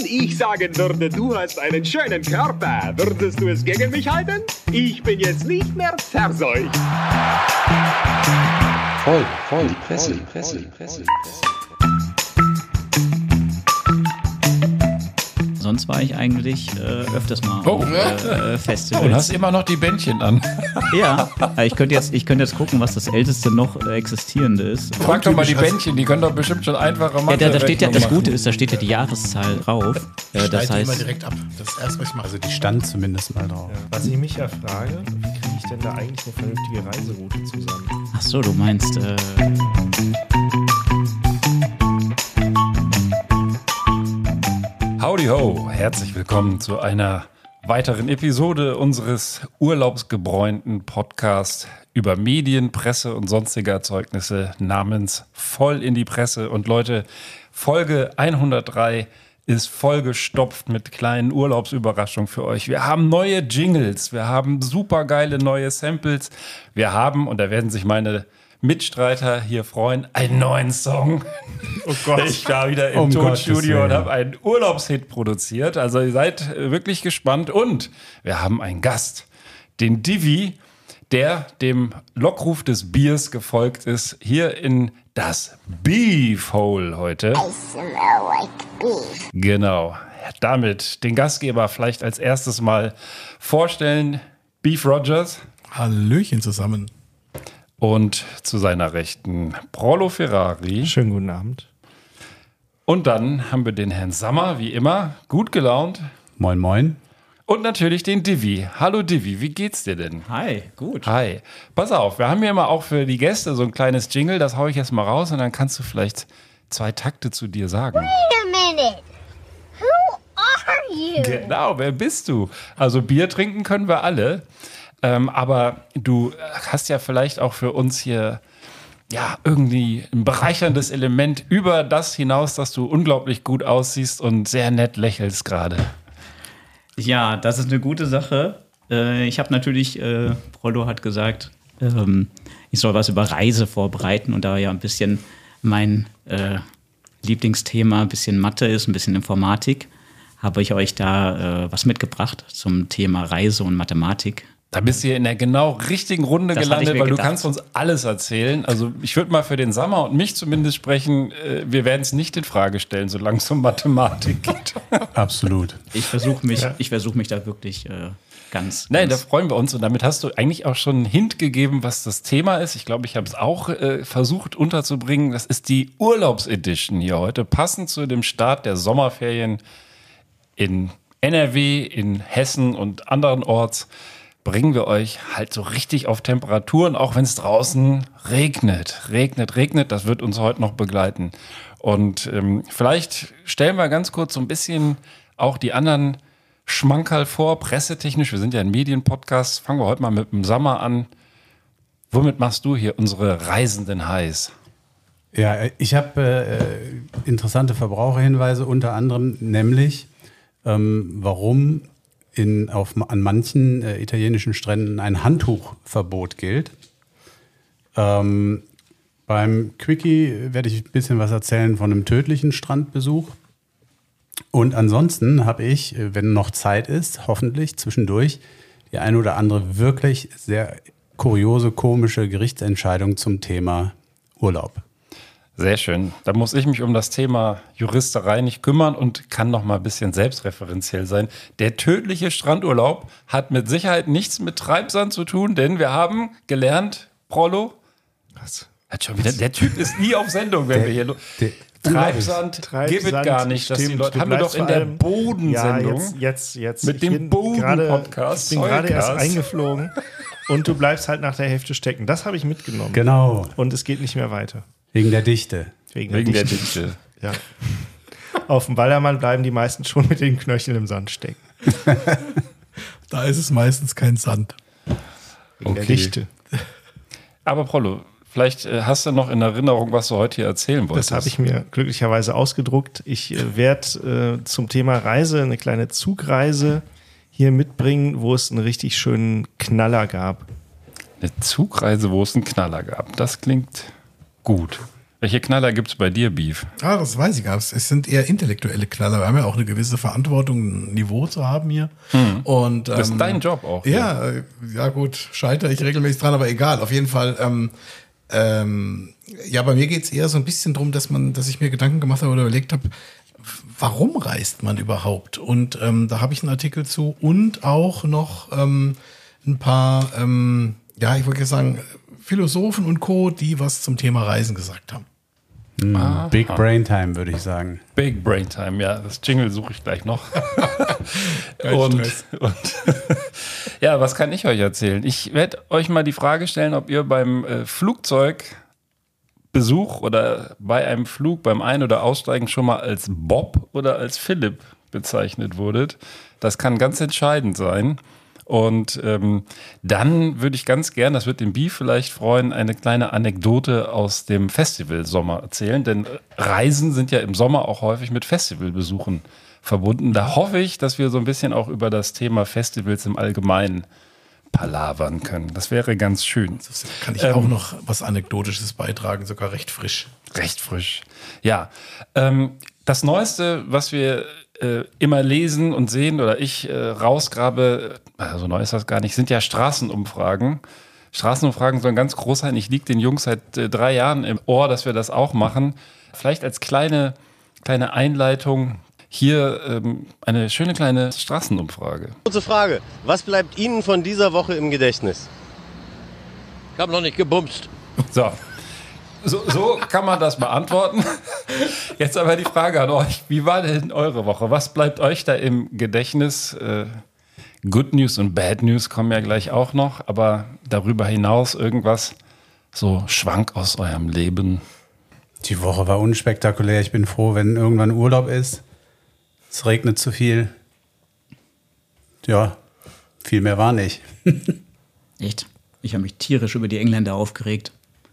ich sagen würde, du hast einen schönen Körper, würdest du es gegen mich halten? Ich bin jetzt nicht mehr verseucht. Voll, die Presse. Sonst war ich eigentlich öfters mal auf Festivals. Und hast immer noch die Bändchen an. Ja, ich könnte jetzt gucken, was das älteste noch existierende ist. Frag doch mal die Bändchen, die können doch bestimmt schon einfache Mathe. Ja, da steht ja, das machen. Gute ist, da steht ja die Jahreszahl drauf. Das heißt, immer direkt ab. Das ist erst, was ich mache. Also die stand zumindest mal drauf. Ja. Was ich mich ja frage, wie kriege ich denn da eigentlich eine vernünftige Reiseroute zusammen? ach so, du meinst, Howdy ho, herzlich willkommen zu einer weiteren Episode unseres urlaubsgebräunten Podcasts über Medien, Presse und sonstige Erzeugnisse namens Voll in die Presse. Und Leute, Folge 103 ist vollgestopft mit kleinen Urlaubsüberraschungen für euch. Wir haben neue Jingles, wir haben supergeile neue Samples, wir haben, und da werden sich meine Mitstreiter hier freuen, einen neuen Song. Oh Gott. Ich war wieder im Tonstudio und habe einen Urlaubshit produziert. Also ihr seid wirklich gespannt. Und wir haben einen Gast, den Divi, der dem Lockruf des Biers gefolgt ist, hier in das Beef Hole heute. I smell like beef. Genau. Damit den Gastgeber vielleicht als erstes mal vorstellen. Beef Rogers. Hallöchen zusammen. Und zu seiner Rechten Prolo Ferrari. Schönen guten Abend. Und dann haben wir den Herrn Sammer, wie immer, gut gelaunt. Moin, moin. Und natürlich den Divi. Hallo Divi, wie geht's dir denn? hi, gut. Hi. Pass auf, wir haben hier mal auch für die Gäste so ein kleines Jingle, das hau ich jetzt mal raus und dann kannst du vielleicht 2 Takte zu dir sagen. Wait a minute. Who are you? Genau, wer bist du? Also Bier trinken können wir alle, aber du hast ja vielleicht auch für uns hier ja irgendwie ein bereicherndes Element über das hinaus, dass du unglaublich gut aussiehst und sehr nett lächelst gerade. Ja, das ist eine gute Sache. Ich habe natürlich, Prollo hat gesagt, ich soll was über Reise vorbereiten und da ja ein bisschen mein Lieblingsthema ein bisschen Mathe ist, ein bisschen Informatik, habe ich euch da was mitgebracht zum Thema Reise und Mathematik. Da bist du hier in der genau richtigen Runde Das hatte ich gelandet, mir weil du gedacht. kannst uns alles erzählen. Also ich würde mal für den Sammer und mich zumindest sprechen, wir werden es nicht in Frage stellen, solange es um Mathematik geht. Absolut. Ich versuche mich da wirklich ganz. Nein, da freuen wir uns und damit hast du eigentlich auch schon einen Hint gegeben, was das Thema ist. Ich glaube, ich habe es auch versucht unterzubringen. Das ist die Urlaubsedition hier heute, passend zu dem Start der Sommerferien in NRW, in Hessen und anderen Orts. Bringen wir euch halt so richtig auf Temperaturen, auch wenn es draußen regnet. Das wird uns heute noch begleiten. Und vielleicht stellen wir ganz kurz so ein bisschen auch die anderen Schmankerl vor, pressetechnisch. Wir sind ja ein Medienpodcast. Fangen wir heute mal mit dem Sommer an. Womit machst du hier unsere Reisenden heiß? Ja, ich habe interessante Verbraucherhinweise, unter anderem nämlich, warum an manchen italienischen Stränden ein Handtuchverbot gilt. Beim Quickie werde ich ein bisschen was erzählen von einem tödlichen Strandbesuch. Und ansonsten habe ich, wenn noch Zeit ist, hoffentlich zwischendurch, die eine oder andere wirklich sehr kuriose, komische Gerichtsentscheidung zum Thema Urlaub. Sehr schön. Da muss ich mich um das Thema Juristerei nicht kümmern und kann noch mal ein bisschen selbstreferenziell sein. Der tödliche Strandurlaub hat mit Sicherheit nichts mit Treibsand zu tun, denn wir haben gelernt, Prollo, Was? hat schon wieder, der Typ ist nie auf Sendung, wenn wir hier... Treibsand gibt es gar nicht. Dass die stimmt. Leute, Du haben wir doch bleibst in vor der allem- Bodensendung Ja, jetzt. mit dem Boden-Podcast. Ich bin gerade erst Zollcast. eingeflogen und du bleibst halt nach der Hälfte stecken. Das habe ich mitgenommen. Genau, Und es geht nicht mehr weiter. wegen der Dichte. Wegen der Dichte. Ja. Auf dem Ballermann bleiben die meisten schon mit den Knöcheln im Sand stecken. Da ist es meistens kein Sand. Wegen der Okay. Dichte. Aber Prollo, vielleicht hast du noch in Erinnerung, was du heute hier erzählen wolltest. Das habe ich mir glücklicherweise ausgedruckt. Ich werde zum Thema Reise eine kleine Zugreise hier mitbringen, wo es einen richtig schönen Knaller gab. Eine Zugreise, wo es einen Knaller gab. Das klingt gut. Welche Knaller gibt's bei dir, Beef? Das weiß ich gar nicht. Es sind eher intellektuelle Knaller. Wir haben ja auch eine gewisse Verantwortung, ein Niveau zu haben hier. Und, Das ist dein Job auch. Ja, ja gut, scheitere ich regelmäßig dran, aber egal. Auf jeden Fall, ja, bei mir geht's eher so ein bisschen drum, dass ich mir Gedanken gemacht habe oder überlegt habe, warum reist man überhaupt? Und da habe ich einen Artikel zu und auch noch ein paar, ja, ich wollte sagen, Philosophen und Co., die was zum Thema Reisen gesagt haben. Big Brain Time, würde ich sagen. Big Brain Time, ja. Das Jingle suche ich gleich noch. und ja, was kann ich euch erzählen? Ich werde euch mal die Frage stellen, ob ihr beim Flugzeugbesuch oder bei einem Flug, beim Ein- oder Aussteigen schon mal als Bob oder als Philipp bezeichnet wurdet. Das kann ganz entscheidend sein. Und dann würde ich ganz gern, das wird den Beef vielleicht freuen, eine kleine Anekdote aus dem Festivalsommer erzählen. Denn Reisen sind ja im Sommer auch häufig mit Festivalbesuchen verbunden. Da hoffe ich, dass wir so ein bisschen auch über das Thema Festivals im Allgemeinen palavern können. Das wäre ganz schön. Das kann ich auch noch was Anekdotisches beitragen, sogar recht frisch. Recht frisch. Ja, das Neueste, was wir immer lesen und sehen oder ich rausgrabe, also neu ist das gar nicht, sind ja Straßenumfragen. Straßenumfragen sollen ganz groß sein. Ich liege den Jungs seit 3 Jahren im Ohr, dass wir das auch machen. Vielleicht als kleine Einleitung hier eine schöne kleine Straßenumfrage. Kurze Frage, was bleibt Ihnen von dieser Woche im Gedächtnis? Ich habe noch nicht gebumst. So kann man das beantworten. Jetzt aber die Frage an euch. Wie war denn eure Woche? Was bleibt euch da im Gedächtnis? Good News und Bad News kommen ja gleich auch noch. Aber darüber hinaus irgendwas so Schwank aus eurem Leben? Die Woche war unspektakulär. Ich bin froh, wenn irgendwann Urlaub ist. Es regnet zu viel. Ja, viel mehr war nicht. Echt? Ich habe mich tierisch über die Engländer aufgeregt.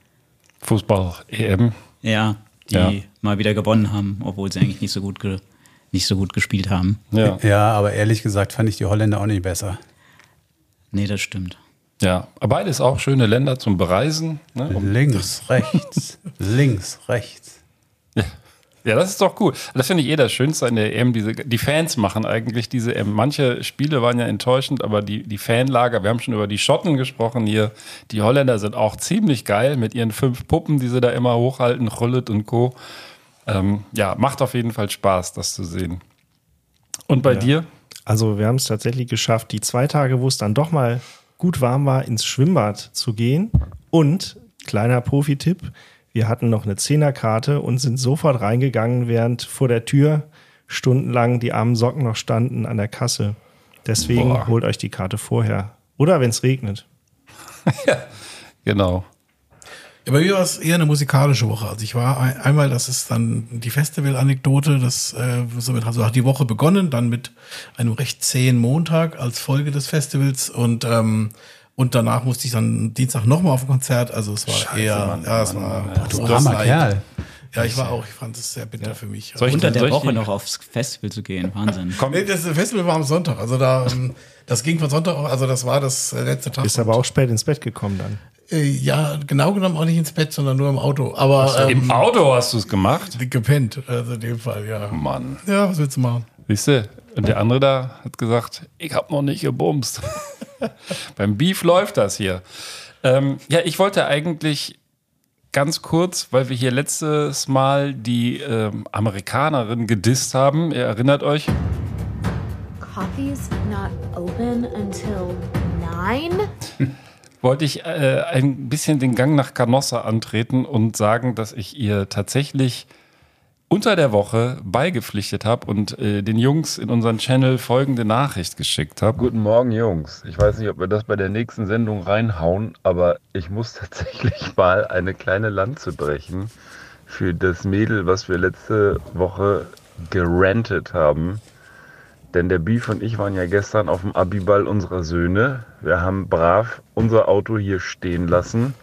Fußball-EM. Ja, die mal wieder gewonnen haben, obwohl sie eigentlich nicht so gut gespielt haben. Ja. Ja, aber ehrlich gesagt fand ich die Holländer auch nicht besser. Nee, das stimmt. Ja, aber beides auch schöne Länder zum Bereisen. Ne? Links, rechts. Links, rechts. Ja, das ist doch cool. Das finde ich das Schönste an der EM. Die Fans machen eigentlich diese EM. Manche Spiele waren ja enttäuschend, aber die Fanlager, wir haben schon über die Schotten gesprochen hier. Die Holländer sind auch ziemlich geil mit ihren 5 Puppen, die sie da immer hochhalten, Gullit und Co. Ja, macht auf jeden Fall Spaß, das zu sehen. Und bei dir? Also wir haben es tatsächlich geschafft, die 2 Tage, wo es dann doch mal gut warm war, ins Schwimmbad zu gehen. Und, kleiner Profi-Tipp, wir hatten noch eine 10er-Karte und sind sofort reingegangen, während vor der Tür stundenlang die armen Socken noch standen an der Kasse. Deswegen holt euch die Karte vorher. Oder wenn es regnet. Ja, genau. Ja, bei mir war es eher eine musikalische Woche. Also ich war einmal, das ist dann die Festival-Anekdote, somit hat die Woche begonnen, dann mit einem recht zähen Montag als Folge des Festivals und danach musste ich dann Dienstag nochmal auf ein Konzert. Also es war Du armer Kerl. Ja, ich fand es sehr bitter für mich. Unter der Woche noch aufs Festival zu gehen, Wahnsinn. Nee, das Festival war am Sonntag. Also das ging von Sonntag, also das war das letzte Tag. Ist aber auch spät ins Bett gekommen dann. Ja, genau genommen auch nicht ins Bett, sondern nur im Auto. Aber Im Auto hast du es gemacht? Gepennt, also in dem Fall, ja. Mann. Ja, was willst du machen? Siehst du? Und der andere da hat gesagt, ich habe noch nicht gebumst. Beim Beef läuft das hier. Ja, ich wollte eigentlich ganz kurz, weil wir hier letztes Mal die Amerikanerin gedisst haben. Ihr erinnert euch? Coffee's not open until 9? Wollte ich ein bisschen den Gang nach Canossa antreten und sagen, dass ich ihr tatsächlich unter der Woche beigepflichtet habe und den Jungs in unseren Channel folgende Nachricht geschickt habe. Guten Morgen, Jungs. Ich weiß nicht, ob wir das bei der nächsten Sendung reinhauen, aber ich muss tatsächlich mal eine kleine Lanze brechen für das Mädel, was wir letzte Woche gerantet haben. Denn der Beef und ich waren ja gestern auf dem Abiball unserer Söhne. Wir haben brav unser Auto hier stehen lassen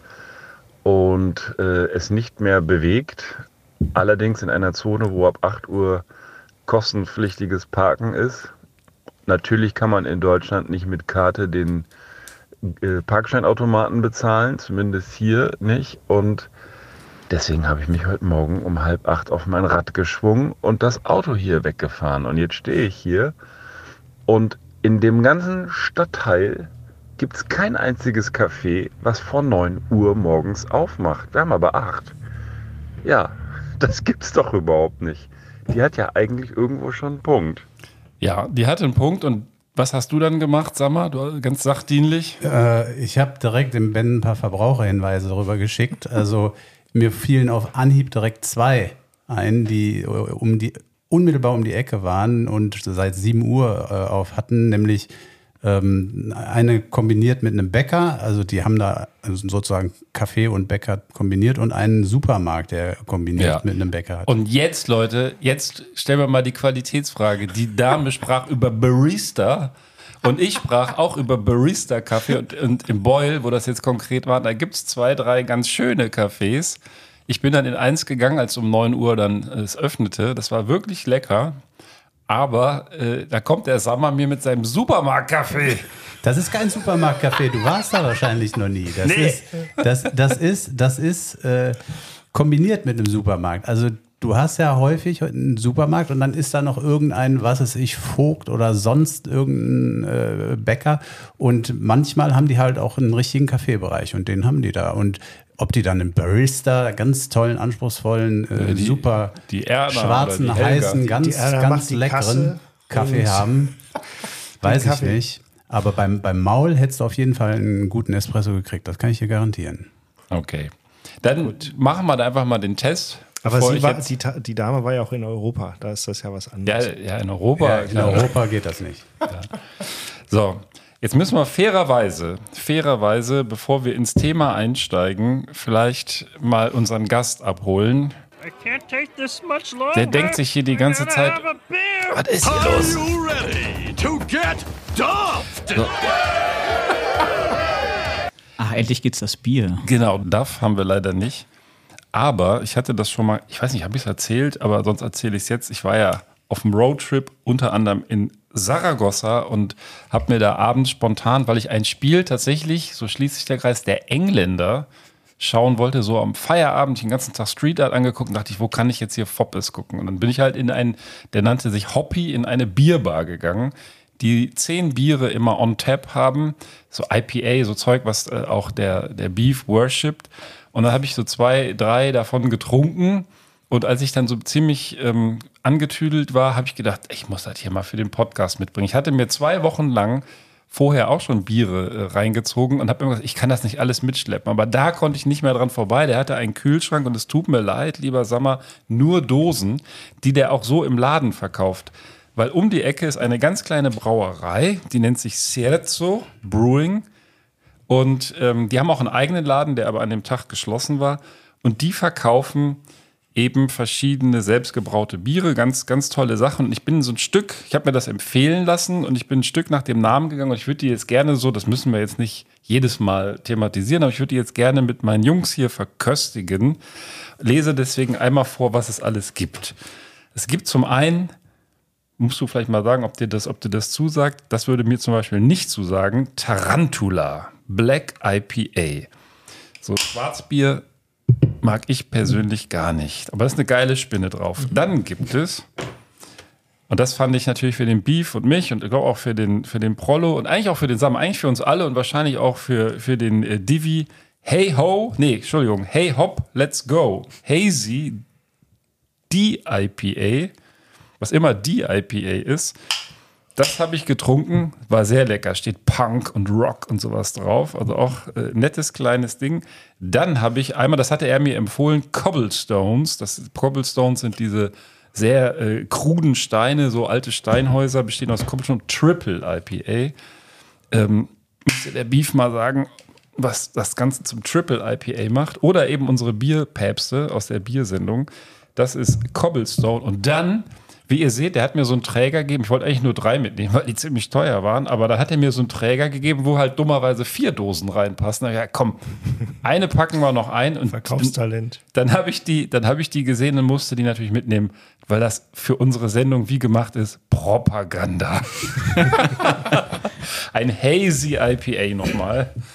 und es nicht mehr bewegt. Allerdings in einer Zone, wo ab 8 Uhr kostenpflichtiges Parken ist. Natürlich kann man in Deutschland nicht mit Karte den Parkscheinautomaten bezahlen, zumindest hier nicht. Und Deswegen habe ich mich heute Morgen um 7:30 auf mein Rad geschwungen und das Auto hier weggefahren. Und jetzt stehe ich hier und in dem ganzen Stadtteil gibt es kein einziges Café, was vor 9 Uhr morgens aufmacht. Wir haben aber 8. Ja, das gibt's doch überhaupt nicht. Die hat ja eigentlich irgendwo schon einen Punkt. Ja, die hatte einen Punkt. Und was hast du dann gemacht, Sammer? Du ganz sachdienlich? Ich habe direkt dem Ben ein paar Verbraucherhinweise darüber geschickt. Also mir fielen auf Anhieb direkt 2 ein, die unmittelbar um die Ecke waren und seit 7 Uhr auf hatten, nämlich eine kombiniert mit einem Bäcker, also die haben da sozusagen Kaffee und Bäcker kombiniert und einen Supermarkt, der kombiniert mit einem Bäcker hat. Und jetzt, Leute, jetzt stellen wir mal die Qualitätsfrage. Die Dame sprach über Barista und ich sprach auch über Barista-Kaffee und im Beul, wo das jetzt konkret war, da gibt es 2, 3 ganz schöne Cafés. Ich bin dann in eins gegangen, als um 9 Uhr dann es öffnete. Das war wirklich lecker. Aber da kommt der Sammer mir mit seinem Supermarktkaffee. Das ist kein Supermarktkaffee. Du warst da wahrscheinlich noch nie. Das ist kombiniert mit einem Supermarkt. Also du hast ja häufig einen Supermarkt und dann ist da noch irgendein, was weiß ich, Vogt oder sonst irgendein Bäcker. Und manchmal haben die halt auch einen richtigen Kaffeebereich und den haben die da. Und ob die dann einen Barista, ganz tollen, anspruchsvollen, super die Erna schwarzen, oder die Helga. heißen, ganz leckeren Kaffee haben, weiß ich nicht. Aber beim Maul hättest du auf jeden Fall einen guten Espresso gekriegt. Das kann ich dir garantieren. Okay. Dann machen wir da einfach mal den Test. Aber die Dame war ja auch in Europa. Da ist das ja was anderes. Ja, in Europa. Ja, in Europa geht das nicht. Ja. So. Jetzt müssen wir fairerweise, bevor wir ins Thema einsteigen, vielleicht mal unseren Gast abholen. Der denkt sich hier die ganze Zeit, was ist hier los? So. Ach, endlich gibt's das Bier. Genau, Duff haben wir leider nicht. Aber ich hatte das schon mal, ich weiß nicht, habe ich es erzählt, aber sonst erzähle ich es jetzt. Ich war ja auf dem Roadtrip unter anderem in Saragossa und habe mir da abends spontan, weil ich ein Spiel tatsächlich, so schließt sich der Kreis, der Engländer schauen wollte, so am Feierabend den ganzen Tag Street Art angeguckt und dachte ich, wo kann ich jetzt hier Foppes gucken? Und dann bin ich halt der nannte sich Hoppy, in eine Bierbar gegangen, die 10 Biere immer on tap haben, so IPA, so Zeug, was auch der Beef worshipped. Und dann habe ich so 2, 3 davon getrunken. Und als ich dann so ziemlich angetüdelt war, habe ich gedacht, ich muss das hier mal für den Podcast mitbringen. Ich hatte mir 2 Wochen lang vorher auch schon Biere reingezogen und habe immer gesagt, ich kann das nicht alles mitschleppen. Aber da konnte ich nicht mehr dran vorbei. Der hatte einen Kühlschrank und es tut mir leid, lieber Sammer, nur Dosen, die der auch so im Laden verkauft. Weil um die Ecke ist eine ganz kleine Brauerei, die nennt sich Sierzo Brewing. Und die haben auch einen eigenen Laden, der aber an dem Tag geschlossen war. Und die verkaufen eben verschiedene selbstgebraute Biere, ganz, ganz tolle Sachen. Und ich bin so ein Stück, ich habe mir das empfehlen lassen und ich bin ein Stück nach dem Namen gegangen und ich würde die jetzt gerne so, das müssen wir jetzt nicht jedes Mal thematisieren, aber ich würde die jetzt gerne mit meinen Jungs hier verköstigen. Lese deswegen einmal vor, was es alles gibt. Es gibt zum einen, musst du vielleicht mal sagen, ob dir das zusagt, das würde mir zum Beispiel nicht zusagen, Tarantula, Black IPA. So Schwarzbier mag ich persönlich gar nicht. Aber da ist eine geile Spinne drauf. Dann gibt es, und das fand ich natürlich für den Beef und mich und ich glaube auch für den Prollo und eigentlich auch für den Sam, eigentlich für uns alle und wahrscheinlich auch für den Divi, Hey Hop, Let's Go. Hazy DIPA, was immer DIPA ist. Das habe ich getrunken, war sehr lecker. Steht Punk und Rock und sowas drauf. Also auch nettes kleines Ding. Dann habe ich einmal, das hatte er mir empfohlen, Cobblestones. Cobblestones sind diese sehr kruden Steine, so alte Steinhäuser, bestehen aus Cobblestone Triple IPA. Müsste der Beef mal sagen, was das Ganze zum Triple IPA macht. Oder eben unsere Bierpäpste aus der Biersendung. Das ist Cobblestone. Und dann, wie ihr seht, der hat mir so einen Träger gegeben. Ich wollte eigentlich nur 3 mitnehmen, weil die ziemlich teuer waren. Aber da hat er mir so einen Träger gegeben, wo halt dummerweise 4 Dosen reinpassen. Na ja, komm, eine packen wir noch ein. Und Verkaufstalent. Dann habe ich die gesehen und musste die natürlich mitnehmen, weil das für unsere Sendung wie gemacht ist, Propaganda. Ein Hazy IPA nochmal.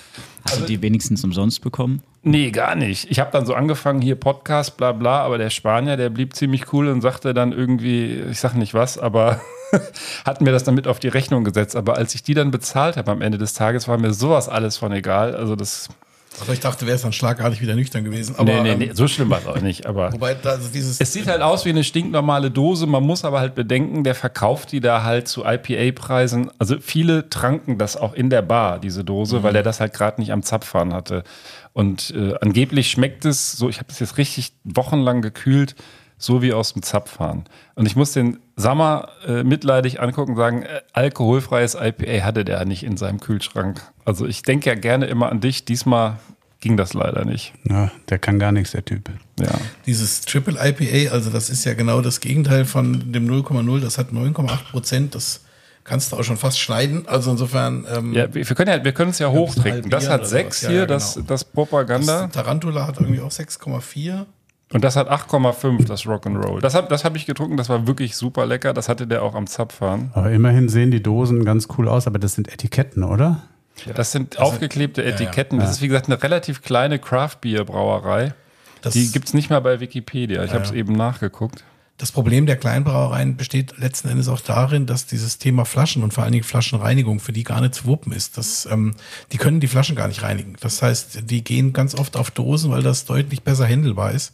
Hast du die wenigstens umsonst bekommen? Nee, gar nicht. Ich habe dann so angefangen, hier Podcast, bla bla, aber der Spanier, der blieb ziemlich cool und sagte dann irgendwie, ich sag nicht was, aber hat mir das dann mit auf die Rechnung gesetzt. Aber als ich die dann bezahlt habe am Ende des Tages, war mir sowas alles von egal. Also ich dachte, wäre es dann schlagartig wieder nüchtern gewesen. Aber, nee, so schlimm war es auch nicht. Aber wobei, also es sieht halt aus wie eine stinknormale Dose. Man muss aber halt bedenken, der verkauft die da halt zu IPA-Preisen. Also viele tranken das auch in der Bar, diese Dose, weil er das halt gerade nicht am Zapfhahn hatte. Und angeblich schmeckt es so, ich habe das jetzt richtig wochenlang gekühlt, so wie aus dem Zapfhahn. Und ich muss den Sammer mitleidig angucken und sagen, alkoholfreies IPA hatte der nicht in seinem Kühlschrank. Also ich denke ja gerne immer an dich. Diesmal ging das leider nicht. Ja, der kann gar nichts, der Typ. Ja. Dieses Triple IPA, also das ist ja genau das Gegenteil von dem 0,0. Das hat 9,8%. Das kannst du auch schon fast schneiden. Also insofern. Ja, wir können es ja hochtrinken. Das hat 6 hier, genau. das Propaganda. Das Tarantula hat irgendwie auch 6,4. Und das hat 8,5, das Rock'n'Roll. Das hab ich getrunken, das war wirklich super lecker. Das hatte der auch am Zapfhahn. Aber immerhin sehen die Dosen ganz cool aus, aber das sind Etiketten, oder? Das sind aufgeklebte Etiketten. Das ist, wie gesagt, eine relativ kleine Craft-Bier-Brauerei. Die gibt es nicht mal bei Wikipedia. Ich habe es eben nachgeguckt. Das Problem der Kleinbrauereien besteht letzten Endes auch darin, dass dieses Thema Flaschen und vor allen Dingen Flaschenreinigung für die gar nicht zu wuppen ist. Die können die Flaschen gar nicht reinigen. Das heißt, die gehen ganz oft auf Dosen, weil das deutlich besser handelbar ist.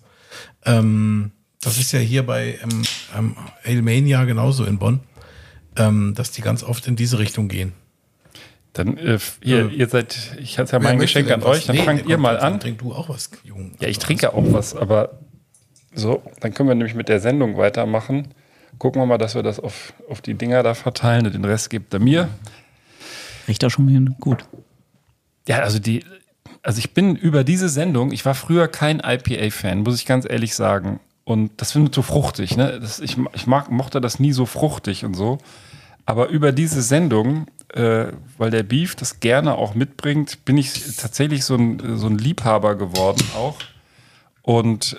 Das ist ja hier bei Alemania genauso in Bonn, dass die ganz oft in diese Richtung gehen. Dann, ihr seid, ich hatte ja mein Geschenk an euch, dann fangt ihr mal an. Trink du auch was, Junge. Ja, ich trinke auch was, aber so, dann können wir nämlich mit der Sendung weitermachen. Gucken wir mal, dass wir das auf die Dinger da verteilen und den Rest gibt er mir. Riecht auch schon wieder gut. Ja, also ich bin über diese Sendung, ich war früher kein IPA-Fan, muss ich ganz ehrlich sagen. Und das finde ich so fruchtig, ne? Ich mochte das nie so fruchtig und so. Aber über diese Sendung, weil der Beef das gerne auch mitbringt, bin ich tatsächlich so ein Liebhaber geworden auch. Und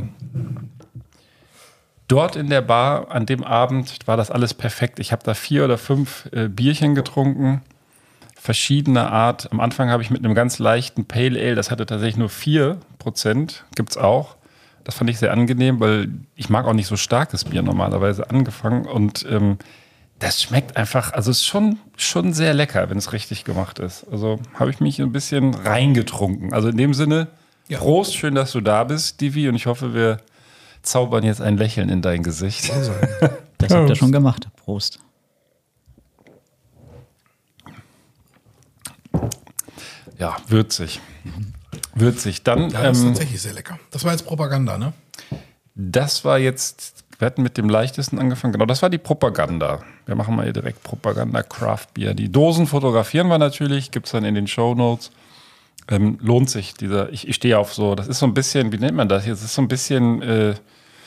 dort in der Bar an dem Abend war das alles perfekt. Ich habe da 4 oder 5 Bierchen getrunken, verschiedener Art. Am Anfang habe ich mit einem ganz leichten Pale Ale, das hatte tatsächlich nur 4%, gibt's auch. Das fand ich sehr angenehm, weil ich mag auch nicht so starkes Bier normalerweise angefangen. Und das schmeckt einfach, also ist schon sehr lecker, wenn es richtig gemacht ist. Also habe ich mich ein bisschen reingetrunken. Also in dem Sinne, ja. Prost, schön, dass du da bist, Divi. Und ich hoffe, wir zaubern jetzt ein Lächeln in dein Gesicht. Das habt ihr schon gemacht. Prost. Ja, würzig. Würzig. Dann, ja, das ist tatsächlich sehr lecker. Das war jetzt Propaganda, ne? Das war jetzt, wir hatten mit dem leichtesten angefangen. Genau, das war die Propaganda. Wir machen mal hier direkt Propaganda Craft Beer. Die Dosen fotografieren wir natürlich, gibt es dann in den Shownotes. Lohnt sich ich stehe auf so, das ist so ein bisschen, wie nennt man das hier? Das ist so ein bisschen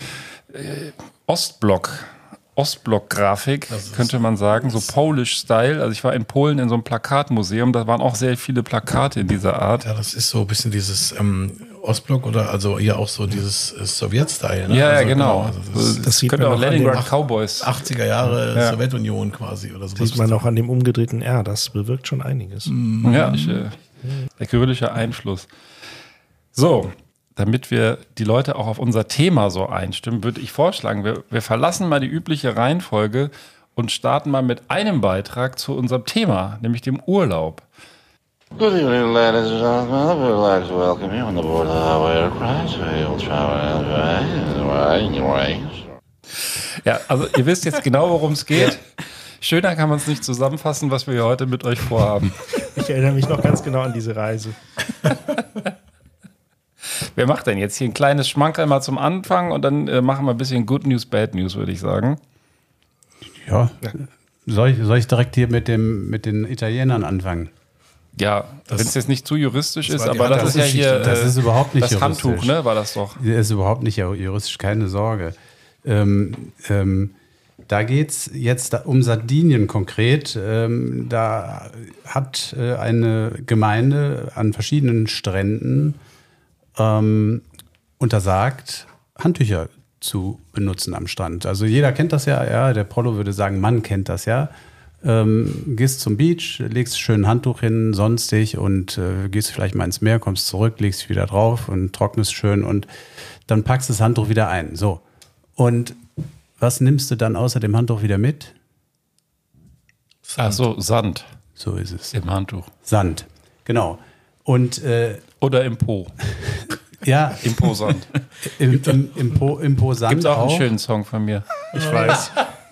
Ostblock-Grafik, könnte man sagen, so Polish-Style. Also ich war in Polen in so einem Plakatmuseum, da waren auch sehr viele Plakate in dieser Art. Ja, das ist so ein bisschen dieses Ostblock oder also ja auch so dieses Sowjet-Style. Ne? Ja, also, genau. Also das sieht könnte auch Leningrad Cowboys. 80er Jahre Sowjetunion quasi oder so. Sieht man auch an dem umgedrehten R, das bewirkt schon einiges. Ja, der kyrillische Einfluss. So, damit wir die Leute auch auf unser Thema so einstimmen, würde ich vorschlagen, wir verlassen mal die übliche Reihenfolge und starten mal mit einem Beitrag zu unserem Thema, nämlich dem Urlaub. Good evening, ladies and gentlemen. I would like to welcome you on the board of our aircraft. We'll travel Ja, also ihr wisst jetzt genau, worum es geht. Schöner kann man es nicht zusammenfassen, was wir hier heute mit euch vorhaben. Ich erinnere mich noch ganz genau an diese Reise. Wer macht denn jetzt hier ein kleines Schmankerl mal zum Anfang und dann machen wir ein bisschen Good News, Bad News, würde ich sagen. Ja, soll ich direkt hier mit den Italienern anfangen? Ja, wenn es jetzt nicht zu juristisch ist, aber das ist ja hier das ist überhaupt nicht das juristisch. Handtuch, ne, war das doch. Das ist überhaupt nicht juristisch, keine Sorge. Da geht es jetzt um Sardinien konkret. Da hat eine Gemeinde an verschiedenen Stränden untersagt, Handtücher zu benutzen am Strand. Also jeder kennt das ja, der Prollo würde sagen, man kennt das ja. gehst zum Beach, legst schön ein Handtuch hin, sonstig und gehst vielleicht mal ins Meer, kommst zurück, legst dich wieder drauf und trocknest schön und dann packst das Handtuch wieder ein. So. Und was nimmst du dann außer dem Handtuch wieder mit? Ach so, Sand. So ist es. Im Handtuch. Sand, genau. Und, oder im Po. Ja. Im Po-Sand. Im Po-Sand Gibt's auch einen schönen Song von mir. Ich weiß.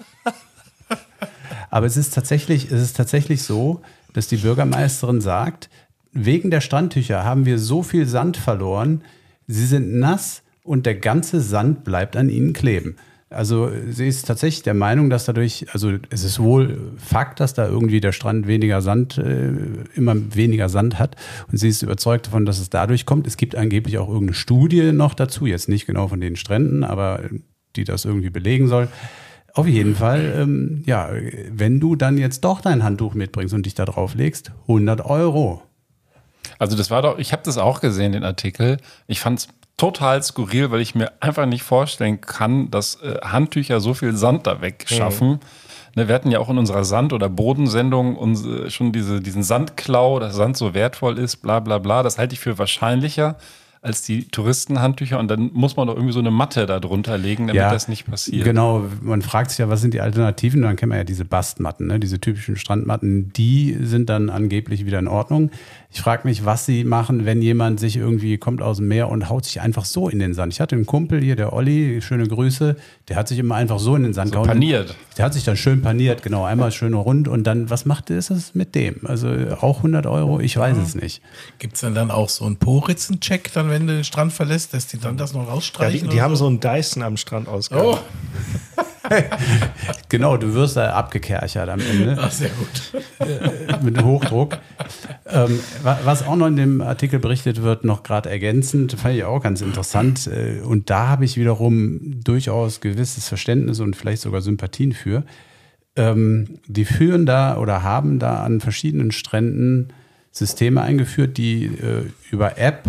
Aber es ist tatsächlich so, dass die Bürgermeisterin sagt, wegen der Strandtücher haben wir so viel Sand verloren, sie sind nass und der ganze Sand bleibt an ihnen kleben. Also sie ist tatsächlich der Meinung, dass dadurch, also es ist wohl Fakt, dass da irgendwie der Strand weniger Sand, immer weniger Sand hat und sie ist überzeugt davon, dass es dadurch kommt. Es gibt angeblich auch irgendeine Studie noch dazu, jetzt nicht genau von den Stränden, aber die das irgendwie belegen soll. Auf jeden Fall, ja, wenn du dann jetzt doch dein Handtuch mitbringst und dich da drauf legst, 100 €. Also das war doch, ich habe das auch gesehen, den Artikel. Ich fand es total skurril, weil ich mir einfach nicht vorstellen kann, dass Handtücher so viel Sand da wegschaffen. Ne, wir hatten ja auch in unserer Sand- oder Bodensendung schon diesen Sandklau, dass Sand so wertvoll ist, bla bla bla. Das halte ich für wahrscheinlicher als die Touristenhandtücher und dann muss man doch irgendwie so eine Matte da drunter legen, damit das nicht passiert. Genau, man fragt sich ja, was sind die Alternativen? Dann kennt man ja diese Bastmatten, ne? Diese typischen Strandmatten, die sind dann angeblich wieder in Ordnung. Ich frage mich, was sie machen, wenn jemand sich irgendwie kommt aus dem Meer und haut sich einfach so in den Sand. Ich hatte einen Kumpel hier, der Olli, schöne Grüße, der hat sich immer einfach so in den Sand gehauen. Paniert. Der hat sich dann schön paniert, genau, einmal schön rund und dann, was macht es mit dem? Also auch 100 €? Ich weiß es nicht. Gibt es denn dann auch so einen Po-Ritzen-Check, dann, wenn du den Strand verlässt, dass die dann das noch rausstreichen? Ja, die haben so einen Dyson am Strand ausgegangen. Oh. Genau, du wirst da abgekerchert am Ende. Ach, sehr gut. Mit Hochdruck. Was auch noch in dem Artikel berichtet wird, noch gerade ergänzend, fand ich auch ganz interessant. Und da habe ich wiederum durchaus gewisses Verständnis und vielleicht sogar Sympathien für. Die führen da oder haben da an verschiedenen Stränden Systeme eingeführt, die über App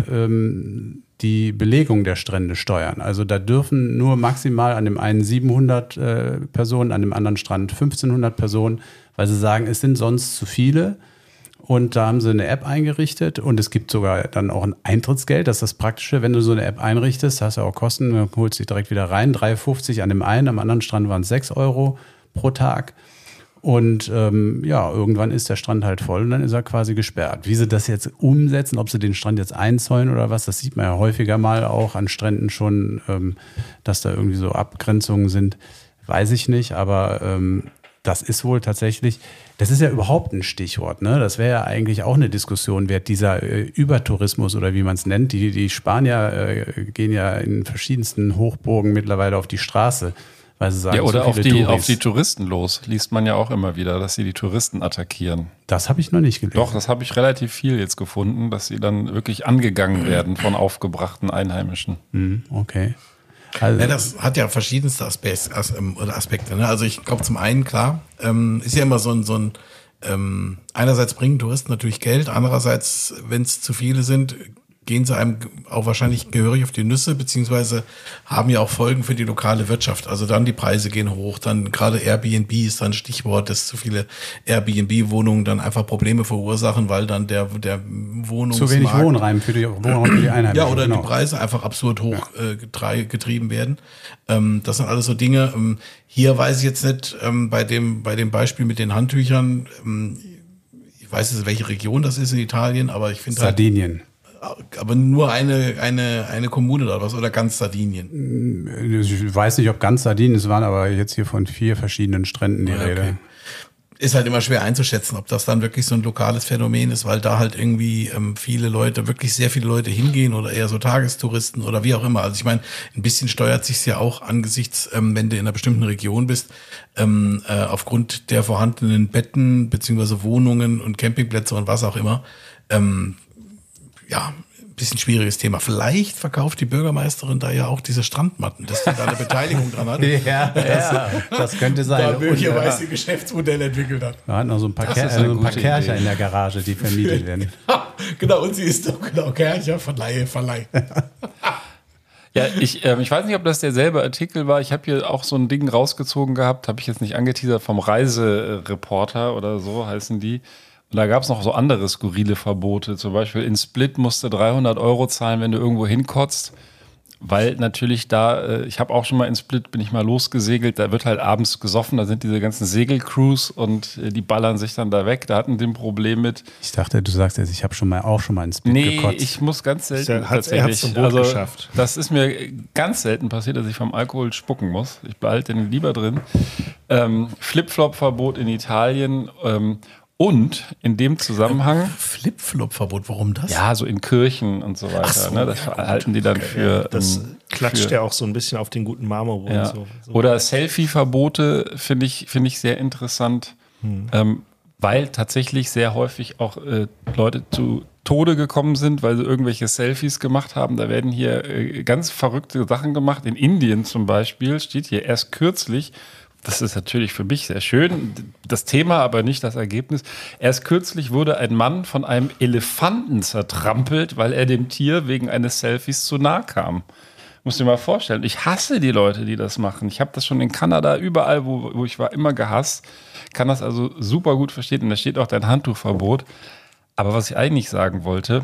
die Belegung der Strände steuern. Also da dürfen nur maximal an dem einen 700 Personen, an dem anderen Strand 1500 Personen, weil sie sagen, es sind sonst zu viele. Und da haben sie eine App eingerichtet und es gibt sogar dann auch ein Eintrittsgeld. Das ist das Praktische, wenn du so eine App einrichtest, hast du auch Kosten, dann holst du dich direkt wieder rein. 3,50 an dem einen, am anderen Strand waren es 6 € pro Tag. Und ja, irgendwann ist der Strand halt voll und dann ist er quasi gesperrt. Wie sie das jetzt umsetzen, ob sie den Strand jetzt einzäunen oder was, das sieht man ja häufiger mal auch an Stränden schon, dass da irgendwie so Abgrenzungen sind, weiß ich nicht. Aber das ist wohl tatsächlich, das ist ja überhaupt ein Stichwort, ne? Das wäre ja eigentlich auch eine Diskussion wert, dieser Übertourismus oder wie man es nennt. Die Spanier gehen ja in verschiedensten Hochburgen mittlerweile auf die Straße. Weil sie sagen, ja, oder so viele auf die Touristen los. Liest man ja auch immer wieder, dass sie die Touristen attackieren. Das habe ich noch nicht gelesen. Doch, das habe ich relativ viel jetzt gefunden, dass sie dann wirklich angegangen werden von aufgebrachten Einheimischen. Okay. Also, ja, das hat ja verschiedenste Aspekte. Ne? Also ich glaube zum einen, klar, ist ja immer so ein einerseits bringen Touristen natürlich Geld, andererseits, wenn es zu viele sind, gehen sie einem auch wahrscheinlich gehörig auf die Nüsse, beziehungsweise haben ja auch Folgen für die lokale Wirtschaft. Also dann die Preise gehen hoch, dann gerade Airbnb ist dann ein Stichwort, dass zu viele Airbnb-Wohnungen dann einfach Probleme verursachen, weil dann der Wohnungsmarkt... Zu wenig Wohnraum für die Einheimischen. Ja, oder die Preise einfach absurd hoch getrieben werden. Das sind alles so Dinge. Hier weiß ich jetzt nicht, bei dem Beispiel mit den Handtüchern, ich weiß nicht, welche Region das ist in Italien, aber ich finde Sardinien. Aber nur eine Kommune oder was, oder ganz Sardinien? Ich weiß nicht, ob ganz Sardinien, es waren aber jetzt hier von 4 verschiedenen Stränden die Rede. Ist halt immer schwer einzuschätzen, ob das dann wirklich so ein lokales Phänomen ist, weil da halt irgendwie wirklich sehr viele Leute hingehen oder eher so Tagestouristen oder wie auch immer. Also ich meine, ein bisschen steuert sich's ja auch angesichts, wenn du in einer bestimmten Region bist, aufgrund der vorhandenen Betten beziehungsweise Wohnungen und Campingplätze und was auch immer. Ja, ein bisschen schwieriges Thema. Vielleicht verkauft die Bürgermeisterin da ja auch diese Strandmatten, dass die da eine Beteiligung dran hat. Ja, das könnte sein. Da möglicherweise ein Geschäftsmodell entwickelt hat. Da hat noch so ein paar Kercher in der Garage, die vermietet werden. Genau, und sie ist doch genau Kercher, Verleih. Ja, ich weiß nicht, ob das derselbe Artikel war. Ich habe hier auch so ein Ding rausgezogen gehabt, habe ich jetzt nicht angeteasert, vom Reisereporter oder so heißen die. Und da gab es noch so andere skurrile Verbote. Zum Beispiel in Split musst du 300 € zahlen, wenn du irgendwo hinkotzt. Weil natürlich da, ich habe auch schon mal in Split, bin ich mal losgesegelt, da wird halt abends gesoffen, da sind diese ganzen Segelcrews und die ballern sich dann da weg. Da hatten die ein Problem mit. Ich dachte, du sagst jetzt, ich habe auch schon mal in Split gekotzt. Nee, ich muss ganz selten Er hat's zum Boot geschafft. Das ist mir ganz selten passiert, dass ich vom Alkohol spucken muss. Ich behalte den lieber drin. Flip-Flop-Verbot in Italien. Und in dem Zusammenhang. Flip-Flop-Verbot, warum das? Ja, so in Kirchen und so weiter. Ach so, ne? Das ja, halten die dann für. Das klatscht ja auch so ein bisschen auf den guten Marmor. Ja. Und so. Oder Selfie-Verbote finde ich sehr interessant, weil tatsächlich sehr häufig auch Leute zu Tode gekommen sind, weil sie irgendwelche Selfies gemacht haben. Da werden hier ganz verrückte Sachen gemacht. In Indien zum Beispiel steht hier erst kürzlich. Das ist natürlich für mich sehr schön, das Thema, aber nicht das Ergebnis. Erst kürzlich wurde ein Mann von einem Elefanten zertrampelt, weil er dem Tier wegen eines Selfies zu nahe kam. Muss dir mal vorstellen. Ich hasse die Leute, die das machen. Ich habe das schon in Kanada, überall, wo ich war, immer gehasst. Kann das also super gut verstehen. Und da steht auch dein Handtuchverbot. Aber was ich eigentlich sagen wollte,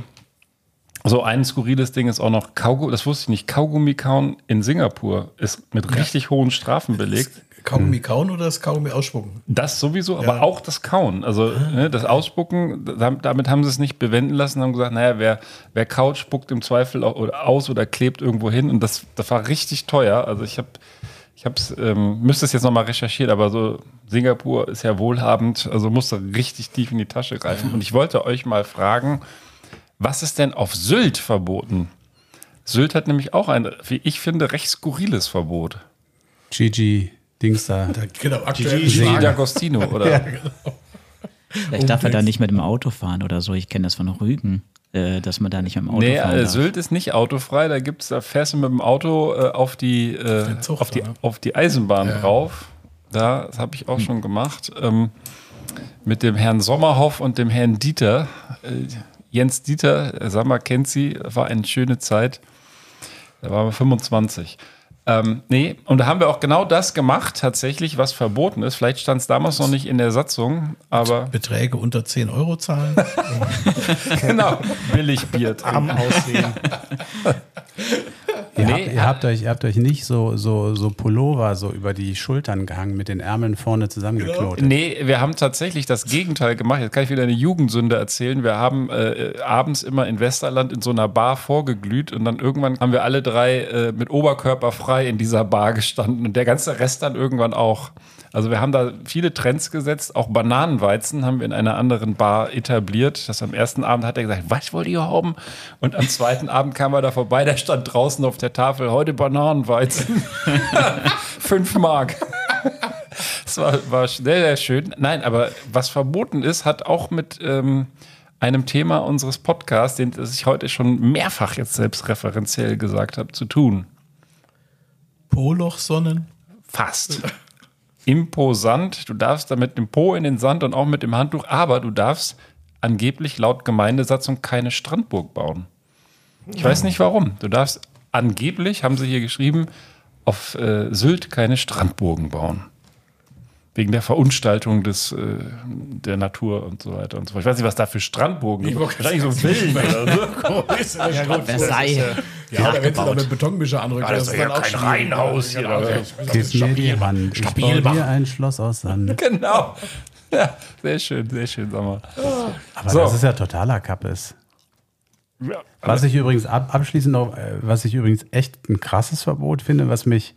so ein skurriles Ding ist auch noch Kaugummi, das wusste ich nicht, Kaugummi kauen in Singapur ist mit richtig hohen Strafen belegt. Kaugummi kauen oder das Kaugummi ausspucken? Das sowieso, aber auch das Kauen. Also das Ausspucken, damit haben sie es nicht bewenden lassen, haben gesagt, naja, wer kaut, spuckt im Zweifel aus oder klebt irgendwo hin. Und das war richtig teuer. Also ich müsste es jetzt nochmal recherchieren, aber so Singapur ist ja wohlhabend, also musste richtig tief in die Tasche greifen. Und ich wollte euch mal fragen, was ist denn auf Sylt verboten? Sylt hat nämlich auch ein, wie ich finde, recht skurriles Verbot. Gigi Dings da. Genau, aktuell Gigi D'Agostino, oder? Ja, genau. Vielleicht darf er da nicht mit dem Auto fahren oder so. Ich kenne das von Rügen, dass man da nicht mit dem Auto fahren darf. Sylt ist nicht autofrei. Da fährst du mit dem Auto auf die Eisenbahn drauf. Das habe ich auch schon gemacht. Mit dem Herrn Sommerhoff und dem Herrn Dieter. Jens Dieter, Sammer kennt sie, war eine schöne Zeit. Da waren wir 25. Und da haben wir auch genau das gemacht, tatsächlich, was verboten ist. Vielleicht stand es damals noch nicht in der Satzung, aber. Beträge unter 10 € zahlen. Genau, Billigbier. Arm aussehen. Ihr habt euch nicht so Pullover so über die Schultern gehangen, mit den Ärmeln vorne zusammengeknotet. Nee, wir haben tatsächlich das Gegenteil gemacht. Jetzt kann ich wieder eine Jugendsünde erzählen. Wir haben abends immer in Westerland in so einer Bar vorgeglüht und dann irgendwann haben wir alle drei mit Oberkörper frei in dieser Bar gestanden und der ganze Rest dann irgendwann auch. Also wir haben da viele Trends gesetzt, auch Bananenweizen haben wir in einer anderen Bar etabliert. Das am ersten Abend hat er gesagt, was wollt ihr haben? Und am zweiten Abend kam er da vorbei, der stand draußen auf der Tafel, heute Bananenweizen. 5 Mark. Das war sehr, sehr schön. Nein, aber was verboten ist, hat auch mit einem Thema unseres Podcasts, das ich heute schon mehrfach jetzt selbstreferenziell gesagt habe, zu tun. Polochsonnen? Fast. Imposant. Du darfst da mit dem Po in den Sand und auch mit dem Handtuch, aber du darfst angeblich laut Gemeindesatzung keine Strandburg bauen. Ich weiß nicht warum. Du darfst angeblich, haben sie hier geschrieben, auf Sylt keine Strandburgen bauen. Wegen der Verunstaltung der Natur und so weiter und so fort. Ich weiß nicht, was da für Strandburgen gibt. Wahrscheinlich so Villen oder so. Ja, gut, Versailles. Ja, da wenn sie da mit Betonmischer anrücken. Das ist ja kein Reihenhaus hier. Gib mir die Hand. Ich baue dir ein Schloss aus Sand. Genau. Ja, sehr schön, sag mal. Aber das ist ja totaler Kappes. Ja, was ich übrigens abschließend noch, was ich übrigens echt ein krasses Verbot finde, was mich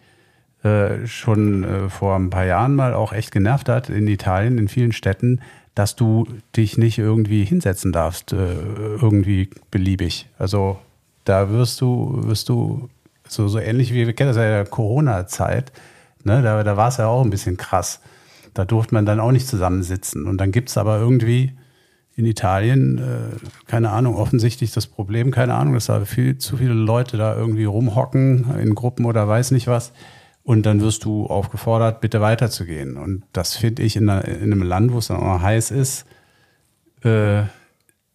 schon vor ein paar Jahren mal auch echt genervt hat in Italien, in vielen Städten, dass du dich nicht irgendwie hinsetzen darfst, irgendwie beliebig. Also da wirst du so ähnlich wie wir kennen das ja in der Corona-Zeit, ne? Da war es ja auch ein bisschen krass. Da durfte man dann auch nicht zusammensitzen. Und dann gibt es aber irgendwie in Italien, keine Ahnung, offensichtlich das Problem, keine Ahnung, dass da zu viele Leute da irgendwie rumhocken in Gruppen oder weiß nicht was. Und dann wirst du aufgefordert, bitte weiterzugehen. Und das finde ich in einem Land, wo es dann auch noch heiß ist,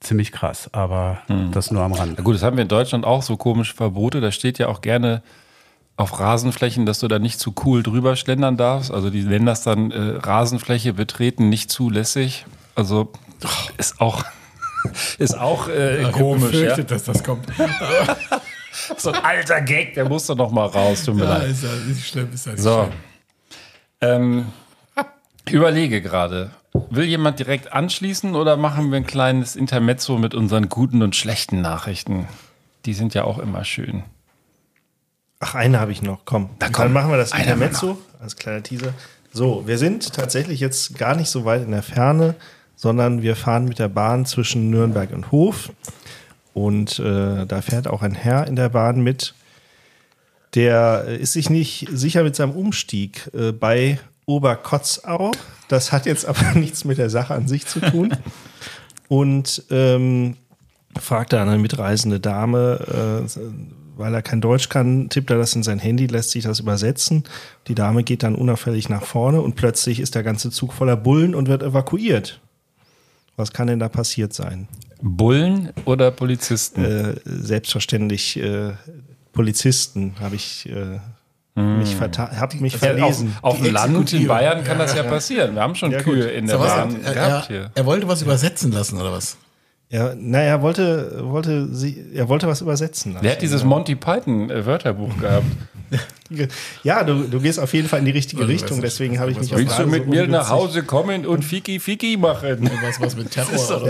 ziemlich krass, aber das nur am Rand. Na gut, das haben wir in Deutschland auch so komische Verbote. Da steht ja auch gerne auf Rasenflächen, dass du da nicht zu cool drüber schlendern darfst. Also die nennen das dann Rasenfläche betreten nicht zulässig. Also ist auch komisch. Ich befürchtet, dass das kommt. So ein alter Gag, der muss doch noch mal raus. Tut mir leid. Ist ja nicht schlimm. Ist ja nicht So. schlimm. Überlege gerade. Will jemand direkt anschließen oder machen wir ein kleines Intermezzo mit unseren guten und schlechten Nachrichten? Die sind ja auch immer schön. Ach, eine habe ich noch. Komm. Dann machen wir das Eine Intermezzo als kleiner Teaser. So, wir sind tatsächlich jetzt gar nicht so weit in der Ferne, sondern wir fahren mit der Bahn zwischen Nürnberg und Hof. Und da fährt auch ein Herr in der Bahn mit. Der ist sich nicht sicher mit seinem Umstieg bei Oberkotzau. Das hat jetzt aber nichts mit der Sache an sich zu tun. Und fragt da eine mitreisende Dame, weil er kein Deutsch kann, tippt er das in sein Handy, lässt sich das übersetzen. Die Dame geht dann unauffällig nach vorne und plötzlich ist der ganze Zug voller Bullen und wird evakuiert. Was kann denn da passiert sein? Bullen oder Polizisten? Selbstverständlich Polizisten, habe ich mich verlesen. Auf dem Land in Bayern kann das ja passieren. Wir haben schon Kühe in der Bahn gehabt hier. Er wollte was übersetzen lassen, oder was? Ja, naja, er wollte was übersetzen lassen. Der hat dieses Monty Python Wörterbuch gehabt. Ja, du gehst auf jeden Fall in die richtige Richtung, deswegen habe ich mich auch Willst du mit mir nach Hause kommen und Fiki machen? Was mit Terror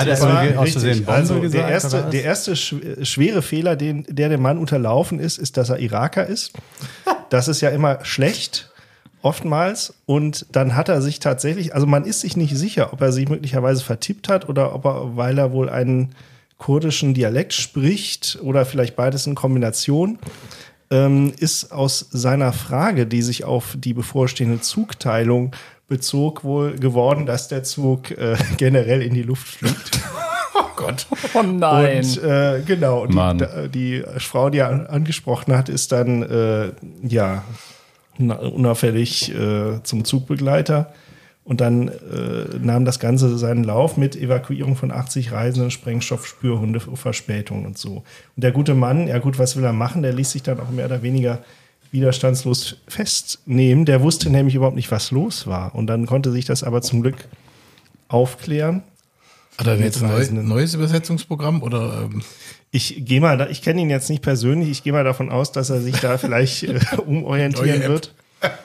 der erste schwere Fehler, der dem Mann unterlaufen ist, dass er Iraker ist. Das ist ja immer schlecht, oftmals. Und dann hat er sich tatsächlich, also man ist sich nicht sicher, ob er sich möglicherweise vertippt hat oder ob er, weil er wohl einen kurdischen Dialekt spricht oder vielleicht beides in Kombination, ist aus seiner Frage, die sich auf die bevorstehende Zugteilung bezog, wohl geworden, dass der Zug generell in die Luft fliegt. Oh Gott. Oh nein. Und genau, die Frau, die er angesprochen hat, ist dann unauffällig zum Zugbegleiter. Und dann nahm das Ganze seinen Lauf mit Evakuierung von 80 Reisenden, Sprengstoffspürhunde, Verspätung und so. Und der gute Mann, ja gut, was will er machen? Der ließ sich dann auch mehr oder weniger widerstandslos festnehmen. Der wusste nämlich überhaupt nicht, was los war. Und dann konnte sich das aber zum Glück aufklären. Hat er jetzt ein neues Übersetzungsprogramm oder? Ich kenne ihn jetzt nicht persönlich, ich gehe mal davon aus, dass er sich da vielleicht umorientieren wird.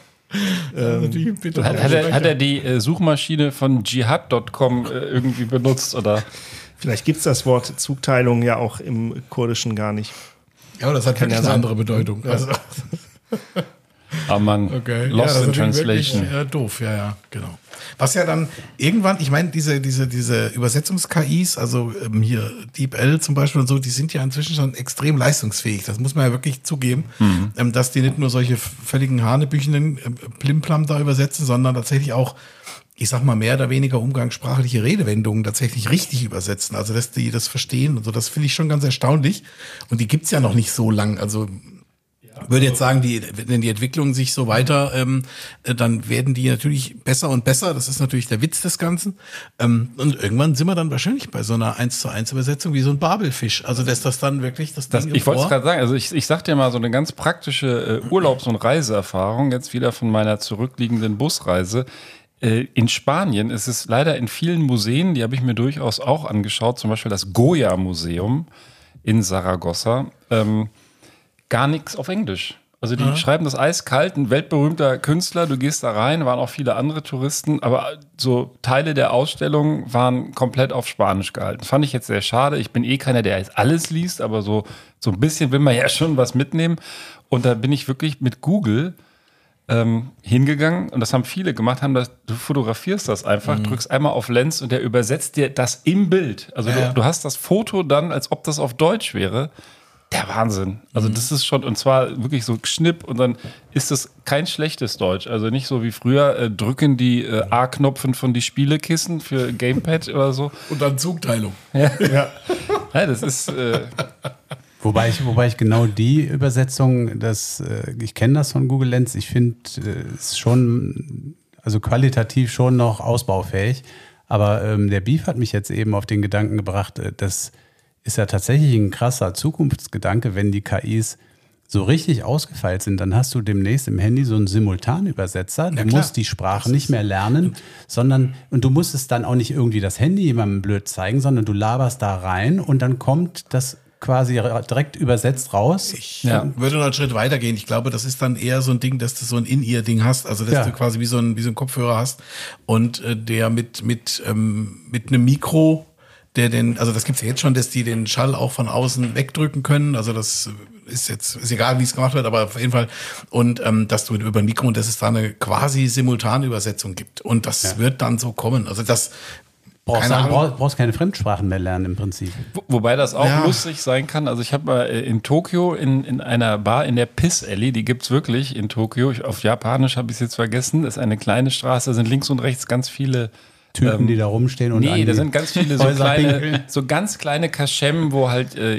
Hat er die Suchmaschine von jihad.com irgendwie benutzt? Oder? Vielleicht gibt es das Wort Zugteilung ja auch im Kurdischen gar nicht. Ja, aber das hat wirklich eine andere Bedeutung. Ja. Also. Ah Mann, okay. Lost in Translation. Wirklich, doof, ja, genau. Was ja dann irgendwann, ich meine, diese Übersetzungs-KIs, also hier DeepL zum Beispiel und so, die sind ja inzwischen schon extrem leistungsfähig. Das muss man ja wirklich zugeben, dass die nicht nur solche völligen hanebüchenden Plimplam da übersetzen, sondern tatsächlich auch, ich sag mal, mehr oder weniger umgangssprachliche Redewendungen tatsächlich richtig übersetzen. Also, dass die das verstehen und so, das finde ich schon ganz erstaunlich. Und die gibt's ja noch nicht so lang, also ich würde jetzt sagen, wenn die Entwicklung sich so weiter, dann werden die natürlich besser und besser. Das ist natürlich der Witz des Ganzen. Und irgendwann sind wir dann wahrscheinlich bei so einer 1:1 Übersetzung wie so ein Babelfisch. Also dass das dann wirklich das Ding ich wollte es gerade sagen, also ich sag dir mal so eine ganz praktische Urlaubs- und Reiseerfahrung, jetzt wieder von meiner zurückliegenden Busreise. In Spanien ist es leider in vielen Museen, die habe ich mir durchaus auch angeschaut, zum Beispiel das Goya-Museum in Saragossa, gar nichts auf Englisch. Also die schreiben das eiskalt, ein weltberühmter Künstler, du gehst da rein, waren auch viele andere Touristen, aber so Teile der Ausstellung waren komplett auf Spanisch gehalten. Fand ich jetzt sehr schade. Ich bin keiner, der jetzt alles liest, aber so ein bisschen will man ja schon was mitnehmen. Und da bin ich wirklich mit Google hingegangen und das haben viele gemacht, du fotografierst das einfach, drückst einmal auf Lens und der übersetzt dir das im Bild. Also du hast das Foto dann, als ob das auf Deutsch wäre. Der Wahnsinn. Also das ist schon, und zwar wirklich so Schnipp und dann ist es kein schlechtes Deutsch. Also nicht so wie früher, drücken die A-Knopfen von die Spielekissen für Gamepad oder so. Und dann Zugteilung. Ja, das ist... Wobei ich genau die Übersetzung, ich kenne das von Google Lens, ich finde es schon, also qualitativ schon noch ausbaufähig. Aber der Beef hat mich jetzt eben auf den Gedanken gebracht, das ist ja tatsächlich ein krasser Zukunftsgedanke, wenn die KIs so richtig ausgefeilt sind, dann hast du demnächst im Handy so einen Simultanübersetzer. Du musst die Sprache nicht mehr lernen, und du musst es dann auch nicht irgendwie das Handy jemandem blöd zeigen, sondern du laberst da rein und dann kommt das quasi direkt übersetzt raus. Ich würde noch einen Schritt weiter gehen. Ich glaube, das ist dann eher so ein Ding, dass du so ein In-Ear-Ding hast, also dass du quasi wie so ein Kopfhörer hast und der mit einem Mikro, also das gibt's ja jetzt schon, dass die den Schall auch von außen wegdrücken können. Also das ist egal, wie es gemacht wird, aber auf jeden Fall. Und dass du über ein Mikro und dass es da eine quasi Simultanübersetzung gibt. Und das wird dann so kommen. Also das brauchst keine Fremdsprachen mehr lernen im Prinzip. Wobei das auch lustig sein kann. Also ich habe mal in Tokio in einer Bar in der Piss Alley, die gibt's wirklich in Tokio. Auf Japanisch habe ich es jetzt vergessen. Das ist eine kleine Straße, da sind links und rechts ganz viele Typen, die da rumstehen und da sind ganz viele so ganz kleine Kaschem, wo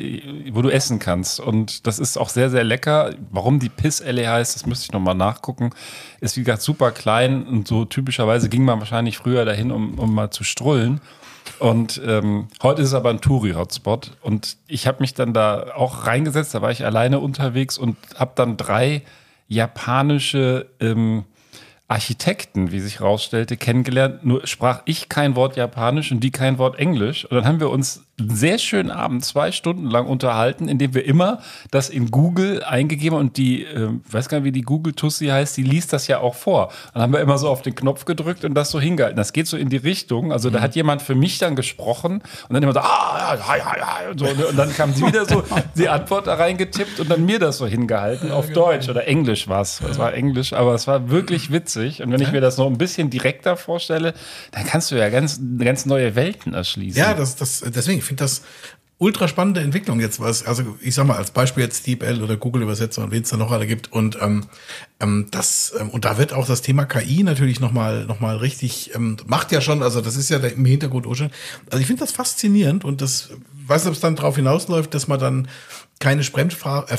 du essen kannst. Und das ist auch sehr, sehr lecker. Warum die Piss Alley heißt, das müsste ich nochmal nachgucken. Ist wie gesagt super klein und so typischerweise ging man wahrscheinlich früher dahin, um mal zu strullen. Und heute ist es aber ein Touri-Hotspot. Und ich habe mich dann da auch reingesetzt, da war ich alleine unterwegs und habe dann 3 japanische Architekten, wie sich rausstellte, kennengelernt. Nur sprach ich kein Wort Japanisch und die kein Wort Englisch. Und dann haben wir uns einen sehr schönen Abend 2 Stunden lang unterhalten, indem wir immer das in Google eingegeben haben und die, weiß gar nicht, wie die Google-Tussi heißt, die liest das ja auch vor. Dann haben wir immer so auf den Knopf gedrückt und das so hingehalten. Das geht so in die Richtung. Also da hat jemand für mich dann gesprochen und dann immer so, und so. Und dann kam sie wieder so, die Antwort da reingetippt und dann mir das so hingehalten auf Deutsch oder Englisch war es. Es war Englisch, aber es war wirklich witzig. Und wenn ich mir das noch ein bisschen direkter vorstelle, dann kannst du ja ganz neue Welten erschließen. Ja, deswegen, ich finde das ultra spannende Entwicklung jetzt, also ich sag mal als Beispiel jetzt DeepL oder Google Übersetzer und wen es da noch alle gibt und und da wird auch das Thema KI natürlich noch mal richtig macht ja schon, also das ist ja im Hintergrund auch schon. Also ich finde das faszinierend und das weiß nicht, ob es dann darauf hinausläuft, dass man dann keine Fremdsprache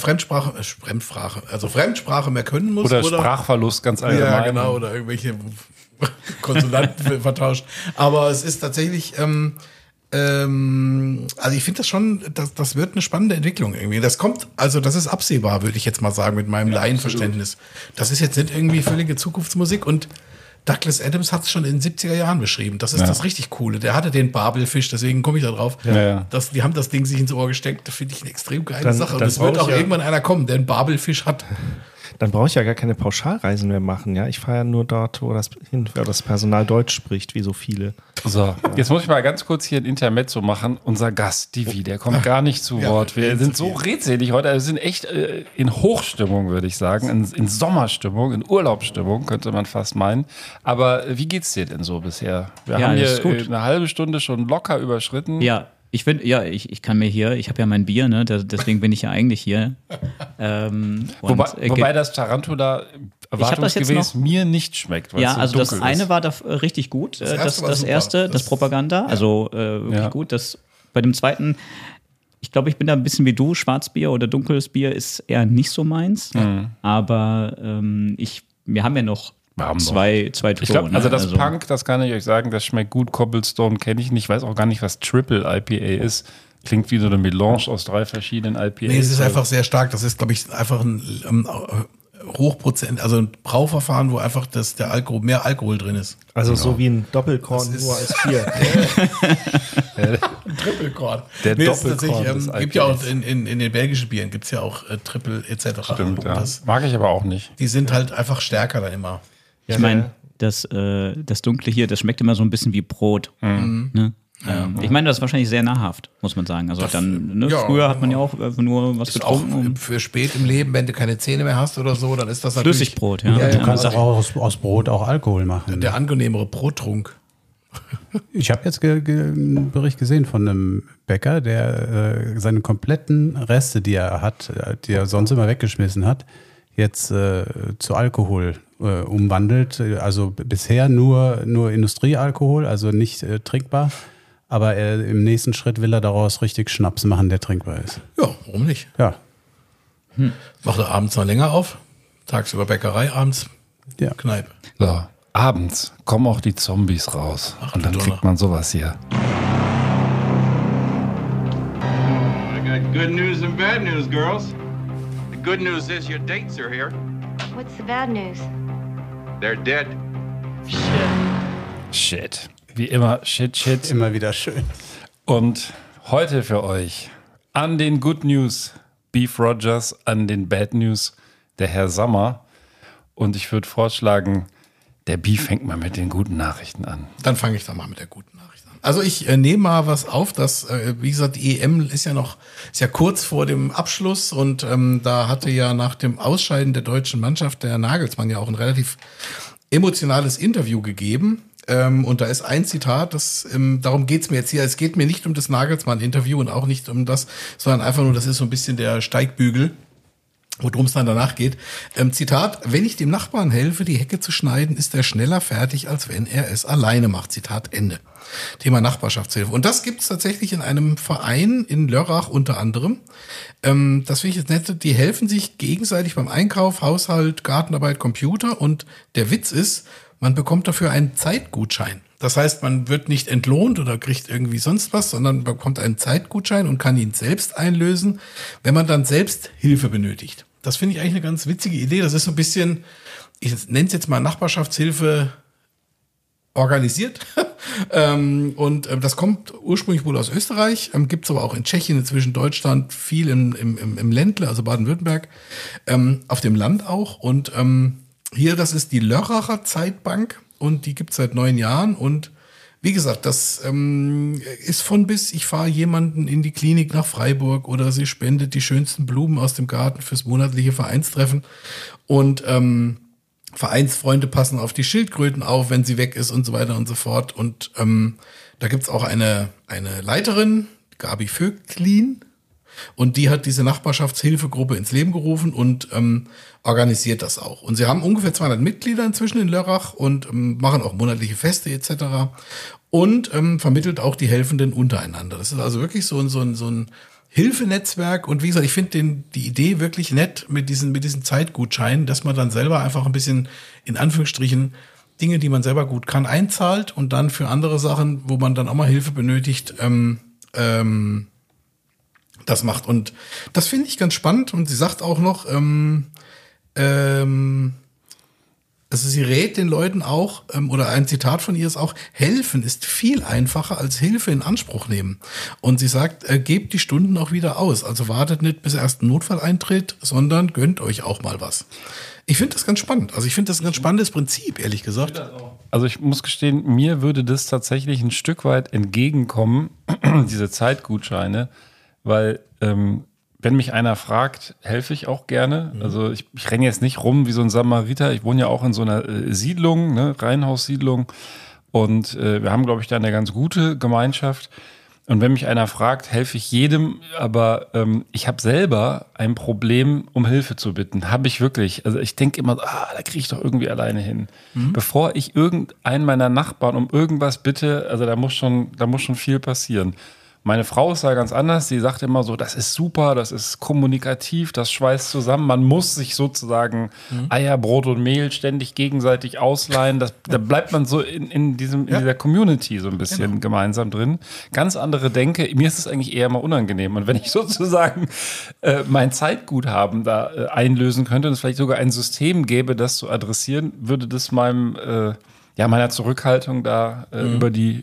mehr können muss oder Sprachverlust ganz allgemein. Ja, genau, oder irgendwelche Konsonanten vertauscht. Aber es ist tatsächlich also ich finde das schon, das wird eine spannende Entwicklung irgendwie. Das ist absehbar, würde ich jetzt mal sagen, mit meinem Laienverständnis. Das ist jetzt nicht irgendwie völlige Zukunftsmusik und Douglas Adams hat es schon in den 70er Jahren beschrieben. Das ist das richtig Coole. Der hatte den Babelfisch, deswegen komme ich da drauf. Ja. Die haben das Ding sich ins Ohr gesteckt. Das finde ich eine extrem geile Sache. Und es wird auch irgendwann einer kommen, der einen Babelfisch hat. Dann brauche ich ja gar keine Pauschalreisen mehr machen. Ja, ich fahre ja nur dort, wo das Personal Deutsch spricht, wie so viele. So, jetzt muss ich mal ganz kurz hier ein Intermezzo machen. Unser Gast, Divi, der kommt gar nicht zu Wort. Wir sind so redselig heute. Wir sind echt in Hochstimmung, würde ich sagen. In Sommerstimmung, in Urlaubsstimmung, könnte man fast meinen. Aber wie geht's dir denn so bisher? Wir haben hier eine halbe Stunde schon locker überschritten. Ja. Ich finde, ich kann mir hier, ich habe ja mein Bier, ne, deswegen bin ich ja eigentlich hier. Wobei das Tarantula erwartungsgemäß mir nicht schmeckt. Ja, also das eine war da richtig gut, das erste, das Propaganda, also wirklich gut. Bei dem zweiten, ich glaube, ich bin da ein bisschen wie du, Schwarzbier oder dunkles Bier ist eher nicht so meins, aber wir haben ja noch zwei ich glaub, also das Punk, das kann ich euch sagen, das schmeckt gut. Cobblestone kenne ich nicht. Ich weiß auch gar nicht, was Triple IPA ist. Klingt wie so eine Melange aus 3 verschiedenen IPAs. Nee, es ist einfach sehr stark. Das ist, glaube ich, einfach ein Hochprozent, also ein Brauverfahren, wo einfach der Alkohol, mehr Alkohol drin ist. Also so wie ein Doppelkorn, nur als Bier. Ein Trippelkorn. Der Doppelkorn. Es gibt ja auch in den belgischen Bieren gibt es ja auch Triple etc. Stimmt, ja. Mag ich aber auch nicht. Die sind halt einfach stärker dann immer. Ich meine, das Dunkle hier, das schmeckt immer so ein bisschen wie Brot. Ne? Ich meine, das ist wahrscheinlich sehr nahrhaft, muss man sagen. Also früher hat man ja auch nur was getrunken. Auch für spät im Leben, wenn du keine Zähne mehr hast oder so, dann ist das natürlich... Flüssigbrot, ja. Du kannst auch aus Brot auch Alkohol machen. Der angenehmere Brottrunk. Ich habe jetzt einen Bericht gesehen von einem Bäcker, der seine kompletten Reste, die er hat, die er sonst immer weggeschmissen hat, jetzt zu Alkohol umwandelt. Also bisher nur Industriealkohol, also nicht trinkbar. Aber im nächsten Schritt will er daraus richtig Schnaps machen, der trinkbar ist. Ja, warum nicht? Ja. Macht er abends noch länger auf? Tagsüber Bäckerei, abends Kneipe. So. abends kommen auch die Zombies raus. Und dann kriegt man sowas hier. I got good news and bad news, girls. The good news is your dates are here. What's the bad news? They're dead. Shit. Wie immer, shit. Immer wieder schön. Und heute für euch an den Good News Beef Rogers, an den Bad News der Herr Sommer. Und ich würde vorschlagen, der Beef fängt mal mit den guten Nachrichten an. Dann fange ich doch mal mit der guten Nachricht an. Also ich nehme mal was auf, dass, wie gesagt, die EM ist ja kurz vor dem Abschluss und da hatte ja nach dem Ausscheiden der deutschen Mannschaft der Nagelsmann ja auch ein relativ emotionales Interview gegeben. Und da ist ein Zitat, darum geht's mir jetzt hier. Es geht mir nicht um das Nagelsmann-Interview und auch nicht um das, sondern einfach nur, das ist so ein bisschen der Steigbügel, worum es dann danach geht. Zitat: Wenn ich dem Nachbarn helfe, die Hecke zu schneiden, ist er schneller fertig, als wenn er es alleine macht. Zitat Ende. Thema Nachbarschaftshilfe. Und das gibt's tatsächlich in einem Verein in Lörrach unter anderem. Das finde ich jetzt nett. Die helfen sich gegenseitig beim Einkauf, Haushalt, Gartenarbeit, Computer. Und der Witz ist, man bekommt dafür einen Zeitgutschein. Das heißt, man wird nicht entlohnt oder kriegt irgendwie sonst was, sondern bekommt einen Zeitgutschein und kann ihn selbst einlösen, wenn man dann selbst Hilfe benötigt. Das finde ich eigentlich eine ganz witzige Idee. Das ist so ein bisschen, ich nenne es jetzt mal Nachbarschaftshilfe organisiert. Und das kommt ursprünglich wohl aus Österreich, gibt es aber auch in Tschechien, inzwischen Deutschland, viel im Ländle, also Baden-Württemberg, auf dem Land auch. Und hier, das ist die Lörracher Zeitbank und die gibt es seit 9 Jahren. Und wie gesagt, das ist von bis, ich fahre jemanden in die Klinik nach Freiburg oder sie spendet die schönsten Blumen aus dem Garten fürs monatliche Vereinstreffen. Und Vereinsfreunde passen auf die Schildkröten auf, wenn sie weg ist und so weiter und so fort. Und da gibt's auch eine Leiterin, Gabi Vöglin, und die hat diese Nachbarschaftshilfegruppe ins Leben gerufen und organisiert das auch. Und sie haben ungefähr 200 Mitglieder inzwischen in Lörrach und machen auch monatliche Feste etc. Und vermittelt auch die Helfenden untereinander. Das ist also wirklich so ein Hilfenetzwerk. Und wie gesagt, ich finde die Idee wirklich nett mit diesen Zeitgutscheinen, dass man dann selber einfach ein bisschen, in Anführungsstrichen, Dinge, die man selber gut kann, einzahlt und dann für andere Sachen, wo man dann auch mal Hilfe benötigt, das macht. Und das finde ich ganz spannend. Und sie sagt auch noch, also sie rät den Leuten auch, oder ein Zitat von ihr ist auch, helfen ist viel einfacher als Hilfe in Anspruch nehmen. Und sie sagt, gebt die Stunden auch wieder aus. Also wartet nicht, bis erst ein Notfall eintritt, sondern gönnt euch auch mal was. Ich finde das ganz spannend. Also ich finde das ein ganz spannendes Prinzip, ehrlich gesagt. Also ich muss gestehen, mir würde das tatsächlich ein Stück weit entgegenkommen, diese Zeitgutscheine, weil wenn mich einer fragt, helfe ich auch gerne. Also ich renne jetzt nicht rum wie so ein Samariter. Ich wohne ja auch in so einer Siedlung, ne, Reihenhaussiedlung. Und wir haben, glaube ich, da eine ganz gute Gemeinschaft. Und wenn mich einer fragt, helfe ich jedem. Aber ich habe selber ein Problem, um Hilfe zu bitten. Habe ich wirklich. Also ich denke immer, da kriege ich doch irgendwie alleine hin. Bevor ich irgendeinen meiner Nachbarn um irgendwas bitte, also da muss schon viel passieren. Meine Frau ist da ganz anders. Sie sagt immer so, das ist super, das ist kommunikativ, das schweißt zusammen. Man muss sich sozusagen Eier, Brot und Mehl ständig gegenseitig ausleihen. Da bleibt man so in dieser Community so ein bisschen gemeinsam drin. Ganz andere Denke. Mir ist es eigentlich eher mal unangenehm. Und wenn ich sozusagen mein Zeitguthaben da einlösen könnte und es vielleicht sogar ein System gäbe, das zu adressieren, würde das meiner Zurückhaltung da über die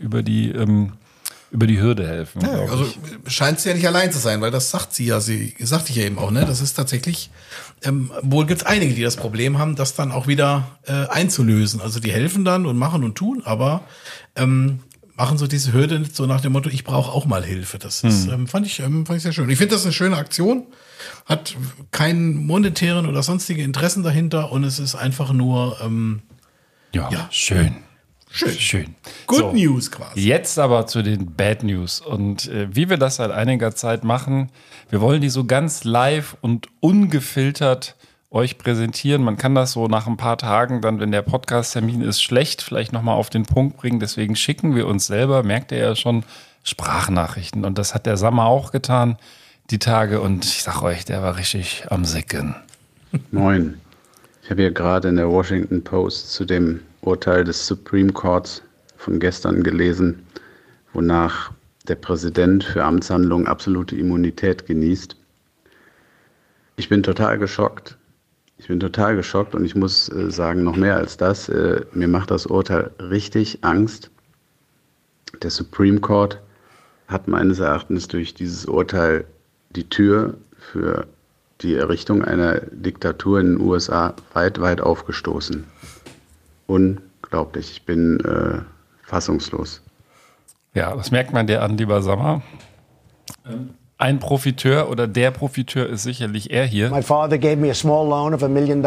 Hürde helfen. Ja, also scheint sie ja nicht allein zu sein, weil das sagt sie sagte ich ja eben auch, ne? Das ist tatsächlich, wohl gibt es einige, die das Problem haben, das dann auch wieder einzulösen. Also die helfen dann und machen und tun, aber machen so diese Hürde nicht so nach dem Motto, ich brauche auch mal Hilfe. Das ist, fand ich sehr schön. Ich finde das eine schöne Aktion, hat keinen monetären oder sonstige Interessen dahinter und es ist einfach nur schön. Schön. Good News quasi. Jetzt aber zu den Bad News. Und wie wir das seit einiger Zeit machen, wir wollen die so ganz live und ungefiltert euch präsentieren. Man kann das so nach ein paar Tagen dann, wenn der Podcast-Termin ist, schlecht vielleicht nochmal auf den Punkt bringen. Deswegen schicken wir uns selber, merkt ihr ja schon, Sprachnachrichten. Und das hat der Sammer auch getan, die Tage. Und ich sag euch, der war richtig am Sicken. Moin. Ich habe hier gerade in der Washington Post zu dem Urteil des Supreme Courts von gestern gelesen, wonach der Präsident für Amtshandlungen absolute Immunität genießt. Ich bin total geschockt. Und ich muss sagen, noch mehr als das, mir macht das Urteil richtig Angst. Der Supreme Court hat meines Erachtens durch dieses Urteil die Tür für die Errichtung einer Diktatur in den USA weit, weit aufgestoßen. Unglaublich, ich bin fassungslos. Ja, das merkt man dir an, lieber Sammer. Ein Profiteur oder der Profiteur ist sicherlich er hier. My father gave me a small loan of $1 million.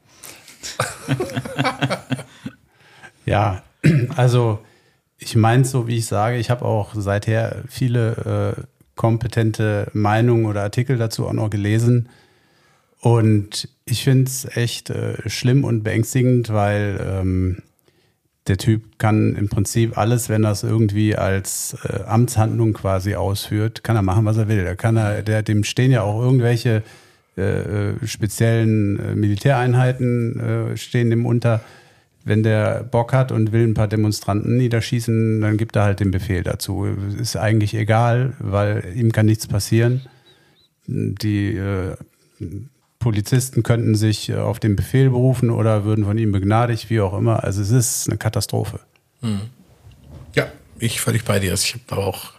Ja, also ich meine es so, wie ich sage. Ich habe auch seither viele kompetente Meinungen oder Artikel dazu auch noch gelesen. Und ich finde es echt schlimm und beängstigend, weil der Typ kann im Prinzip alles, wenn er es irgendwie als Amtshandlung quasi ausführt, kann er machen, was er will. Dem stehen ja auch irgendwelche speziellen Militäreinheiten stehen dem unter. Wenn der Bock hat und will ein paar Demonstranten niederschießen, dann gibt er halt den Befehl dazu. Ist eigentlich egal, weil ihm kann nichts passieren. Die Polizisten könnten sich auf den Befehl berufen oder würden von ihm begnadigt, wie auch immer. Also es ist eine Katastrophe. Ja, ich völlig bei dir. Ich habe auch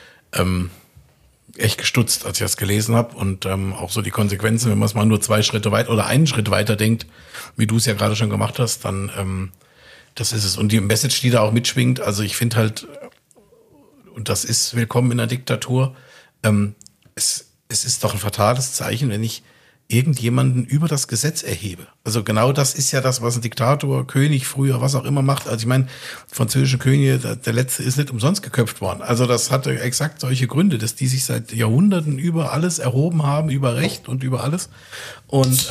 echt gestutzt, als ich das gelesen habe und auch so die Konsequenzen, wenn man es mal nur 2 Schritte weit oder einen Schritt weiter denkt, wie du es ja gerade schon gemacht hast, dann das ist es. Und die Message, die da auch mitschwingt, also ich finde halt, und das ist willkommen in der Diktatur, es ist doch ein fatales Zeichen, wenn ich irgendjemanden über das Gesetz erhebe. Also genau das ist ja das, was ein Diktator, König früher, was auch immer macht. Also ich meine, französische Könige, der letzte ist nicht umsonst geköpft worden. Also das hatte exakt solche Gründe, dass die sich seit Jahrhunderten über alles erhoben haben, über Recht und über alles. Und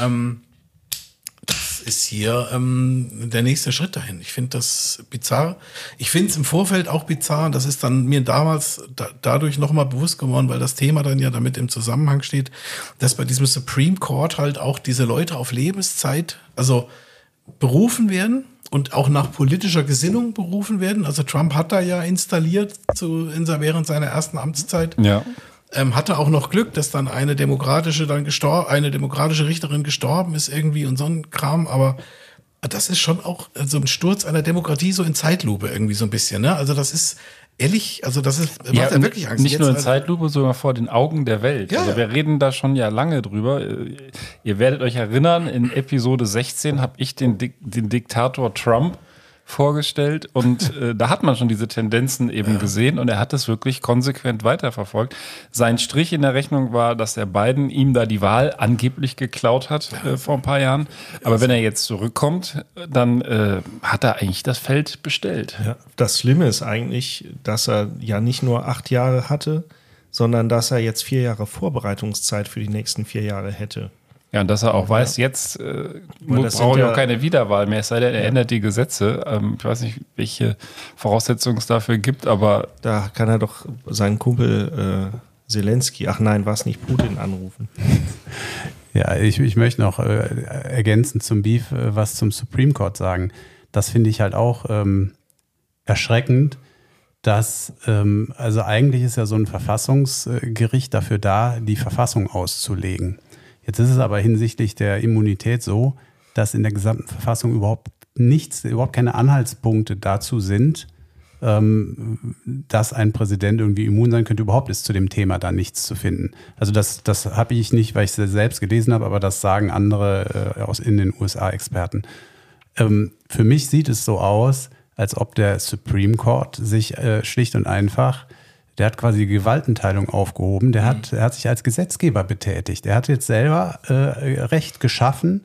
das ist hier der nächste Schritt dahin. Ich finde das bizarr. Ich finde es im Vorfeld auch bizarr. Das ist dann mir damals dadurch nochmal bewusst geworden, weil das Thema dann ja damit im Zusammenhang steht, dass bei diesem Supreme Court halt auch diese Leute auf Lebenszeit, also berufen werden und auch nach politischer Gesinnung berufen werden. Also Trump hat da ja installiert während seiner ersten Amtszeit. Ja. Hatte auch noch Glück, dass dann eine demokratische Richterin gestorben ist irgendwie und so ein Kram, aber das ist schon auch so ein Sturz einer Demokratie so in Zeitlupe irgendwie so ein bisschen, ne? Also das ist ehrlich, also das ist macht ja wirklich Angst. Nicht nur in Zeitlupe, sondern vor den Augen der Welt. Ja, also wir reden da schon ja lange drüber. Ihr werdet euch erinnern, in Episode 16 habe ich den Diktator Trump vorgestellt und da hat man schon diese Tendenzen eben gesehen und er hat es wirklich konsequent weiterverfolgt. Sein Strich in der Rechnung war, dass der Biden ihm da die Wahl angeblich geklaut hat vor ein paar Jahren. Aber wenn er jetzt zurückkommt, dann hat er eigentlich das Feld bestellt. Ja. Das Schlimme ist eigentlich, dass er ja nicht nur 8 Jahre hatte, sondern dass er jetzt 4 Jahre Vorbereitungszeit für die nächsten 4 Jahre hätte. Ja, und dass er auch weiß, jetzt brauche ich auch keine Wiederwahl mehr, es sei denn, er ändert die Gesetze. Ich weiß nicht, welche Voraussetzungen es dafür gibt, aber da kann er doch seinen Kumpel Zelensky, ach nein, war es nicht Putin, anrufen. Ja, ich möchte noch ergänzend zum Beef was zum Supreme Court sagen. Das finde ich halt auch erschreckend, dass, also eigentlich ist ja so ein Verfassungsgericht dafür da, die Verfassung auszulegen. Jetzt ist es aber hinsichtlich der Immunität so, dass in der gesamten Verfassung überhaupt keine Anhaltspunkte dazu sind, dass ein Präsident irgendwie immun sein könnte. Überhaupt ist zu dem Thema da nichts zu finden. Also das habe ich nicht, weil ich es selbst gelesen habe, aber das sagen andere in den USA-Experten. Für mich sieht es so aus, als ob der Supreme Court sich schlicht und einfach, der hat quasi die Gewaltenteilung aufgehoben, der hat sich als Gesetzgeber betätigt. Er hat jetzt selber Recht geschaffen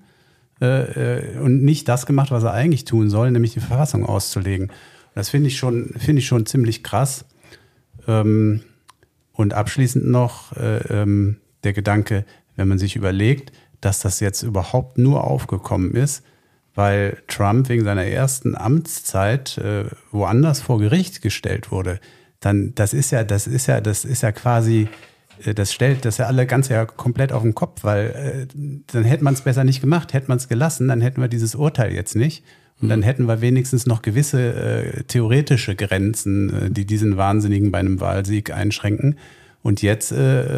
und nicht das gemacht, was er eigentlich tun soll, nämlich die Verfassung auszulegen. Das finde ich schon ziemlich krass. Und abschließend noch der Gedanke, wenn man sich überlegt, dass das jetzt überhaupt nur aufgekommen ist, weil Trump wegen seiner ersten Amtszeit woanders vor Gericht gestellt wurde, dann das ist ja quasi, das stellt das ja alle ganz ja komplett auf den Kopf, weil dann hätte man es besser nicht gemacht, hätte man es gelassen, dann hätten wir dieses Urteil jetzt nicht. Dann hätten wir wenigstens noch gewisse theoretische Grenzen, die diesen Wahnsinnigen bei einem Wahlsieg einschränken. Und jetzt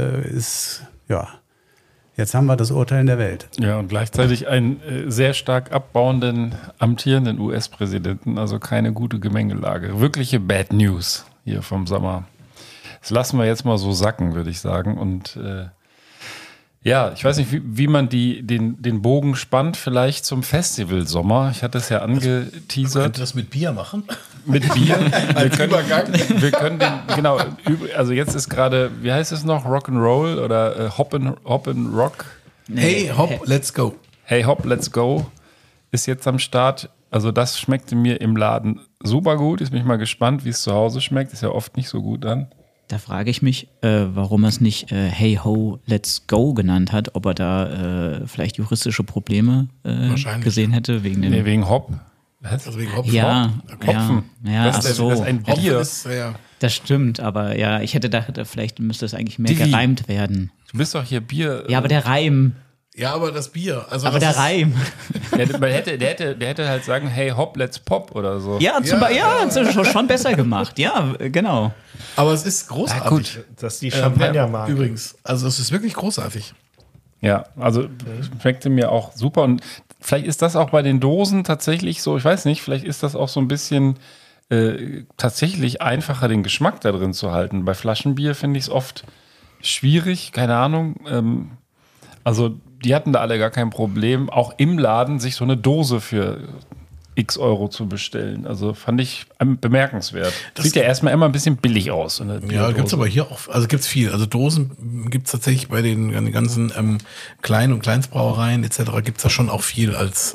jetzt haben wir das Urteil in der Welt. Ja, und gleichzeitig einen sehr stark abbauenden, amtierenden US-Präsidenten. Also keine gute Gemengelage. Wirkliche Bad News hier vom Sommer. Das lassen wir jetzt mal so sacken, würde ich sagen. Und ja, ich weiß nicht, wie man den Bogen spannt, vielleicht zum Festival Sommer. Ich hatte es ja angeteasert. Könnt ihr das mit Bier machen? Mit Bier? Wir können den, genau, also jetzt ist gerade, wie heißt es noch, Rock'n'Roll oder Hop and Rock? Hey, Hop, let's go. Hey, Hop, let's go ist jetzt am Start. Also das schmeckte mir im Laden super gut. Jetzt bin ich mal gespannt, wie es zu Hause schmeckt. Ist ja oft nicht so gut dann. Da frage ich mich, warum er es nicht Hey Ho, Let's Go genannt hat, ob er da vielleicht juristische Probleme gesehen hätte wegen dem. Nee, wegen Hop. Was? Also wegen Hopfen? Ja, Hopfen. Ja, das ist ein Bier. Das stimmt, aber ja, ich hätte gedacht, vielleicht müsste es eigentlich mehr gereimt werden. Du bist doch hier Bier. Ja, aber der Reim. Ja, aber das Bier. Also aber der Reim. Ja, der hätte halt sagen, hey, Hop, let's pop oder so. Ja, schon besser gemacht. Ja, genau. Aber es ist großartig. Ja, gut, das ist die Champagnermarke. Übrigens, also es ist wirklich großartig. Ja, also schmeckte mir auch super. Und vielleicht ist das auch bei den Dosen tatsächlich so, ich weiß nicht, vielleicht ist das auch so ein bisschen tatsächlich einfacher, den Geschmack da drin zu halten. Bei Flaschenbier finde ich es oft schwierig, keine Ahnung. Also die hatten da alle gar kein Problem, auch im Laden sich so eine Dose für x Euro zu bestellen. Also fand ich bemerkenswert. Das sieht ja erstmal immer ein bisschen billig aus. So ja, gibt es aber hier auch, also gibt es viel. Also Dosen gibt es tatsächlich bei den ganzen Klein- und Kleinstbrauereien etc. gibt es da schon auch viel als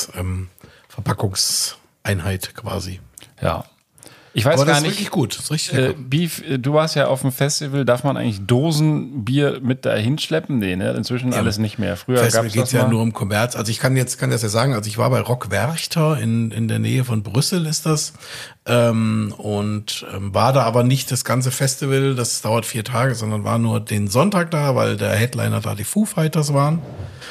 Verpackungseinheit quasi. Ja. Ich weiß aber gar das nicht. Ist wirklich gut. Das ist richtig lecker. Beef, du warst ja auf dem Festival, darf man eigentlich Dosenbier mit dahin schleppen? Nee, ne? Inzwischen alles nicht mehr. Früher gab es das ja nur um Kommerz. Also ich kann das ja sagen, also ich war bei Rock Werchter in der Nähe von Brüssel ist das und war da aber nicht das ganze Festival, das dauert 4 Tage, sondern war nur den Sonntag da, weil der Headliner da die Foo Fighters waren.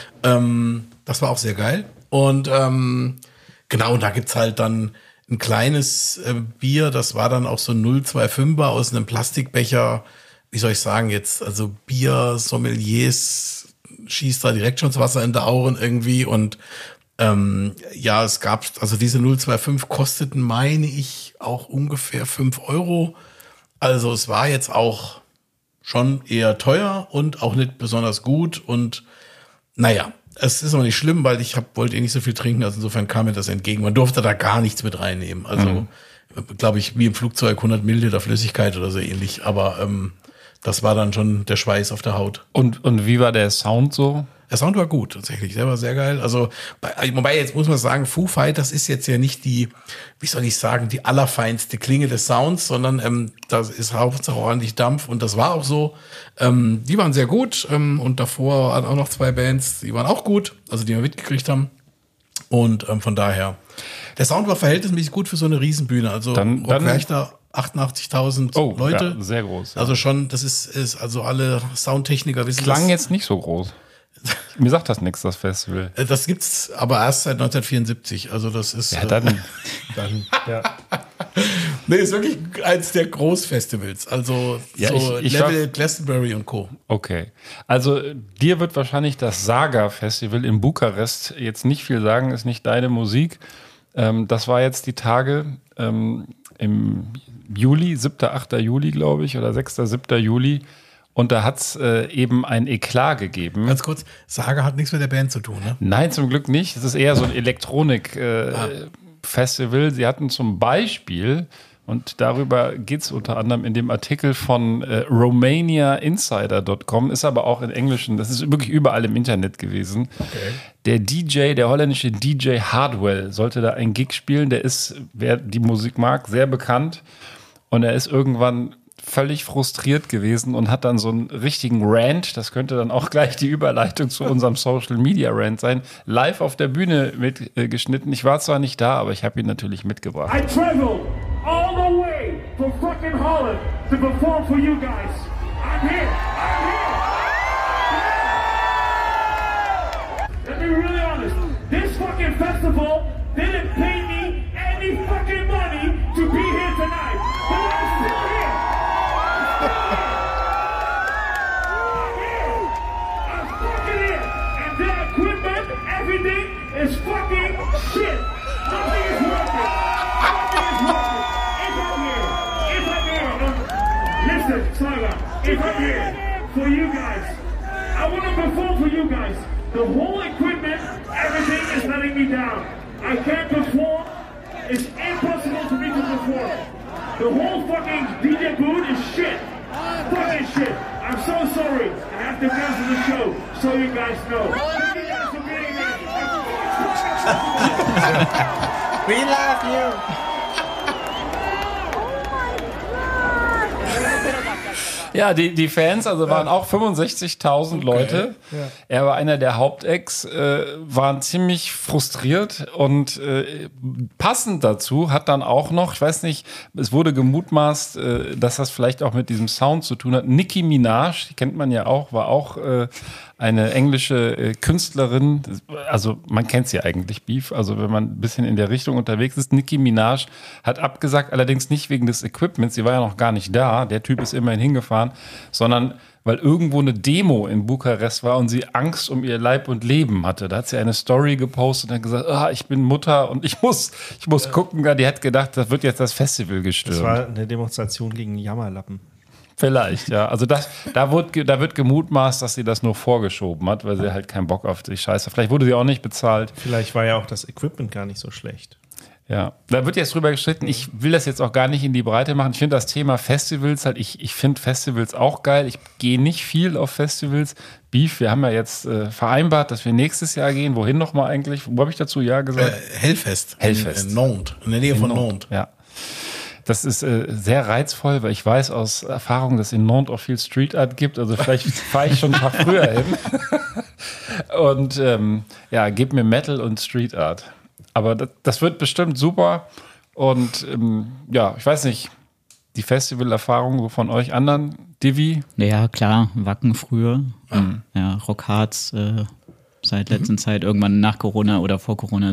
Das war auch sehr geil. Und genau, da gibt's halt dann ein kleines Bier, das war dann auch so 0,25er aus einem Plastikbecher. Wie soll ich sagen jetzt? Also Bier-Sommeliers schießt da direkt schon das Wasser in der Augen irgendwie. Und ja, es gab, also diese 0,25 kosteten, meine ich, auch ungefähr 5 Euro. Also es war jetzt auch schon eher teuer und auch nicht besonders gut. Und naja, es ist aber nicht schlimm, weil ich wollte eh nicht so viel trinken, also insofern kam mir das entgegen. Man durfte da gar nichts mit reinnehmen. Also, glaube ich, wie im Flugzeug 100 Milliliter Flüssigkeit oder so ähnlich. Aber das war dann schon der Schweiß auf der Haut. Und wie war der Sound so? Der Sound war gut, tatsächlich. Der war sehr geil. Also, wobei jetzt muss man sagen, Foo Fighters ist jetzt ja nicht die, wie soll ich sagen, die allerfeinste Klinge des Sounds, sondern das ist hauptsächlich ordentlich Dampf und das war auch so. Die waren sehr gut und davor waren auch noch 2 Bands, die waren auch gut, also die wir mitgekriegt haben. Und von daher, der Sound war verhältnismäßig gut für so eine Riesenbühne. Also Rock Werchter 88.000 Leute. Ja, sehr groß. Ja. Also schon, das ist also alle Soundtechniker wissen Klang das. jetzt nicht so groß. Mir sagt das nichts, das Festival. Das gibt's aber erst seit 1974. Also das ist. Ja, dann ja. Nee, ist wirklich eins der Großfestivals. Also ja, so Level Glastonbury und Co. Okay. Also dir wird wahrscheinlich das Saga-Festival in Bukarest jetzt nicht viel sagen, ist nicht deine Musik. Das war jetzt die Tage im Juli, 7., 8. Juli, glaube ich, oder 6., 7. Juli. Und da hat es eben ein Eklat gegeben. Ganz kurz, Saga hat nichts mit der Band zu tun, ne? Nein, zum Glück nicht. Es ist eher so ein Elektronik-Festival. Sie hatten zum Beispiel, und darüber geht es unter anderem in dem Artikel von RomaniaInsider.com, ist aber auch in Englischen, das ist wirklich überall im Internet gewesen. Okay. Der holländische DJ Hardwell sollte da einen Gig spielen. Der ist, wer die Musik mag, sehr bekannt. Und er ist irgendwann völlig frustriert gewesen und hat dann so einen richtigen Rant, das könnte dann auch gleich die Überleitung zu unserem Social-Media-Rant sein, live auf der Bühne mitgeschnitten. Ich war zwar nicht da, aber ich habe ihn natürlich mitgebracht. I traveled all the way from fucking Holland to perform for you guys. I'm here. Let me be really honest. This fucking festival didn't pay Saga, if I'm here for you guys, I want to perform for you guys. The whole equipment, everything is letting me down. I can't perform. It's impossible for me to perform. The whole fucking DJ booth is shit. Fucking shit. I'm so sorry. I have to cancel the show so you guys know. Thank you guys for being here. We love you. Ja, die Fans, also waren auch 65.000 Leute. Ja. Er war einer der Hauptacts, waren ziemlich frustriert und passend dazu hat dann auch noch, ich weiß nicht, es wurde gemutmaßt, dass das vielleicht auch mit diesem Sound zu tun hat. Nicki Minaj, die kennt man ja auch, war auch eine englische Künstlerin, also man kennt sie eigentlich, Beef, also wenn man ein bisschen in der Richtung unterwegs ist. Nicki Minaj hat abgesagt, allerdings nicht wegen des Equipments, sie war ja noch gar nicht da, der Typ ist immerhin hingefahren, sondern weil irgendwo eine Demo in Bukarest war und sie Angst um ihr Leib und Leben hatte. Da hat sie eine Story gepostet und hat gesagt, ich bin Mutter und ich muss gucken. Die hat gedacht, das wird jetzt das Festival gestört. Das war eine Demonstration gegen Jammerlappen. Vielleicht, ja. Also da wird gemutmaßt, dass sie das nur vorgeschoben hat, weil sie halt keinen Bock auf die Scheiße. Vielleicht wurde sie auch nicht bezahlt. Vielleicht war ja auch das Equipment gar nicht so schlecht. Ja, da wird jetzt drüber gestritten. Ich will das jetzt auch gar nicht in die Breite machen. Ich finde das Thema Festivals halt, ich finde Festivals auch geil. Ich gehe nicht viel auf Festivals. Beef, wir haben ja jetzt vereinbart, dass wir nächstes Jahr gehen. Wohin nochmal eigentlich? Wo habe ich dazu ja gesagt? Hellfest. Hellfest. In Nantes, in der Nähe von Nantes. Ja. Das ist sehr reizvoll, weil ich weiß aus Erfahrung, dass in Nantes auch viel Street Art gibt. Also vielleicht fahre ich schon einen Tag früher hin. Und gib mir Metal und Street Art. Aber das wird bestimmt super. Und ich weiß nicht, die Festivalerfahrung so von euch anderen, Divi? Ja, klar, Wacken früher. Ja, Rockharz seit letzter Zeit. Irgendwann nach Corona oder vor Corona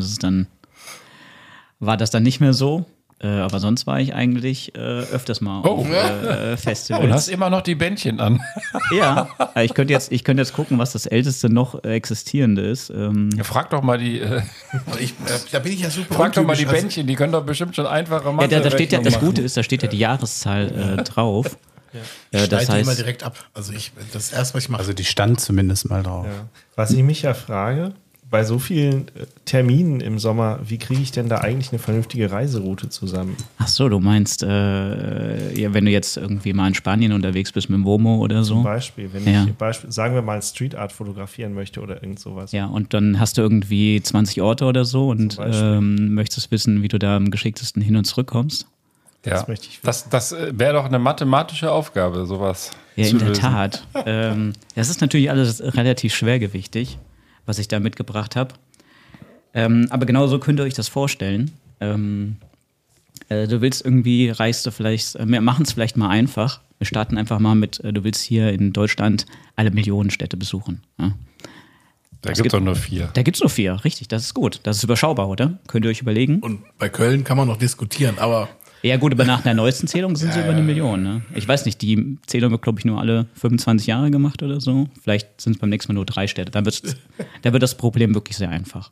war das dann nicht mehr so. Aber sonst war ich eigentlich öfters mal auf Festivals. Und hast immer noch die Bändchen an. Ja, ich könnte jetzt gucken, was das älteste noch existierende ist. Frag doch mal die. Da bin ich ja super. Frag doch mal die Bändchen, die können doch bestimmt schon einfache Mathe. Ja, da steht ja, das Gute ist, da steht ja die Jahreszahl drauf. Ja. Das heißt immer direkt ab. Also das erste, was ich mache. Also die stand zumindest mal drauf. Ja. Was ich mich ja frage, bei so vielen Terminen im Sommer, wie kriege ich denn da eigentlich eine vernünftige Reiseroute zusammen? Ach so, du meinst, wenn du jetzt irgendwie mal in Spanien unterwegs bist mit dem Womo oder so? Zum Beispiel, wenn ich sagen wir mal Street Art fotografieren möchte oder irgend sowas. Ja, und dann hast du irgendwie 20 Orte oder so und möchtest wissen, wie du da am geschicktesten hin und zurück kommst. Ja, das wäre doch eine mathematische Aufgabe, sowas ja, zu in der lösen. Tat. Das ist natürlich alles relativ schwergewichtig, was ich da mitgebracht habe. Aber genau so könnt ihr euch das vorstellen. Du willst irgendwie, wir machen es vielleicht mal einfach. Wir starten einfach mal mit, du willst hier in Deutschland alle Millionenstädte besuchen. Ja? Da gibt es doch nur 4. Da gibt es nur 4, richtig, das ist gut. Das ist überschaubar, oder? Könnt ihr euch überlegen? Und bei Köln kann man noch diskutieren, aber... Ja gut, aber nach der neuesten Zählung sind sie über 1 Million. Ne? Ich weiß nicht, die Zählung wird, glaube ich, nur alle 25 Jahre gemacht oder so. Vielleicht sind es beim nächsten Mal nur 3 Städte. Da wird das Problem wirklich sehr einfach.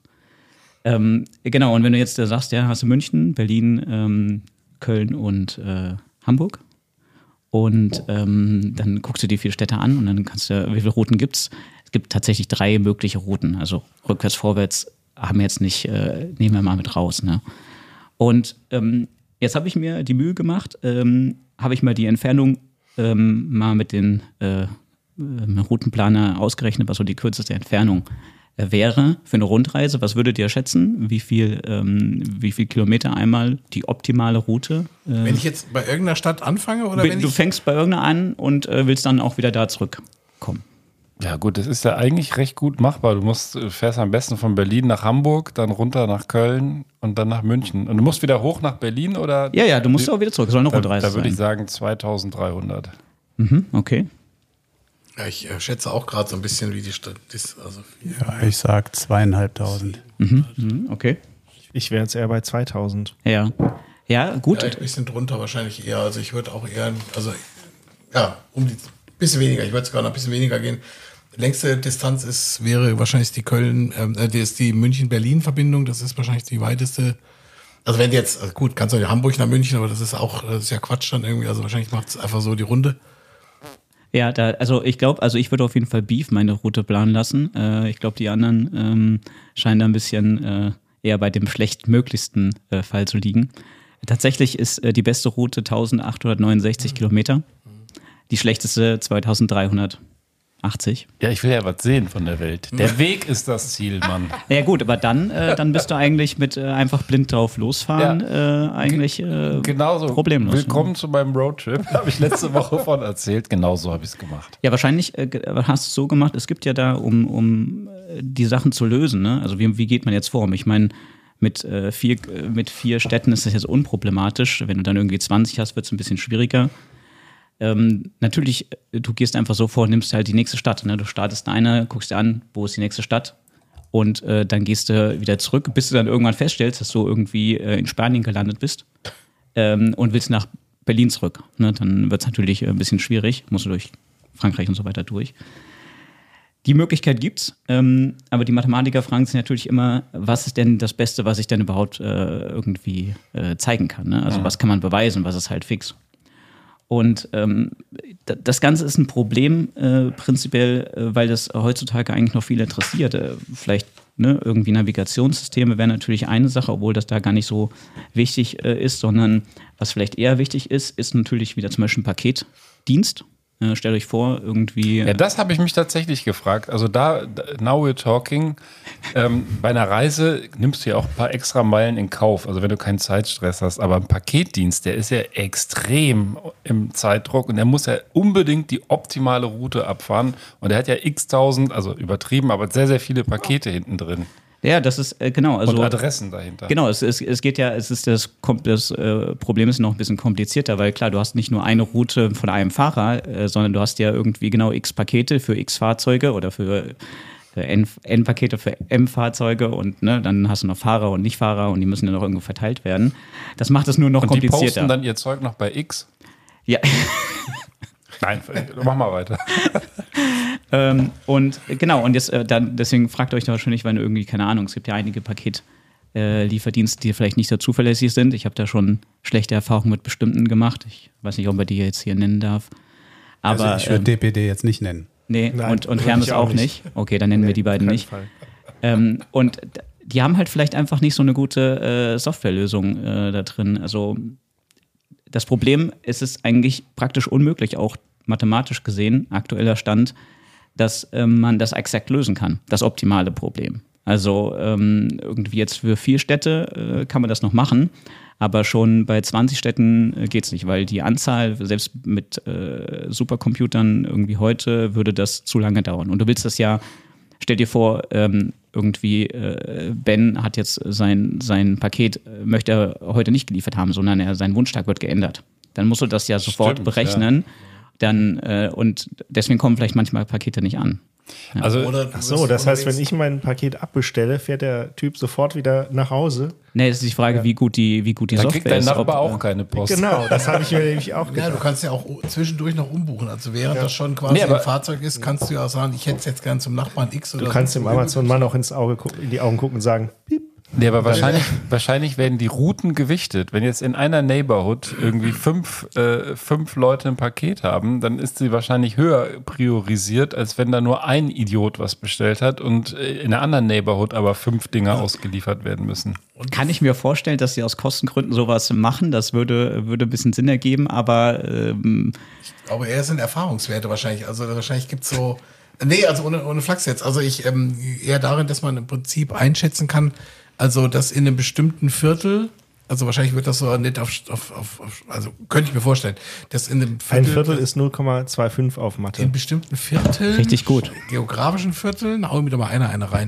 Genau, und wenn du jetzt sagst, ja, hast du München, Berlin, Köln und Hamburg. Und dann guckst du die 4 Städte an und dann kannst du, wie viele Routen gibt's? Es gibt tatsächlich 3 mögliche Routen. Also rückwärts, vorwärts haben wir jetzt nicht, nehmen wir mal mit raus. Ne? Und jetzt habe ich mir die Mühe gemacht, habe ich mal die Entfernung mal mit den Routenplaner ausgerechnet, was so die kürzeste Entfernung wäre für eine Rundreise. Was würdet ihr schätzen? Wie viel Kilometer einmal die optimale Route? Wenn ich jetzt bei irgendeiner Stadt anfange? Oder du fängst bei irgendeiner an und willst dann auch wieder da zurückkommen. Ja gut, das ist ja eigentlich recht gut machbar. Du fährst am besten von Berlin nach Hamburg, dann runter nach Köln und dann nach München. Und du musst wieder hoch nach Berlin, oder? Ja, du musst auch wieder zurück. Das soll eine Rundreise sein. Da würde ich sagen 2300. Okay. Ja, ich schätze auch gerade so ein bisschen, wie die Stadt ist. Also ja, ich sag 2500. Okay. Ich wäre jetzt eher bei 2000. Ja, gut. Ja, ein bisschen drunter wahrscheinlich eher. Also ich würde auch eher, bisschen weniger. Ich würde sogar noch ein bisschen weniger gehen. Längste Distanz wäre wahrscheinlich die die München-Berlin-Verbindung. Das ist wahrscheinlich die weiteste. Also wenn jetzt, gut, kannst du ja Hamburg nach München, aber das ist ja Quatsch dann irgendwie. Also wahrscheinlich macht es einfach so die Runde. Ja, ich glaube, ich würde auf jeden Fall Beef meine Route planen lassen. Ich glaube, die anderen scheinen da ein bisschen eher bei dem schlechtmöglichsten Fall zu liegen. Tatsächlich ist die beste Route 1869 Kilometer, die schlechteste 2380. Ja, ich will ja was sehen von der Welt. Der Weg ist das Ziel, Mann. Ja gut, aber dann bist du eigentlich mit einfach blind drauf losfahren genauso problemlos. Willkommen zu meinem Roadtrip. Habe ich letzte Woche von erzählt. Genauso habe ich es gemacht. Ja, wahrscheinlich hast du es so gemacht. Es gibt ja da, um die Sachen zu lösen, ne? Also wie geht man jetzt vor? Ich meine, mit 4 Städten ist das jetzt unproblematisch. Wenn du dann irgendwie 20 hast, wird es ein bisschen schwieriger. Natürlich, du gehst einfach so vor, nimmst halt die nächste Stadt. Ne? Du startest eine, guckst dir an, wo ist die nächste Stadt und dann gehst du wieder zurück, bis du dann irgendwann feststellst, dass du irgendwie in Spanien gelandet bist und willst nach Berlin zurück. Ne? Dann wird es natürlich ein bisschen schwierig, musst du durch Frankreich und so weiter durch. Die Möglichkeit gibt's, aber die Mathematiker fragen sich natürlich immer, was ist denn das Beste, was ich denn überhaupt irgendwie zeigen kann? Ne? Also was kann man beweisen, was ist halt fix? Und das Ganze ist ein Problem prinzipiell, weil das heutzutage eigentlich noch viel interessiert. Vielleicht irgendwie Navigationssysteme wäre natürlich eine Sache, obwohl das da gar nicht so wichtig ist, sondern was vielleicht eher wichtig ist natürlich wieder zum Beispiel ein Paketdienst. Stellt euch vor, irgendwie. Ja, das habe ich mich tatsächlich gefragt. Also now we're talking. Bei einer Reise nimmst du ja auch ein paar extra Meilen in Kauf, also wenn du keinen Zeitstress hast. Aber ein Paketdienst, der ist ja extrem im Zeitdruck und der muss ja unbedingt die optimale Route abfahren. Und der hat ja x-tausend, also übertrieben, aber sehr, sehr viele Pakete hinten drin. Ja, das ist genau. Also, und Adressen dahinter. Genau, das Problem ist noch ein bisschen komplizierter, weil klar, du hast nicht nur eine Route von einem Fahrer, sondern du hast ja irgendwie genau x Pakete für x Fahrzeuge oder für n Pakete für m Fahrzeuge und dann hast du noch Fahrer und Nichtfahrer und die müssen ja noch irgendwo verteilt werden. Das macht es nur noch komplizierter. Und die posten dann ihr Zeug noch bei X? Ja. Nein, mach mal weiter. Und genau, und jetzt deswegen fragt euch da wahrscheinlich, weil irgendwie, keine Ahnung, es gibt ja einige Paketlieferdienste, die vielleicht nicht so zuverlässig sind. Ich habe da schon schlechte Erfahrungen mit bestimmten gemacht. Ich weiß nicht, ob man die jetzt hier nennen darf. Aber also ich würde DPD jetzt nicht nennen. Nee, nein, und Hermes auch nicht. Okay, dann nennen wir die beiden nicht. Und die haben halt vielleicht einfach nicht so eine gute Softwarelösung da drin. Also das Problem ist es eigentlich praktisch unmöglich, auch mathematisch gesehen, aktueller Stand, dass man das exakt lösen kann, das optimale Problem. Also irgendwie jetzt für 4 Städte kann man das noch machen, aber schon bei 20 Städten geht's nicht, weil die Anzahl, selbst mit Supercomputern irgendwie heute, würde das zu lange dauern. Und du willst das ja, stell dir vor, irgendwie Ben hat jetzt sein Paket, möchte er heute nicht geliefert haben, sondern sein Wunschtag wird geändert. Dann musst du das ja sofort berechnen. Ja. Dann, und deswegen kommen vielleicht manchmal Pakete nicht an. Ja. Also, ach so, das heißt, wenn ich mein Paket abbestelle, fährt der Typ sofort wieder nach Hause? Nee, das ist die Frage, wie gut die Software ist. Da kriegt dein Nachbar auch keine Post. Genau, das habe ich mir nämlich auch gedacht. Ja, du kannst ja auch zwischendurch noch umbuchen. Also während das schon quasi ein Fahrzeug ist, kannst du ja auch sagen, ich hätte es jetzt gern zum Nachbarn X oder so. Du kannst dem Amazon-Mann auch in die Augen gucken und sagen, piep. Nee, aber wahrscheinlich werden die Routen gewichtet. Wenn jetzt in einer Neighborhood irgendwie 5 Leute ein Paket haben, dann ist sie wahrscheinlich höher priorisiert, als wenn da nur ein Idiot was bestellt hat und in einer anderen Neighborhood aber 5 Dinger ausgeliefert werden müssen. Kann ich mir vorstellen, dass sie aus Kostengründen sowas machen? Das würde ein bisschen Sinn ergeben, aber ich glaube, eher sind Erfahrungswerte wahrscheinlich. Also wahrscheinlich gibt es so. Nee, also ohne Flachs jetzt. Also ich eher darin, dass man im Prinzip einschätzen kann, also dass in einem bestimmten Viertel, also wahrscheinlich wird das so nicht also könnte ich mir vorstellen, dass in einem Viertel. Ein Viertel ist 0,25 auf Mathe. In bestimmten Vierteln. Richtig gut. Geografischen Vierteln, hau mir da mal eine rein.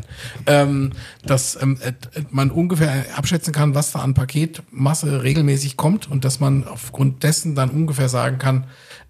Dass man ungefähr abschätzen kann, was da an Paketmasse regelmäßig kommt und dass man aufgrund dessen dann ungefähr sagen kann,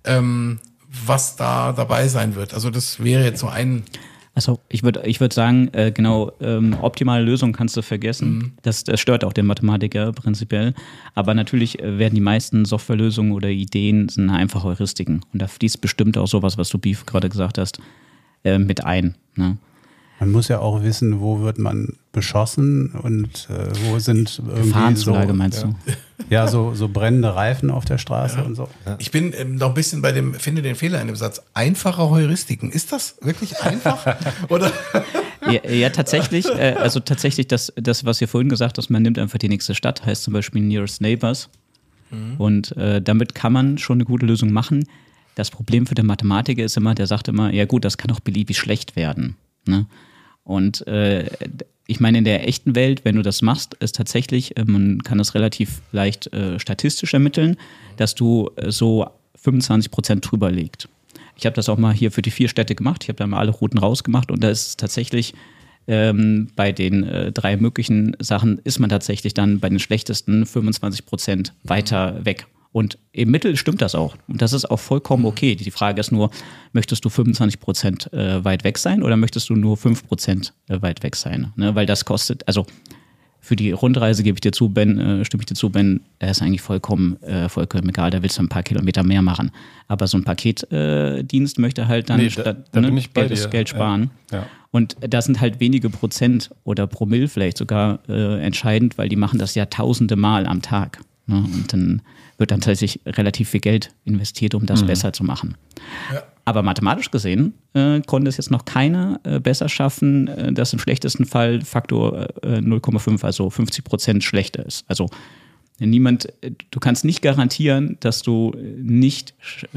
was da dabei sein wird. Also das wäre jetzt so ein. Also ich würd sagen, optimale Lösung kannst du vergessen. Das stört auch den Mathematiker prinzipiell. Aber natürlich werden die meisten Softwarelösungen oder Ideen sind einfach Heuristiken. Und da fließt bestimmt auch sowas, was du Beef gerade gesagt hast, mit ein. Ne? Man muss ja auch wissen, wo wird man beschossen und wo sind irgendwie Gefahrenzulage, meinst du? Ja, so brennende Reifen auf der Straße und so. Ich bin noch ein bisschen finde den Fehler in dem Satz. Einfache Heuristiken. Ist das wirklich einfach? Oder? Ja, tatsächlich. Also tatsächlich das, was ihr vorhin gesagt hast, man nimmt einfach die nächste Stadt, heißt zum Beispiel Nearest Neighbors. Und damit kann man schon eine gute Lösung machen. Das Problem für den Mathematiker ist immer, der sagt immer, ja gut, das kann auch beliebig schlecht werden. Ne? Und ich meine, in der echten Welt, wenn du das machst, ist tatsächlich, man kann das relativ leicht statistisch ermitteln, dass du so 25% drüber liegst. Ich habe das auch mal hier für die 4 Städte gemacht. Ich habe da mal alle Routen rausgemacht und da ist es tatsächlich bei den 3 möglichen Sachen ist man tatsächlich dann bei den schlechtesten 25% weiter weg. Und im Mittel stimmt das auch. Und das ist auch vollkommen okay. Die Frage ist nur, möchtest du 25% weit weg sein oder möchtest du nur 5% weit weg sein? Ne? Weil das kostet, also für die Rundreise stimme ich dir zu, Ben, der ist eigentlich vollkommen egal, da willst du ein paar Kilometer mehr machen. Aber so ein Paketdienst möchte halt dann Geld sparen. Ja. Und da sind halt wenige Prozent oder Promille vielleicht sogar entscheidend, weil die machen das ja tausende Mal am Tag. Ne? Und dann wird dann tatsächlich relativ viel Geld investiert, um das besser zu machen. Ja. Aber mathematisch gesehen konnte es jetzt noch keiner besser schaffen, dass im schlechtesten Fall Faktor 0,5, also 50% schlechter ist. Also du kannst nicht garantieren, dass du nicht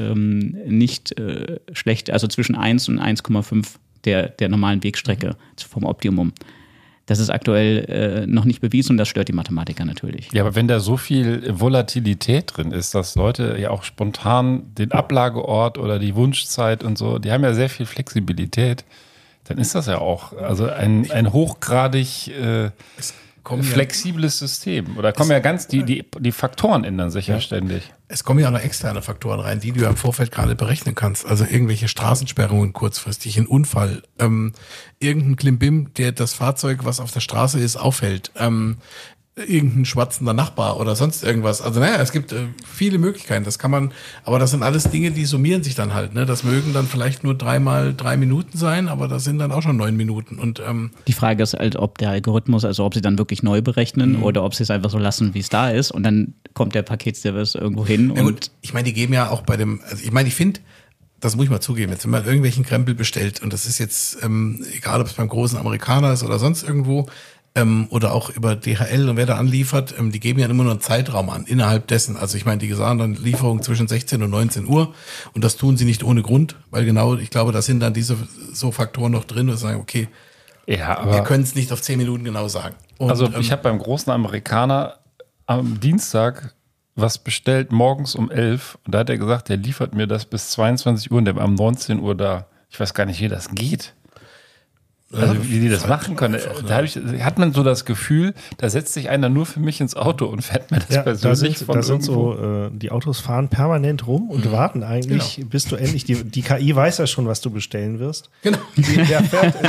schlecht, also zwischen 1 und 1,5 der normalen Wegstrecke vom Optimum. Das ist aktuell noch nicht bewiesen und das stört die Mathematiker natürlich. Ja, aber wenn da so viel Volatilität drin ist, dass Leute ja auch spontan den Ablageort oder die Wunschzeit und so, die haben ja sehr viel Flexibilität, dann ist das ja auch also ein hochgradig flexibles System. Oder kommen ja ganz, die Faktoren ändern sich ja ständig. Es kommen ja auch noch externe Faktoren rein, die du ja im Vorfeld gerade berechnen kannst. Also irgendwelche Straßensperrungen kurzfristig, ein Unfall, irgendein Klimbim, der das Fahrzeug, was auf der Straße ist, aufhält, irgendein schwatzender Nachbar oder sonst irgendwas. Also es gibt viele Möglichkeiten. Das kann man, aber das sind alles Dinge, die summieren sich dann halt. Ne? Das mögen dann vielleicht nur 3 mal 3 Minuten sein, aber das sind dann auch schon 9 Minuten. Und die Frage ist halt, ob der Algorithmus, also ob sie dann wirklich neu berechnen oder ob sie es einfach so lassen, wie es da ist und dann kommt der Paketservice irgendwo hin. Ja, und ich meine, die geben ja auch ich finde, das muss ich mal zugeben, jetzt wenn man irgendwelchen Krempel bestellt und das ist jetzt, egal ob es beim großen Amerikaner ist oder sonst irgendwo, oder auch über DHL und wer da anliefert, die geben ja immer nur einen Zeitraum an, innerhalb dessen. Also ich meine, die sagen dann Lieferung zwischen 16 und 19 Uhr und das tun sie nicht ohne Grund, weil genau, ich glaube, da sind dann diese so Faktoren noch drin und sagen, okay, aber wir können es nicht auf 10 Minuten genau sagen. Und, also ich habe beim großen Amerikaner am Dienstag was bestellt, morgens um 11 und da hat er gesagt, der liefert mir das bis 22 Uhr und der war um 19 Uhr da. Ich weiß gar nicht, wie das geht. Also wie die das machen können. Da hat man so das Gefühl, da setzt sich einer nur für mich ins Auto und fährt mir das persönlich von das irgendwo. sind so, die Autos fahren permanent rum und warten eigentlich, bis du endlich, die KI weiß ja schon, was du bestellen wirst. Genau. Der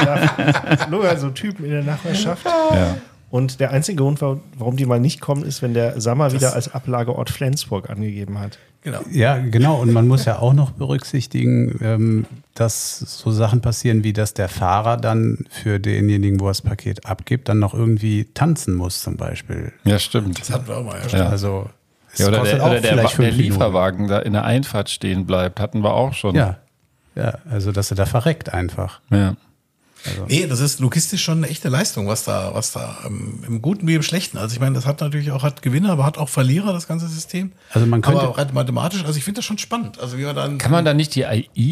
fährt nur so Typen in der Nachbarschaft. Ja. Und der einzige Grund, warum die mal nicht kommen, ist, wenn der Sammer wieder als Ablageort Flensburg angegeben hat. Genau. Ja, genau. Und man muss ja auch noch berücksichtigen, dass so Sachen passieren, wie dass der Fahrer dann für denjenigen, wo er das Paket abgibt, dann noch irgendwie tanzen muss zum Beispiel. Ja, stimmt. Das hatten wir auch mal. Ja. Also oder der Lieferwagen da in der Einfahrt stehen bleibt, hatten wir auch schon. Ja, also dass er da verreckt einfach. Ja. Also. Nee, das ist logistisch schon eine echte Leistung, was da im Guten wie im Schlechten. Also ich meine, das hat natürlich auch Gewinner, aber hat auch Verlierer, das ganze System. Also man könnte, aber auch rein mathematisch, also ich finde das schon spannend. Also wie man dann kann man da nicht die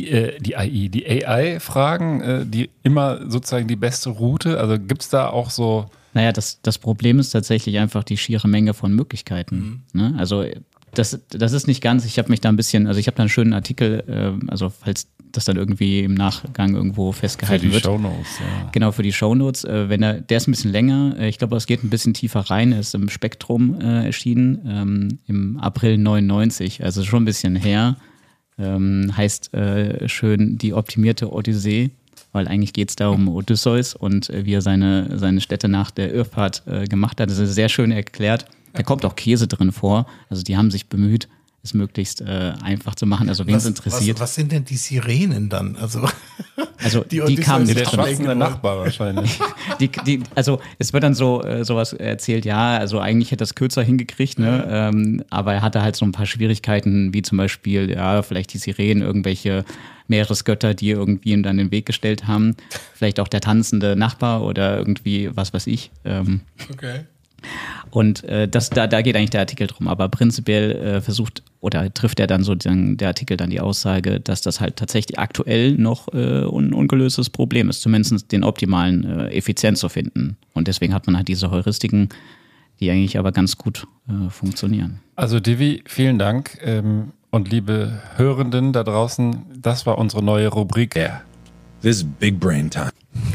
AI fragen, die immer sozusagen die beste Route? Also gibt es da auch so? Naja, das Problem ist tatsächlich einfach die schiere Menge von Möglichkeiten. Ne? Also das ist nicht ganz, ich habe mich da ein bisschen, also ich habe da einen schönen Artikel, also falls das dann irgendwie im Nachgang irgendwo festgehalten wird. Für die Shownotes, ja. Genau, für die Shownotes. Der ist ein bisschen länger, ich glaube, es geht ein bisschen tiefer rein, ist im Spektrum erschienen, im April 99, also schon ein bisschen her. Heißt schön die optimierte Odyssee, weil eigentlich geht es da um Odysseus und wie er seine Städte nach der Irrfahrt gemacht hat. Das ist sehr schön erklärt. Da kommt auch Käse drin vor, also die haben sich bemüht. das möglichst einfach zu machen. Also wen es interessiert. Was sind denn die Sirenen dann? Also die kamen der schwatzende Nachbar wahrscheinlich. Also es wird dann sowas erzählt, ja, also eigentlich hätte er es kürzer hingekriegt, ne? Aber er hatte halt so ein paar Schwierigkeiten, wie zum Beispiel, ja, vielleicht die Sirenen, irgendwelche Meeresgötter, die irgendwie ihm dann in den Weg gestellt haben. Vielleicht auch der tanzende Nachbar oder irgendwie was weiß ich. Okay. Und da geht eigentlich der Artikel drum. Aber prinzipiell trifft er dann sozusagen der Artikel dann die Aussage, dass das halt tatsächlich aktuell noch ein ungelöstes Problem ist, zumindest den optimalen Effizienz zu finden. Und deswegen hat man halt diese Heuristiken, die eigentlich aber ganz gut funktionieren. Also Divi, vielen Dank. Und liebe Hörenden da draußen, das war unsere neue Rubrik. Yeah, this is big brain time.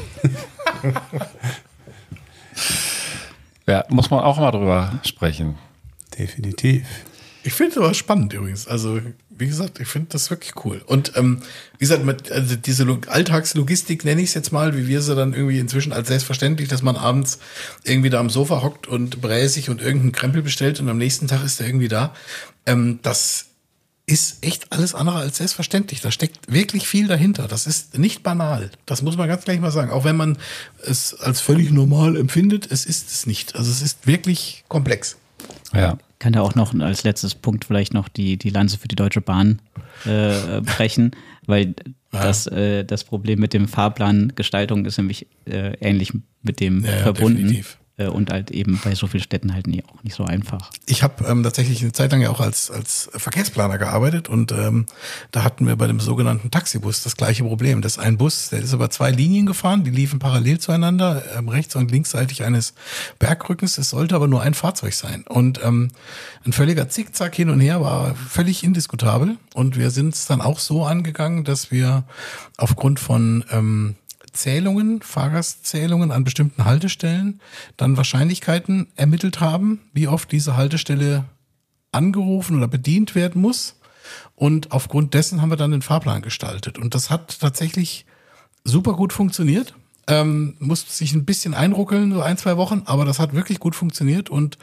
Ja, muss man auch mal drüber sprechen. Definitiv. Ich finde es aber spannend übrigens. Also, wie gesagt, ich finde das wirklich cool. Und wie gesagt, diese Alltagslogistik nenne ich es jetzt mal, wie wir sie dann irgendwie inzwischen als selbstverständlich, dass man abends irgendwie da am Sofa hockt und bräsig und irgendeinen Krempel bestellt und am nächsten Tag ist er irgendwie da. Das ist echt alles andere als selbstverständlich. Da steckt wirklich viel dahinter. Das ist nicht banal. Das muss man ganz gleich mal sagen. Auch wenn man es als völlig normal empfindet, es ist es nicht. Also es ist wirklich komplex. Ja. Kann da auch noch als letztes Punkt vielleicht noch die Lanze für die Deutsche Bahn brechen, weil das Problem mit dem Fahrplangestaltung ist nämlich ähnlich mit dem verbunden. Definitiv. Und halt eben bei so vielen Städten halt auch nicht so einfach. Ich habe tatsächlich eine Zeit lang ja auch als Verkehrsplaner gearbeitet und da hatten wir bei dem sogenannten Taxibus das gleiche Problem. Das ist ein Bus, der ist über 2 Linien gefahren, die liefen parallel zueinander, rechts- und linksseitig eines Bergrückens. Es sollte aber nur ein Fahrzeug sein. Und ein völliger Zickzack hin und her war völlig indiskutabel. Und wir sind es dann auch so angegangen, dass wir aufgrund von Fahrgastzählungen an bestimmten Haltestellen, dann Wahrscheinlichkeiten ermittelt haben, wie oft diese Haltestelle angerufen oder bedient werden muss. Und aufgrund dessen haben wir dann den Fahrplan gestaltet. Und das hat tatsächlich super gut funktioniert. Musste sich ein bisschen einruckeln, so 1-2 Wochen, aber das hat wirklich gut funktioniert und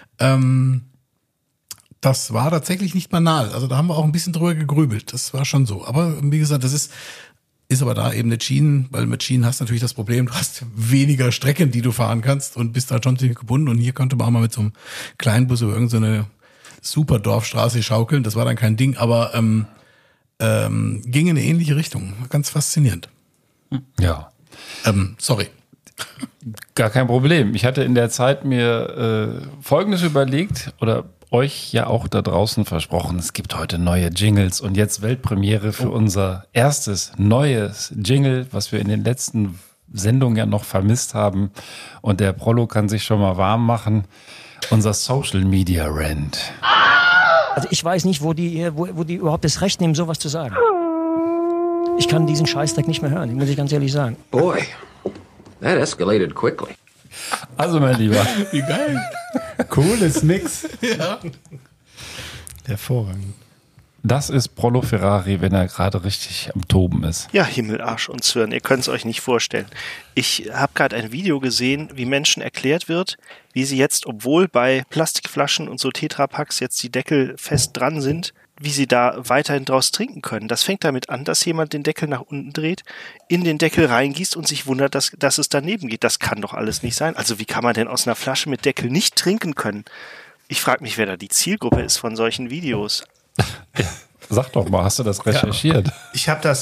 das war tatsächlich nicht banal. Also da haben wir auch ein bisschen drüber gegrübelt. Das war schon so. Aber wie gesagt, das ist aber da eben nicht Schienen, weil mit Schienen hast du natürlich das Problem, du hast weniger Strecken, die du fahren kannst und bist da schon ziemlich gebunden. Und hier konnte man auch mal mit so einem kleinen Bus über irgendeine super Dorfstraße schaukeln. Das war dann kein Ding, aber ging in eine ähnliche Richtung. Ganz faszinierend. Ja. Sorry. Gar kein Problem. Ich hatte in der Zeit mir Folgendes überlegt oder euch ja auch da draußen versprochen, es gibt heute neue Jingles und jetzt Weltpremiere für unser erstes neues Jingle, was wir in den letzten Sendungen ja noch vermisst haben. Und der Prollo kann sich schon mal warm machen. Unser Social Media Rant. Also ich weiß nicht, wo die überhaupt das Recht nehmen, sowas zu sagen. Ich kann diesen Scheißdreck nicht mehr hören, muss ich ganz ehrlich sagen. Boy, that escalated quickly. Also mein Lieber. Wie geil. Cooles Mix. Ja. Hervorragend. Das ist Prollo Ferrari, wenn er gerade richtig am Toben ist. Ja, Himmel, Arsch und Zwirn, ihr könnt es euch nicht vorstellen. Ich habe gerade ein Video gesehen, wie Menschen erklärt wird, wie sie jetzt, obwohl bei Plastikflaschen und so Tetrapacks jetzt die Deckel fest dran sind, wie sie da weiterhin draus trinken können. Das fängt damit an, dass jemand den Deckel nach unten dreht, in den Deckel reingießt und sich wundert, dass es daneben geht. Das kann doch alles nicht sein. Also wie kann man denn aus einer Flasche mit Deckel nicht trinken können? Ich frage mich, wer da die Zielgruppe ist von solchen Videos. Ja, sag doch mal, hast du das recherchiert? Ja,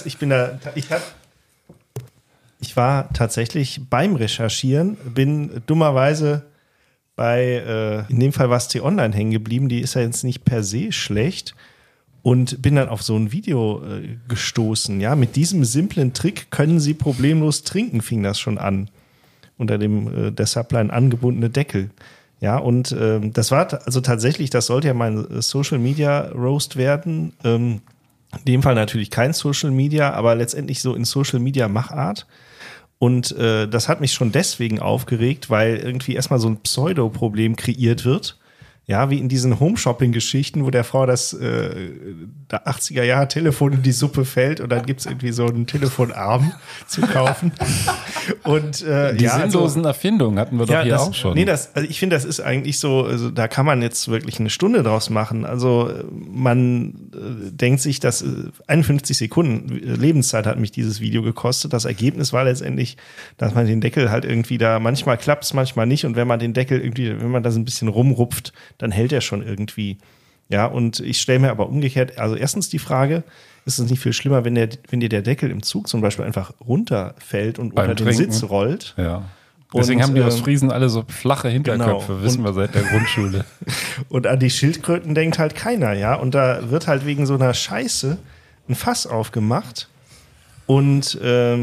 ich war tatsächlich beim Recherchieren, bin dummerweise bei, in dem Fall war es T-Online hängen geblieben, die ist ja jetzt nicht per se schlecht. Und bin dann auf so ein Video gestoßen. Ja, mit diesem simplen Trick können Sie problemlos trinken, fing das schon an. Unter dem der Subline angebundene Deckel. Ja, und das war also tatsächlich, das sollte ja mein Social Media Roast werden. In dem Fall natürlich kein Social Media, aber letztendlich so in Social Media Machart. Und das hat mich schon deswegen aufgeregt, weil irgendwie erstmal so ein Pseudo-Problem kreiert wird. Ja, wie in diesen Home-Shopping-Geschichten, wo der Frau das 80er-Jahre-Telefon in die Suppe fällt und dann gibt's irgendwie so einen Telefonarm zu kaufen. Und die sinnlosen Erfindungen hatten wir doch hier auch schon. Nee, also ich finde, das ist eigentlich so, also da kann man jetzt wirklich eine Stunde draus machen. Also man denkt sich, dass 51 Sekunden Lebenszeit hat mich dieses Video gekostet. Das Ergebnis war letztendlich, dass man den Deckel halt irgendwie da, manchmal klappt's, manchmal nicht. Und wenn man den Deckel irgendwie, wenn man da so ein bisschen rumrupft, dann hält er schon irgendwie. Ja, und ich stelle mir aber umgekehrt, also erstens die Frage, ist es nicht viel schlimmer, wenn dir der Deckel im Zug zum Beispiel einfach runterfällt und unter den Sitz rollt? Ja. Deswegen haben die aus Friesen alle so flache Hinterköpfe, genau. Wissen wir seit der Grundschule. Und an die Schildkröten denkt halt keiner, ja. Und da wird halt wegen so einer Scheiße ein Fass aufgemacht. Und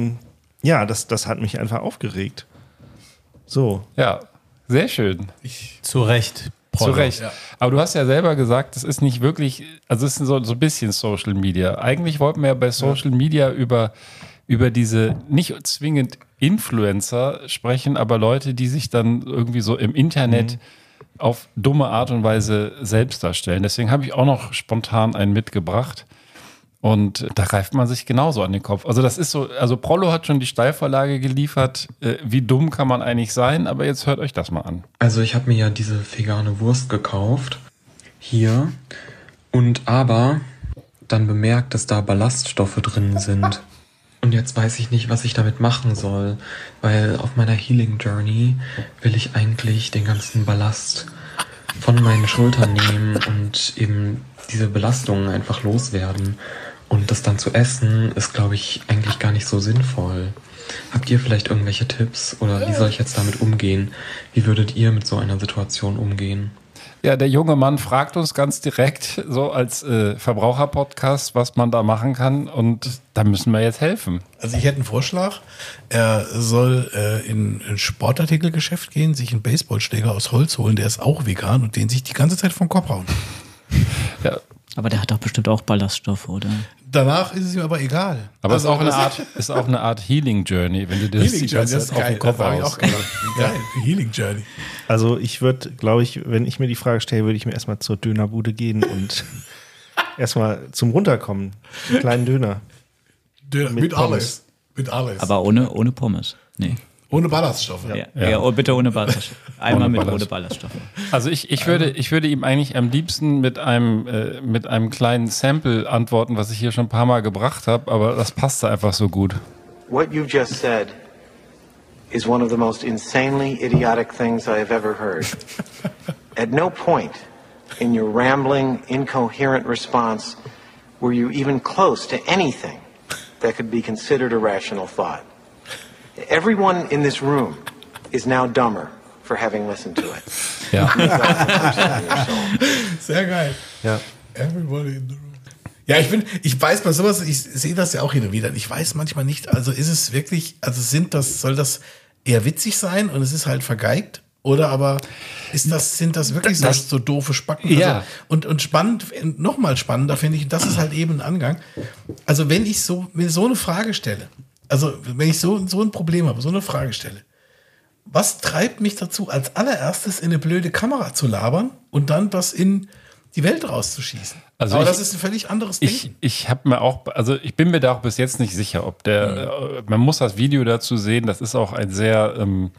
das hat mich einfach aufgeregt. So. Ja, sehr schön. Zu Recht. Zu Recht. Ja. Aber du hast ja selber gesagt, das ist nicht wirklich, also es ist so ein bisschen Social Media. Eigentlich wollten wir ja bei Social Media über diese nicht zwingend Influencer sprechen, aber Leute, die sich dann irgendwie so im Internet auf dumme Art und Weise selbst darstellen. Deswegen habe ich auch noch spontan einen mitgebracht. Und da greift man sich genauso an den Kopf. Also das ist so, also Prollo hat schon die Steilvorlage geliefert. Wie dumm kann man eigentlich sein? Aber jetzt hört euch das mal an. Also ich habe mir ja diese vegane Wurst gekauft. Hier. Und aber dann bemerkt, dass da Ballaststoffe drin sind. Und jetzt weiß ich nicht, was ich damit machen soll. Weil auf meiner Healing Journey will ich eigentlich den ganzen Ballast von meinen Schultern nehmen und eben diese Belastungen einfach loswerden. Und das dann zu essen, ist, glaube ich, eigentlich gar nicht so sinnvoll. Habt ihr vielleicht irgendwelche Tipps oder wie soll ich jetzt damit umgehen? Wie würdet ihr mit so einer Situation umgehen? Ja, der junge Mann fragt uns ganz direkt, so als Verbraucher-Podcast, was man da machen kann. Und da müssen wir jetzt helfen. Also ich hätte einen Vorschlag. Er soll in ein Sportartikelgeschäft gehen, sich einen Baseballschläger aus Holz holen, der ist auch vegan und den sich die ganze Zeit vom Kopf hauen. Ja. Aber der hat doch bestimmt auch Ballaststoffe, oder? Danach ist es ihm aber egal. Aber es ist auch eine Art Healing Journey, wenn du das die ganze Zeit auf den Kopf haust. Geil, Healing Journey. Also ich würde, glaube ich, wenn ich mir die Frage stelle, würde ich mir erstmal zur Dönerbude gehen und erstmal zum Runterkommen. Einen kleinen Döner. Mit alles. Mit alles. Aber ohne Pommes. Nee. Ohne Ballaststoffe. Ja, bitte ohne Ballaststoffe. Einmal ohne Ballaststoffe. Also ich würde ihm eigentlich am liebsten mit einem kleinen Sample antworten, was ich hier schon ein paar Mal gebracht habe, aber das passte einfach so gut. What you just said is one of the most insanely idiotic things I have ever heard. At no point in your rambling, incoherent response were you even close to anything that could be considered a rational thought. Everyone in this room is now dumber for having listened to it. Ja. Sehr geil. Ja. Everybody in the room. Ja, ich weiß bei sowas, ich sehe das ja auch hin und wieder. Ich weiß manchmal nicht, also ist es wirklich, also soll das eher witzig sein und es ist halt vergeigt? Oder aber sind das wirklich so doofe Spacken? Ja. Also, und spannend, nochmal spannender finde ich, das ist halt eben ein Angang. Also wenn ich mir so eine Frage stelle, also wenn ich so ein Problem habe, so eine Frage stelle, was treibt mich dazu, als allererstes in eine blöde Kamera zu labern und dann was in die Welt rauszuschießen? Also aber das ist ein völlig anderes Ding. Ich bin mir da auch bis jetzt nicht sicher, ob man muss das Video dazu sehen, das ist auch ein sehr,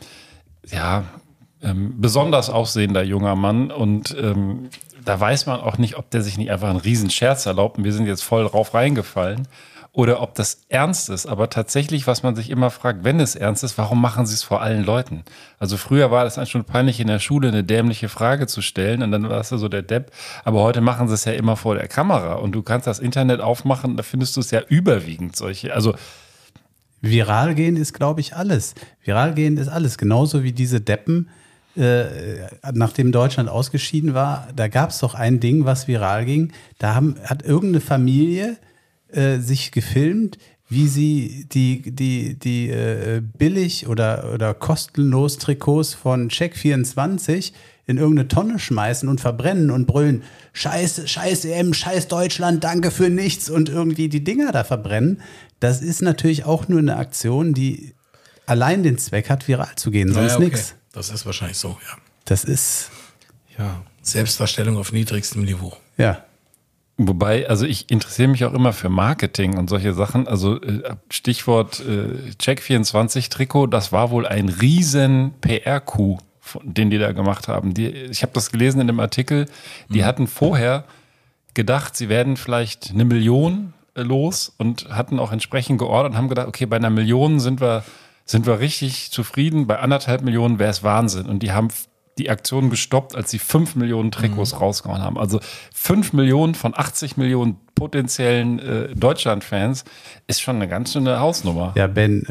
besonders aussehender junger Mann und da weiß man auch nicht, ob der sich nicht einfach einen riesen Scherz erlaubt und wir sind jetzt voll drauf reingefallen. Oder ob das ernst ist. Aber tatsächlich, was man sich immer fragt, wenn es ernst ist, warum machen sie es vor allen Leuten? Also früher war das eigentlich schon peinlich, in der Schule eine dämliche Frage zu stellen und dann warst du so der Depp. Aber heute machen sie es ja immer vor der Kamera und du kannst das Internet aufmachen, da findest du es ja überwiegend solche. Also viral gehen ist, glaube ich, alles. Viral gehen ist alles. Genauso wie diese Deppen, nachdem Deutschland ausgeschieden war, da gab es doch ein Ding, was viral ging. Da hat irgendeine Familie sich gefilmt, wie sie die billig oder kostenlos Trikots von Check24 in irgendeine Tonne schmeißen und verbrennen und brüllen, scheiß EM, scheiß Deutschland, danke für nichts und irgendwie die Dinger da verbrennen. Das ist natürlich auch nur eine Aktion, die allein den Zweck hat, viral zu gehen, sonst nichts. Das ist wahrscheinlich so, ja. Das ist... Ja. Selbstdarstellung auf niedrigstem Niveau. Ja. Wobei, also ich interessiere mich auch immer für Marketing und solche Sachen. Also Stichwort Check24-Trikot, das war wohl ein riesen PR-Coup, den die da gemacht haben. Ich habe das gelesen in dem Artikel, die hatten vorher gedacht, sie werden vielleicht 1 Million los und hatten auch entsprechend geordert und haben gedacht, okay, bei 1 Million sind wir richtig zufrieden, bei 1,5 Millionen wäre es Wahnsinn. Und die haben die Aktion gestoppt, als sie 5 Millionen Trikots rausgehauen haben. Also 5 Millionen von 80 Millionen potenziellen Deutschland-Fans ist schon eine ganz schöne Hausnummer. Ja, Ben,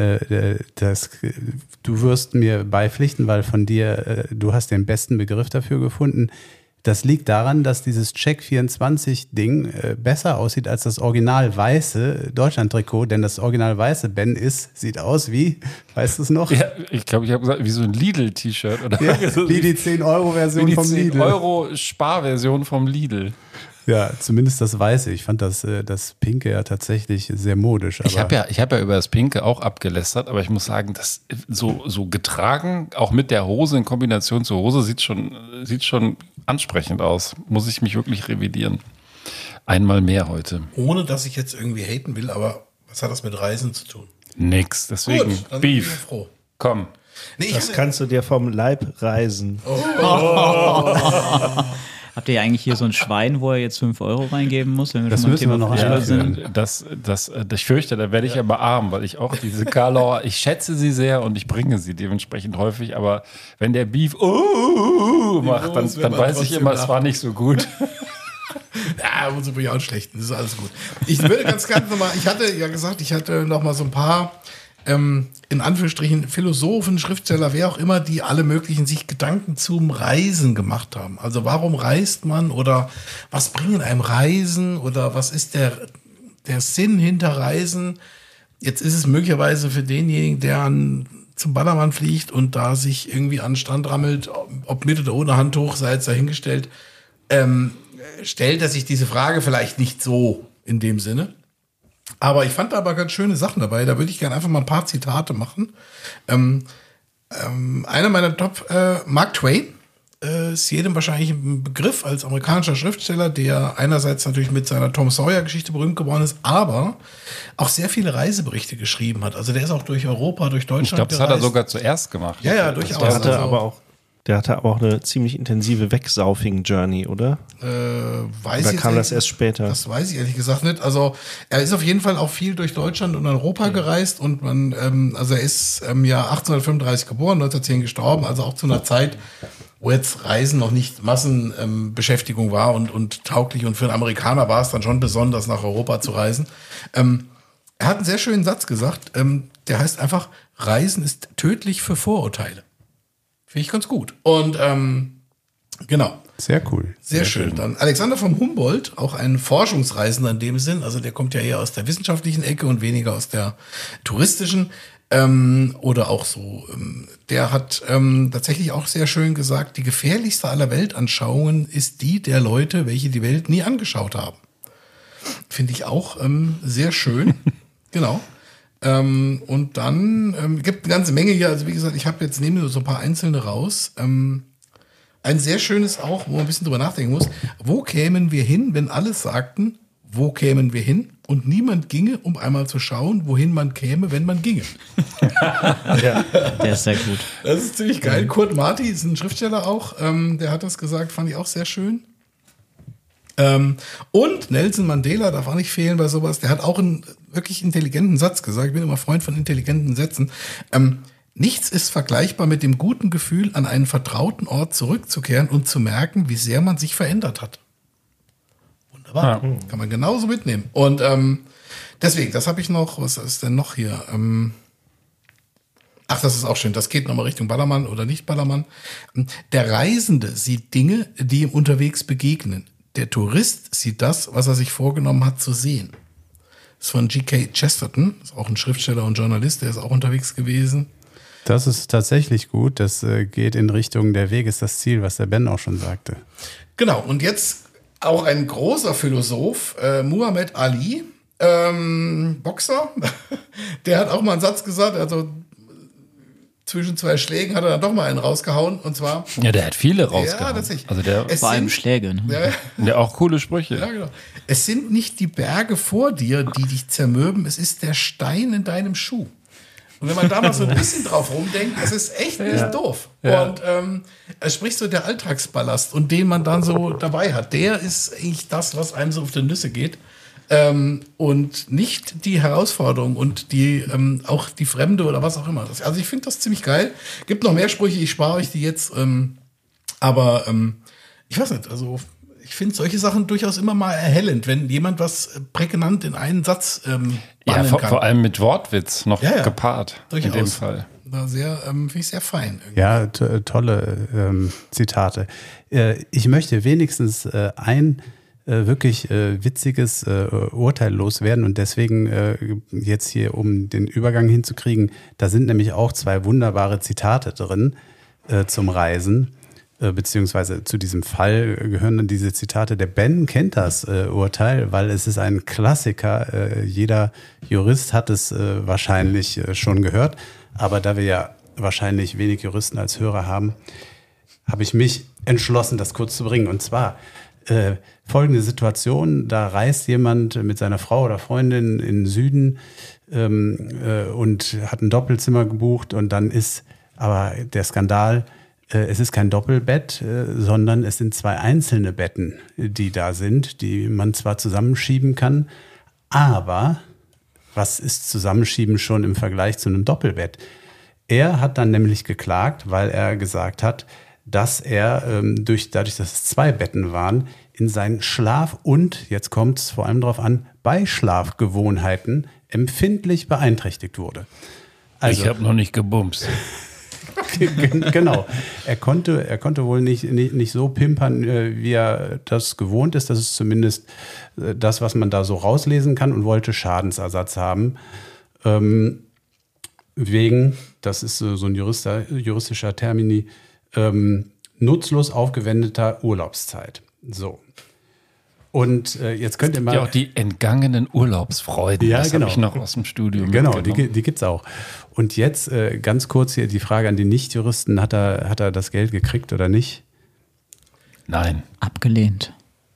du wirst mir beipflichten, weil von dir, du hast den besten Begriff dafür gefunden. Das liegt daran, dass dieses Check24-Ding besser aussieht als das original weiße Deutschland-Trikot, denn das original weiße, Ben, sieht aus wie, weißt du es noch? Ja, ich glaube, ich habe gesagt, wie so ein Lidl-T-Shirt. Oder ja, wie die 10-Euro-Version vom Lidl. Die 10-Euro-Sparversion vom Lidl. Ja, zumindest das Weiße. Ich fand das Pinke ja tatsächlich sehr modisch. Aber ich hab ja über das Pinke auch abgelästert, aber ich muss sagen, das so getragen, auch mit der Hose in Kombination zur Hose, sieht schon ansprechend aus. Muss ich mich wirklich revidieren. Einmal mehr heute. Ohne, dass ich jetzt irgendwie haten will, aber was hat das mit Reisen zu tun? Nix, deswegen Gut, dann Beef. bin ich froh. Komm. Nee, das kannst du dir vom Leib reisen. Habt ihr eigentlich hier so ein Schwein, wo er jetzt 5 Euro reingeben muss? Wenn wir das schon müssen wir noch sind? Ich fürchte, da werde ich aber arm, weil ich auch diese Karlauer, ich schätze sie sehr und ich bringe sie dementsprechend häufig, aber wenn der Beef macht, dann weiß ich immer, es war nicht so gut. Ja, muss ich auch schlecht. Das ist alles gut. Ich würde ganz gerne nochmal, ich hatte noch mal so ein paar in Anführungsstrichen Philosophen, Schriftsteller, wer auch immer, die alle möglichen sich Gedanken zum Reisen gemacht haben. Also warum reist man oder was bringen einem Reisen oder was ist der Sinn hinter Reisen? Jetzt ist es möglicherweise für denjenigen, der zum Ballermann fliegt und da sich irgendwie an den Strand rammelt, ob mit oder ohne Handtuch, sei jetzt dahingestellt, stellt er sich diese Frage vielleicht nicht so in dem Sinne. Aber ich fand da aber ganz schöne Sachen dabei. Da würde ich gerne einfach mal ein paar Zitate machen. Einer meiner Mark Twain, ist jedem wahrscheinlich ein Begriff als amerikanischer Schriftsteller, der einerseits natürlich mit seiner Tom Sawyer-Geschichte berühmt geworden ist, aber auch sehr viele Reiseberichte geschrieben hat. Also der ist auch durch Europa, durch Deutschland Ich glaube, das hat er sogar zuerst gemacht. Ja, durchaus. Der hatte aber auch eine ziemlich intensive Wegsaufing-Journey, oder? Oder kam das erst später? Das weiß ich ehrlich gesagt nicht. Also er ist auf jeden Fall auch viel durch Deutschland und Europa gereist und also er ist im Jahr 1835 geboren, 1910 gestorben, also auch zu einer Zeit, wo jetzt Reisen noch nicht Massenbeschäftigung war und tauglich, und für einen Amerikaner war es dann schon besonders, nach Europa zu reisen. Er hat einen sehr schönen Satz gesagt, der heißt einfach, Reisen ist tödlich für Vorurteile. Finde ich ganz gut. Und genau. Sehr cool. Sehr schön. Dann Alexander von Humboldt, auch ein Forschungsreisender in dem Sinn, also der kommt ja eher aus der wissenschaftlichen Ecke und weniger aus der touristischen. Oder auch so. Der hat tatsächlich auch sehr schön gesagt, die gefährlichste aller Weltanschauungen ist die der Leute, welche die Welt nie angeschaut haben. Finde ich auch sehr schön. Genau. Und dann gibt eine ganze Menge hier, also wie gesagt, ich habe jetzt nehme nur so ein paar einzelne raus. Ein sehr schönes auch, wo man ein bisschen drüber nachdenken muss. Wo kämen wir hin, wenn alle sagten, wo kämen wir hin? Und niemand ginge, um einmal zu schauen, wohin man käme, wenn man ginge. Ja, der ist sehr gut. Das ist ziemlich geil. Kurt Marti ist ein Schriftsteller auch, der hat das gesagt, fand ich auch sehr schön. Und Nelson Mandela darf auch nicht fehlen bei sowas. Der hat auch einen wirklich intelligenten Satz gesagt. Ich bin immer Freund von intelligenten Sätzen. Nichts ist vergleichbar mit dem guten Gefühl, an einen vertrauten Ort zurückzukehren und zu merken, wie sehr man sich verändert hat. Wunderbar. Ja. Kann man genauso mitnehmen. Und deswegen, das habe ich noch. Was ist denn noch hier? Ach, das ist auch schön. Das geht nochmal Richtung Ballermann oder nicht Ballermann. Der Reisende sieht Dinge, die ihm unterwegs begegnen. Der Tourist sieht das, was er sich vorgenommen hat zu sehen. Das ist von G.K. Chesterton, ist auch ein Schriftsteller und Journalist, der ist auch unterwegs gewesen. Das ist tatsächlich gut. Das geht in Richtung der Weg ist das Ziel, was der Ben auch schon sagte. Genau, und jetzt auch ein großer Philosoph, Muhammad Ali, Boxer, der hat auch mal einen Satz gesagt, also zwischen 2 Schlägen hat er dann doch mal einen rausgehauen. Und zwar. Ja, der hat viele rausgehauen. Ja, tatsächlich. Also der Vor allem Schläge. Ne? Ja, der auch coole Sprüche. ja, genau. Es sind nicht die Berge vor dir, die dich zermürben. Es ist der Stein in deinem Schuh. Und wenn man da mal so ein bisschen drauf rumdenkt, das ist echt nicht doof. Ja. Und sprich so der Alltagsballast und den man dann so dabei hat, der ist eigentlich das, was einem so auf die Nüsse geht. Und nicht die Herausforderung und die auch die Fremde oder was auch immer. Also ich finde das ziemlich geil. Gibt noch mehr Sprüche, ich spare euch die jetzt. Aber ich weiß nicht, also ich finde solche Sachen durchaus immer mal erhellend, wenn jemand was prägnant in einen Satz Ja, kann. vor allem mit Wortwitz noch gepaart. Durchaus. In dem Fall. Finde ich sehr fein. Irgendwie. Ja, tolle Zitate. Ich möchte wenigstens ein wirklich witziges Urteil loswerden und deswegen jetzt hier, um den Übergang hinzukriegen, da sind nämlich auch 2 wunderbare Zitate drin zum Reisen, beziehungsweise zu diesem Fall gehören dann diese Zitate. Der Ben kennt das Urteil, weil es ist ein Klassiker. Jeder Jurist hat es wahrscheinlich schon gehört, aber da wir ja wahrscheinlich wenig Juristen als Hörer haben, habe ich mich entschlossen, das kurz zu bringen. Und zwar folgende Situation: Da reist jemand mit seiner Frau oder Freundin in den Süden und hat ein Doppelzimmer gebucht und dann ist aber der Skandal, es ist kein Doppelbett, sondern es sind 2 einzelne Betten, die da sind, die man zwar zusammenschieben kann, aber was ist Zusammenschieben schon im Vergleich zu einem Doppelbett? Er hat dann nämlich geklagt, weil er gesagt hat, dass er dadurch, dass es 2 Betten waren, in seinen Schlaf- und, jetzt kommt es vor allem darauf an, Beischlafgewohnheiten empfindlich beeinträchtigt wurde. Also, ich habe noch nicht gebumst. Genau. Er konnte wohl nicht so pimpern, wie er das gewohnt ist. Das ist zumindest das, was man da so rauslesen kann, und wollte Schadensersatz haben. Wegen, das ist so ein juristischer Termini, nutzlos aufgewendeter Urlaubszeit. So. Und jetzt könnt ihr mal. Ja, auch die entgangenen Urlaubsfreuden. Ja, das genau. habe ich noch aus dem Studium. Genau, die gibt es auch. Und jetzt ganz kurz hier die Frage an die Nicht-Juristen: Hat er das Geld gekriegt oder nicht? Nein. Abgelehnt.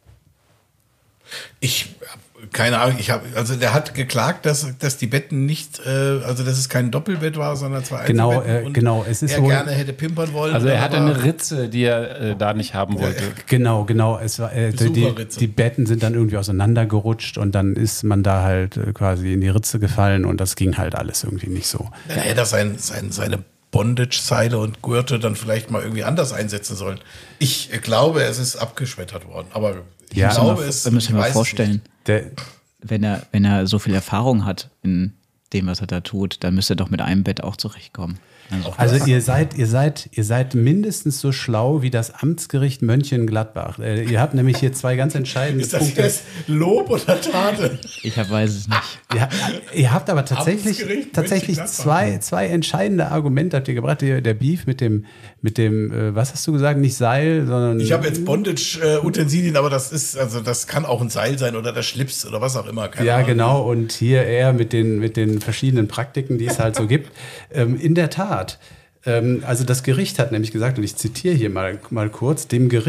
Keine Ahnung, also der hat geklagt, dass die Betten nicht, also dass es kein Doppelbett war, sondern 2 Einzelbetten. Genau, es ist er wohl, gerne hätte pimpern wollen. Also er hatte eine Ritze, die er da nicht haben wollte. Genau. Es war, die Betten sind dann irgendwie auseinandergerutscht und dann ist man da halt quasi in die Ritze gefallen und das ging halt alles irgendwie nicht so. Dann hätte er seine Bondage-Seile und Gurte dann vielleicht mal irgendwie anders einsetzen sollen. Ich glaube, es ist abgeschmettert worden, aber ich glaube es. Wir müssen mal vorstellen, wenn er so viel Erfahrung hat in dem, was er da tut, dann müsste er doch mit einem Bett auch zurechtkommen. Also ihr seid mindestens so schlau wie das Amtsgericht Mönchengladbach. Ihr habt nämlich hier 2 ganz entscheidende Punkte. Punkte. Ist das Tlob oder Tadel? Ich weiß es nicht. Ihr habt aber tatsächlich 2 entscheidende Argumente habt ihr gebracht. Der Beef mit dem, was hast du gesagt? Nicht Seil, sondern. Ich habe jetzt Bondage-Utensilien, aber das kann auch ein Seil sein oder der Schlips oder was auch immer. Keine Ahnung. Genau. Und hier eher mit den verschiedenen Praktiken, die es halt so gibt. In der Tat. Also das Gericht hat nämlich gesagt, und ich zitiere hier mal kurz,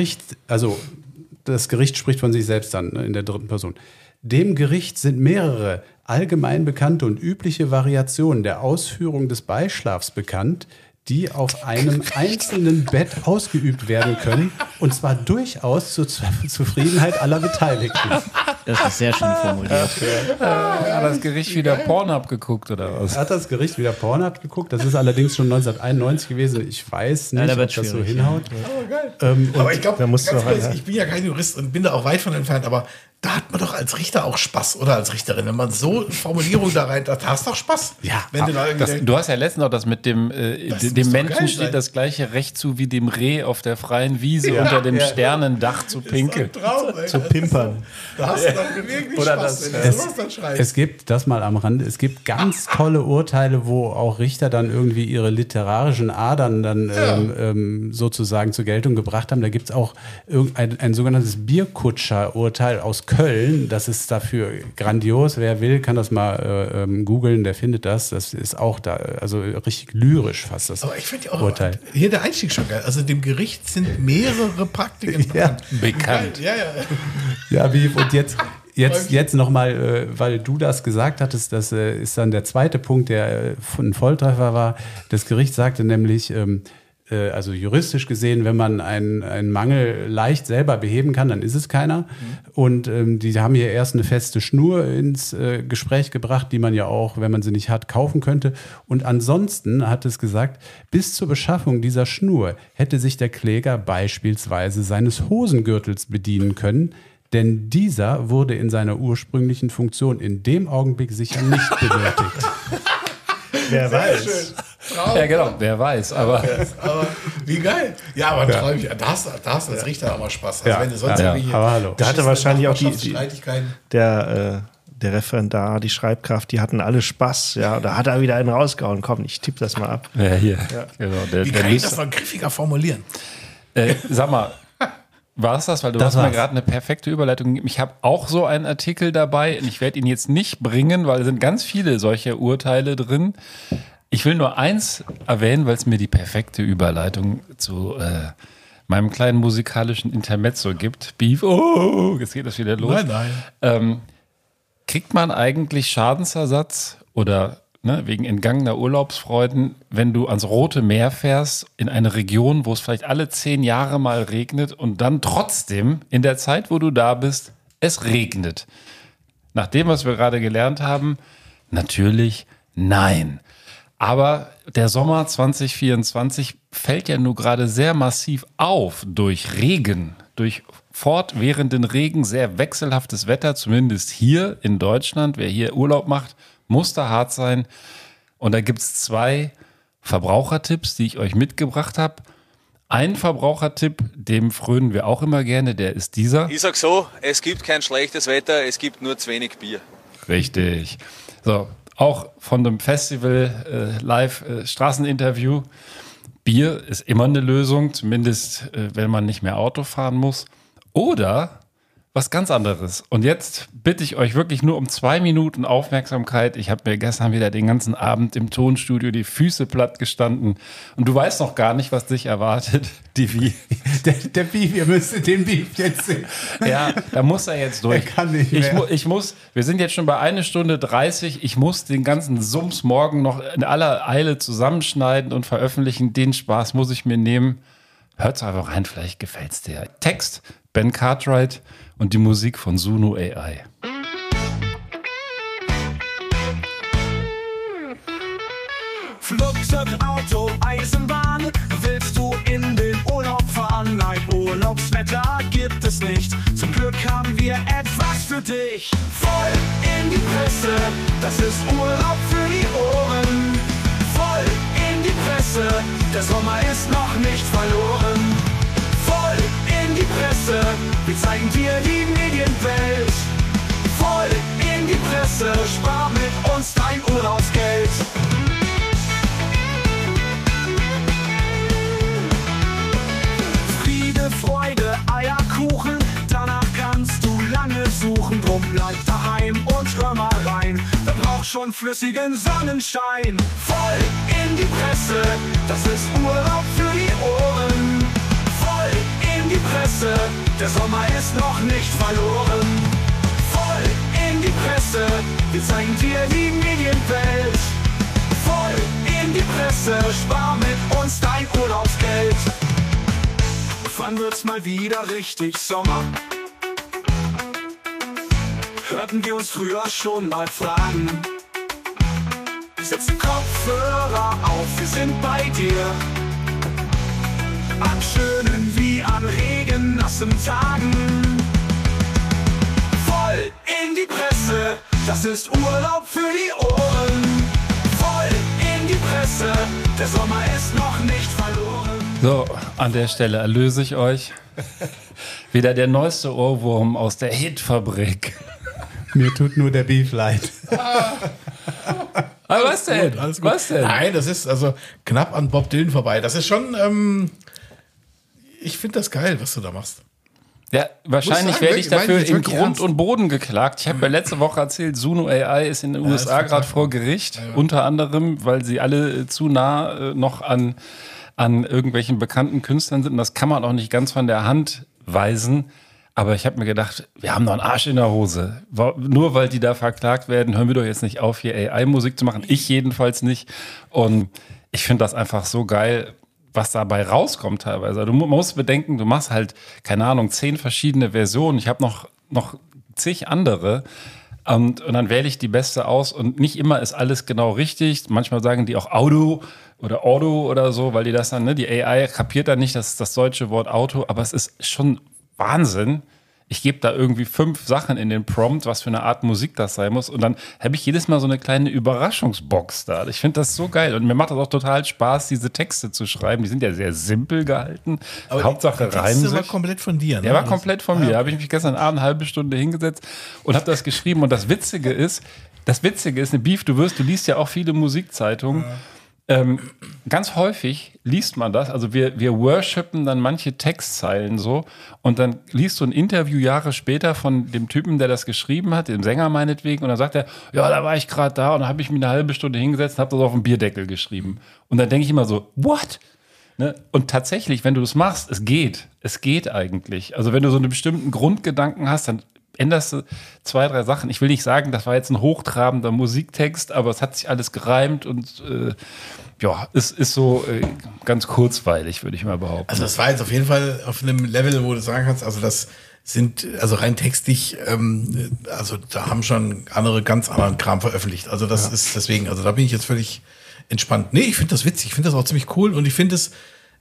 das Gericht spricht von sich selbst dann in der 3. Person. Dem Gericht sind mehrere allgemein bekannte und übliche Variationen der Ausführung des Beischlafs bekannt, die auf einem einzelnen Bett ausgeübt werden können, und zwar durchaus zur Zufriedenheit aller Beteiligten. Das ist sehr schön formuliert. Hat das Gericht wieder Pornhub geguckt oder was? Hat das Gericht wieder Pornhub geguckt? Das ist allerdings schon 1991 gewesen. Ich weiß nicht, ob das so hinhaut. Aber geil. Aber ich glaube, ich bin ja kein Jurist und bin da auch weit von entfernt, aber da hat man doch als Richter auch Spaß oder als Richterin. Wenn man so Formulierungen da rein, da hast du doch Spaß. Ja, wenn du hast ja letztens noch das mit dem Menschen steht das gleiche Recht zu wie dem Reh auf der freien Wiese unter dem Sternendach zu pinkeln. Zu pimpern. Da hast du doch wirklich oder Spaß, wenn du sowas dann schreibst. Es gibt, das mal am Rande, es gibt ganz tolle Urteile, wo auch Richter dann irgendwie ihre literarischen Adern dann sozusagen zur Geltung gebracht haben. Da gibt es auch ein sogenanntes Bierkutscher-Urteil aus Köln. Das ist dafür grandios. Wer will, kann das mal googeln, der findet das. Das ist auch da, also richtig lyrisch fast das Aber ich finde ja auch Urteil. hier der Einstieg schon geil. Also dem Gericht sind mehrere Praktiken bekannt. Ja, und jetzt nochmal, weil du das gesagt hattest, das ist dann der zweite Punkt, der ein Volltreffer war. Das Gericht sagte nämlich, also juristisch gesehen, wenn man einen Mangel leicht selber beheben kann, dann ist es keiner. Und die haben hier erst eine feste Schnur ins Gespräch gebracht, die man ja auch, wenn man sie nicht hat, kaufen könnte. Und ansonsten hat es gesagt, bis zur Beschaffung dieser Schnur hätte sich der Kläger beispielsweise seines Hosengürtels bedienen können, denn dieser wurde in seiner ursprünglichen Funktion in dem Augenblick sicher nicht benötigt. Wer weiß. Ja, genau, wer weiß. Aber wie geil. Ja, aber Träumchen, da hast du als Richter auch mal Spaß. Also wenn du sonst aber hallo. Da hatte wahrscheinlich auch Streitigkeiten. der Referendar, die Schreibkraft, die hatten alle Spaß. Ja, da hat er wieder einen rausgehauen. Komm, ich tippe das mal ab. Ja, hier. Ja. Genau, Wie kann ich das noch griffiger formulieren? Sag mal, war es das? Weil du hast mir gerade eine perfekte Überleitung gegeben. Ich habe auch so einen Artikel dabei und ich werde ihn jetzt nicht bringen, weil es sind ganz viele solche Urteile drin. Ich will nur eins erwähnen, weil es mir die perfekte Überleitung zu meinem kleinen musikalischen Intermezzo gibt. Beef, jetzt geht das wieder los. Nein. Kriegt man eigentlich Schadensersatz oder wegen entgangener Urlaubsfreuden, wenn du ans Rote Meer fährst, in eine Region, wo es vielleicht alle 10 Jahre mal regnet und dann trotzdem in der Zeit, wo du da bist, es regnet? Nach dem, was wir gerade gelernt haben, natürlich nein. Aber der Sommer 2024 fällt ja nur gerade sehr massiv auf durch Regen, durch fortwährenden Regen, sehr wechselhaftes Wetter, zumindest hier in Deutschland. Wer hier Urlaub macht, muss da hart sein. Und da gibt es 2 Verbrauchertipps, die ich euch mitgebracht habe. Ein Verbrauchertipp, dem frönen wir auch immer gerne, der ist dieser. Ich sag so, es gibt kein schlechtes Wetter, es gibt nur zu wenig Bier. Richtig. So, auch von dem Festival Live-Straßeninterview. Bier ist immer eine Lösung, zumindest wenn man nicht mehr Auto fahren muss. Oder was ganz anderes. Und jetzt bitte ich euch wirklich nur um 2 Minuten Aufmerksamkeit. Ich habe mir gestern wieder den ganzen Abend im Tonstudio die Füße platt gestanden. Und du weißt noch gar nicht, was dich erwartet. Der Beef, ihr müsstet den Beef jetzt sehen. Ja, da muss er jetzt durch. Er kann nicht mehr. Wir sind jetzt schon bei 1 Stunde 30. Ich muss den ganzen Sums morgen noch in aller Eile zusammenschneiden und veröffentlichen. Den Spaß muss ich mir nehmen. Hört's einfach rein, vielleicht gefällt's dir. Text Ben Cartwright und die Musik von Suno AI. Flugzeug, Auto, Eisenbahn, willst du in den Urlaub fahren? Nein, Urlaubswetter gibt es nicht. Zum Glück haben wir etwas für dich. Voll in die Presse, das ist Urlaub für die Ohren. Voll in die Presse, der Sommer ist noch nicht verloren. Voll in die Presse, wir zeigen dir die Medienwelt. Voll in die Presse, spar mit uns dein Urlaubsgeld. Friede, Freude, Eierkuchen, danach kannst du lange suchen. Drum bleib daheim und hör mal rein, wer braucht schon flüssigen Sonnenschein? Voll in die Presse, das ist Urlaub für die Ohren. Voll in die Presse, der Sommer ist noch nicht verloren. Voll in die Presse, wir zeigen dir die Medienwelt. Voll in die Presse, spar mit uns dein Urlaubsgeld. Wann wird's mal wieder richtig Sommer? Hörten wir uns früher schon mal fragen. Setz den Kopfhörer auf, wir sind bei dir. An schönen wie an regennassen Tagen. Voll in die Presse, das ist Urlaub für die Ohren. Voll in die Presse, der Sommer ist noch nicht verloren. So, an der Stelle erlöse ich euch. Wieder der neueste Ohrwurm aus der Hitfabrik. Mir tut nur der Beef leid. Aber was denn? Alles gut. Was denn? Nein, das ist also knapp an Bob Dylan vorbei. Das ist schon, ich finde das geil, was du da machst. Ja, wahrscheinlich sagen, werde ich meine dafür jetzt in wirklich Grund ernst. und Boden geklagt. Ich habe ja letzte Woche erzählt, Suno AI ist in den USA gerade vor Gericht, unter anderem, weil sie alle zu nah noch an irgendwelchen bekannten Künstlern sind. Und das kann man auch nicht ganz von der Hand weisen. Aber ich habe mir gedacht, wir haben noch einen Arsch in der Hose. Nur weil die da verklagt werden, hören wir doch jetzt nicht auf, hier AI-Musik zu machen. Ich jedenfalls nicht. Und ich finde das einfach so geil, was dabei rauskommt teilweise. Du musst bedenken, du machst halt, keine Ahnung, 10 verschiedene Versionen. Ich habe noch zig andere. Und dann wähle ich die beste aus. Und nicht immer ist alles genau richtig. Manchmal sagen die auch Auto oder so, weil die das dann, ne, die AI kapiert dann nicht das deutsche Wort Auto. Aber es ist schon Wahnsinn. Ich gebe da irgendwie 5 Sachen in den Prompt, was für eine Art Musik das sein muss. Und dann habe ich jedes Mal so eine kleine Überraschungsbox da. Ich finde das so geil. Und mir macht das auch total Spaß, diese Texte zu schreiben. Die sind ja sehr simpel gehalten. Aber Hauptsache reimen sich. war komplett von dir, ne? Der war komplett von mir. Da habe ich mich gestern Abend eine halbe Stunde hingesetzt und habe das geschrieben. Und das Witzige ist, eine Beef, du liest ja auch viele Musikzeitungen. Ganz häufig liest man das, also wir worshipen dann manche Textzeilen so und dann liest du ein Interview Jahre später von dem Typen, der das geschrieben hat, dem Sänger meinetwegen, und dann sagt er, ja, da war ich gerade da und dann habe ich mich eine halbe Stunde hingesetzt und habe das auf den Bierdeckel geschrieben. Und dann denke ich immer so, what? Ne? Und tatsächlich, wenn du das machst, es geht eigentlich. Also wenn du so einen bestimmten Grundgedanken hast, dann änderst du 2, 3 Sachen. Ich will nicht sagen, das war jetzt ein hochtrabender Musiktext, aber es hat sich alles gereimt und es ist so ganz kurzweilig, würde ich mal behaupten. Also das war jetzt auf jeden Fall auf einem Level, wo du sagen kannst, also das sind, also rein textlich, also da haben schon andere ganz anderen Kram veröffentlicht. Also das ist deswegen, also da bin ich jetzt völlig entspannt. Nee, ich finde das witzig, ich finde das auch ziemlich cool und ich finde es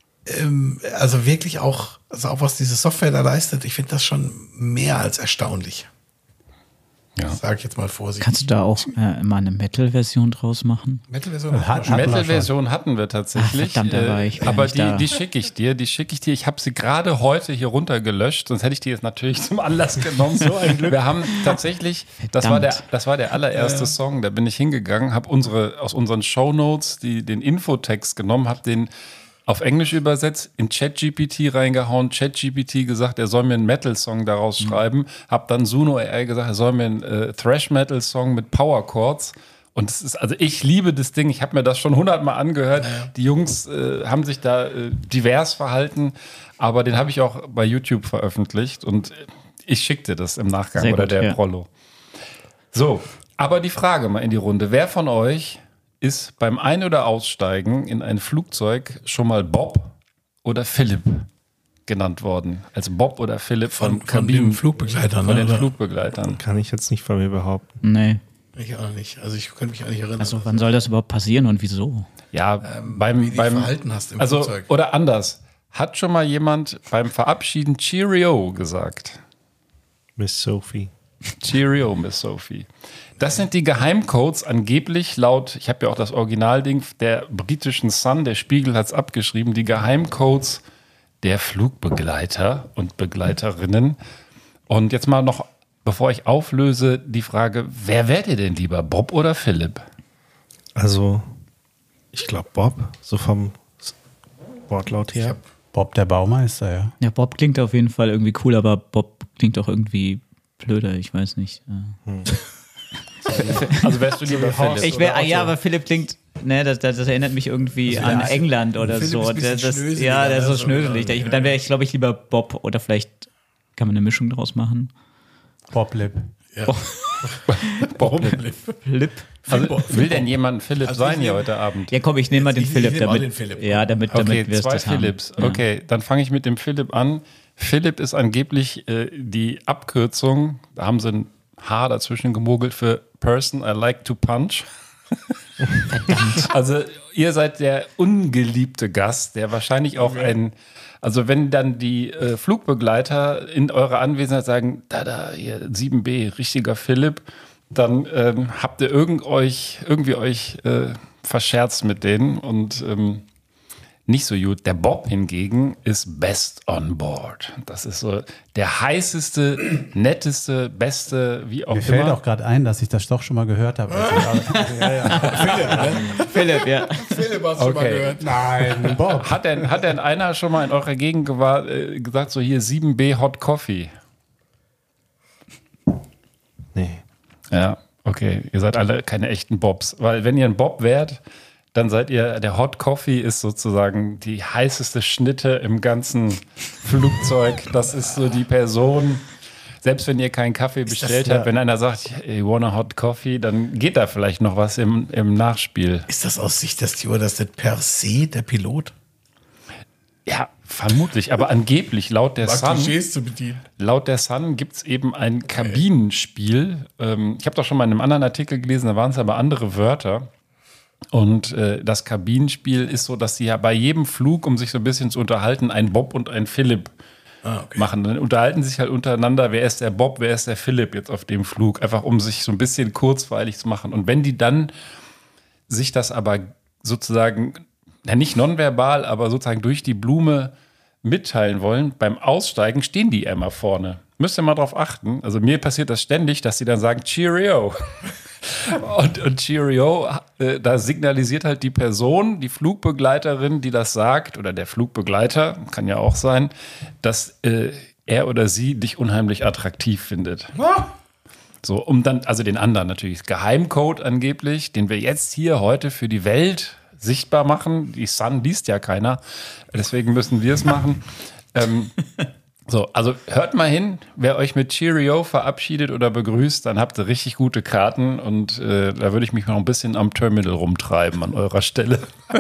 also wirklich auch, also auch was diese Software da leistet, ich finde das schon mehr als erstaunlich. Ja. Sag ich jetzt mal vorsichtig. Kannst du da auch mal eine Metal-Version draus machen? Metal-Version hatten wir tatsächlich. Ach, verdammt, da war ich. Aber die schicke ich dir. Ich habe sie gerade heute hier runtergelöscht, sonst hätte ich die jetzt natürlich zum Anlass genommen. So ein Glück. Wir haben tatsächlich, das war der allererste Song, da bin ich hingegangen, habe aus unseren Shownotes den Infotext genommen, habe den auf Englisch übersetzt, in ChatGPT reingehauen, ChatGPT gesagt, er soll mir einen Metal-Song daraus schreiben, hab dann Suno AI gesagt, er soll mir einen Thrash-Metal-Song mit Power Chords. Und es ist, also ich liebe das Ding, ich habe mir das schon 100-mal angehört. Die Jungs haben sich da divers verhalten, aber den habe ich auch bei YouTube veröffentlicht und ich schicke dir das im Nachgang Sehr oder gut, der Prollo. So, aber die Frage mal in die Runde, wer von euch ist beim Ein- oder Aussteigen in ein Flugzeug schon mal Bob oder Philipp genannt worden? Als Bob oder Philipp von den Flugbegleitern. Von den Flugbegleitern. Kann ich jetzt nicht von mir behaupten. Nee. Ich auch nicht. Also ich könnte mich auch nicht erinnern. Also wann soll das überhaupt passieren und wieso? Ja, wie du dich verhalten hast im Flugzeug. Oder anders. Hat schon mal jemand beim Verabschieden Cheerio gesagt? Miss Sophie. Cheerio, Miss Sophie. Das sind die Geheimcodes, angeblich laut, ich habe ja auch das Originalding der britischen Sun, der Spiegel hat es abgeschrieben, die Geheimcodes der Flugbegleiter und Begleiterinnen. Und jetzt mal noch, bevor ich auflöse, die Frage, wer wärt ihr denn lieber, Bob oder Philipp? Also, ich glaube Bob, so vom Wortlaut her. Bob der Baumeister, ja. Ja, Bob klingt auf jeden Fall irgendwie cool, aber Bob klingt auch irgendwie blöder, ich weiß nicht. Also wärst du lieber Philipp? Aber Philipp klingt, ne, das erinnert mich irgendwie an England oder Philipp so. ist ein bisschen schnöselig, der ist so also, schnöselig. Dann wäre ich, glaube ich, lieber Bob oder vielleicht kann man eine Mischung draus machen. Bob-Lip. Ja. Bob-Lip. Philipp. Also, will denn jemand Philipp sein hier heute Abend? Ja, komm, ich nehme mal den Philipp. Okay, damit wir es 2 das Philipps. haben. Ja. Okay, dann fange ich mit dem Philipp an. Philipp ist angeblich die Abkürzung, da haben sie ein H dazwischen gemogelt für Person I like to punch. Verdammt. Also ihr seid der ungeliebte Gast, der wahrscheinlich auch also wenn dann die Flugbegleiter in eurer Anwesenheit sagen, hier 7B, richtiger Philipp, dann habt ihr irgendwie euch verscherzt mit denen und nicht so gut. Der Bob hingegen ist best on board. Das ist so der heißeste, netteste, beste, wie auch Mir immer. fällt auch gerade ein, dass ich das doch schon mal gehört habe. Philipp, ja. Philipp hast du schon mal gehört. Nein, Bob. Hat denn einer schon mal in eurer Gegend gesagt, so hier 7B Hot Coffee? Nee. Ja, okay. Ihr seid alle keine echten Bobs. Weil wenn ihr ein Bob wärt, dann seid ihr, der Hot Coffee ist sozusagen die heißeste Schnitte im ganzen Flugzeug. Das ist so die Person, selbst wenn ihr keinen Kaffee bestellt habt, wenn einer sagt, you want a hot coffee, dann geht da vielleicht noch was im Nachspiel. Ist das aus Sicht des Stewardess nicht per se der Pilot? Ja, vermutlich, aber angeblich laut der Sun, Klischees zu bedienen. laut der Sun gibt es eben ein Kabinenspiel. Ich habe doch schon mal in einem anderen Artikel gelesen, da waren es aber andere Wörter. Und das Kabinenspiel ist so, dass sie ja bei jedem Flug, um sich so ein bisschen zu unterhalten, ein Bob und ein Philipp machen. Dann unterhalten sie sich halt untereinander, wer ist der Bob, wer ist der Philipp jetzt auf dem Flug, einfach um sich so ein bisschen kurzweilig zu machen. Und wenn die dann sich das aber sozusagen, ja nicht nonverbal, aber sozusagen durch die Blume mitteilen wollen, beim Aussteigen stehen die immer vorne. Müsst ihr mal drauf achten. Also mir passiert das ständig, dass sie dann sagen, Cheerio. Und Cheerio, da signalisiert halt die Person, die Flugbegleiterin, die das sagt, oder der Flugbegleiter, kann ja auch sein, dass er oder sie dich unheimlich attraktiv findet. So, um dann, also den anderen natürlich, Geheimcode angeblich, den wir jetzt hier heute für die Welt sichtbar machen. Die Sun liest ja keiner, deswegen müssen wir es machen. So, also hört mal hin, wer euch mit Cheerio verabschiedet oder begrüßt, dann habt ihr richtig gute Karten und da würde ich mich noch ein bisschen am Terminal rumtreiben an eurer Stelle.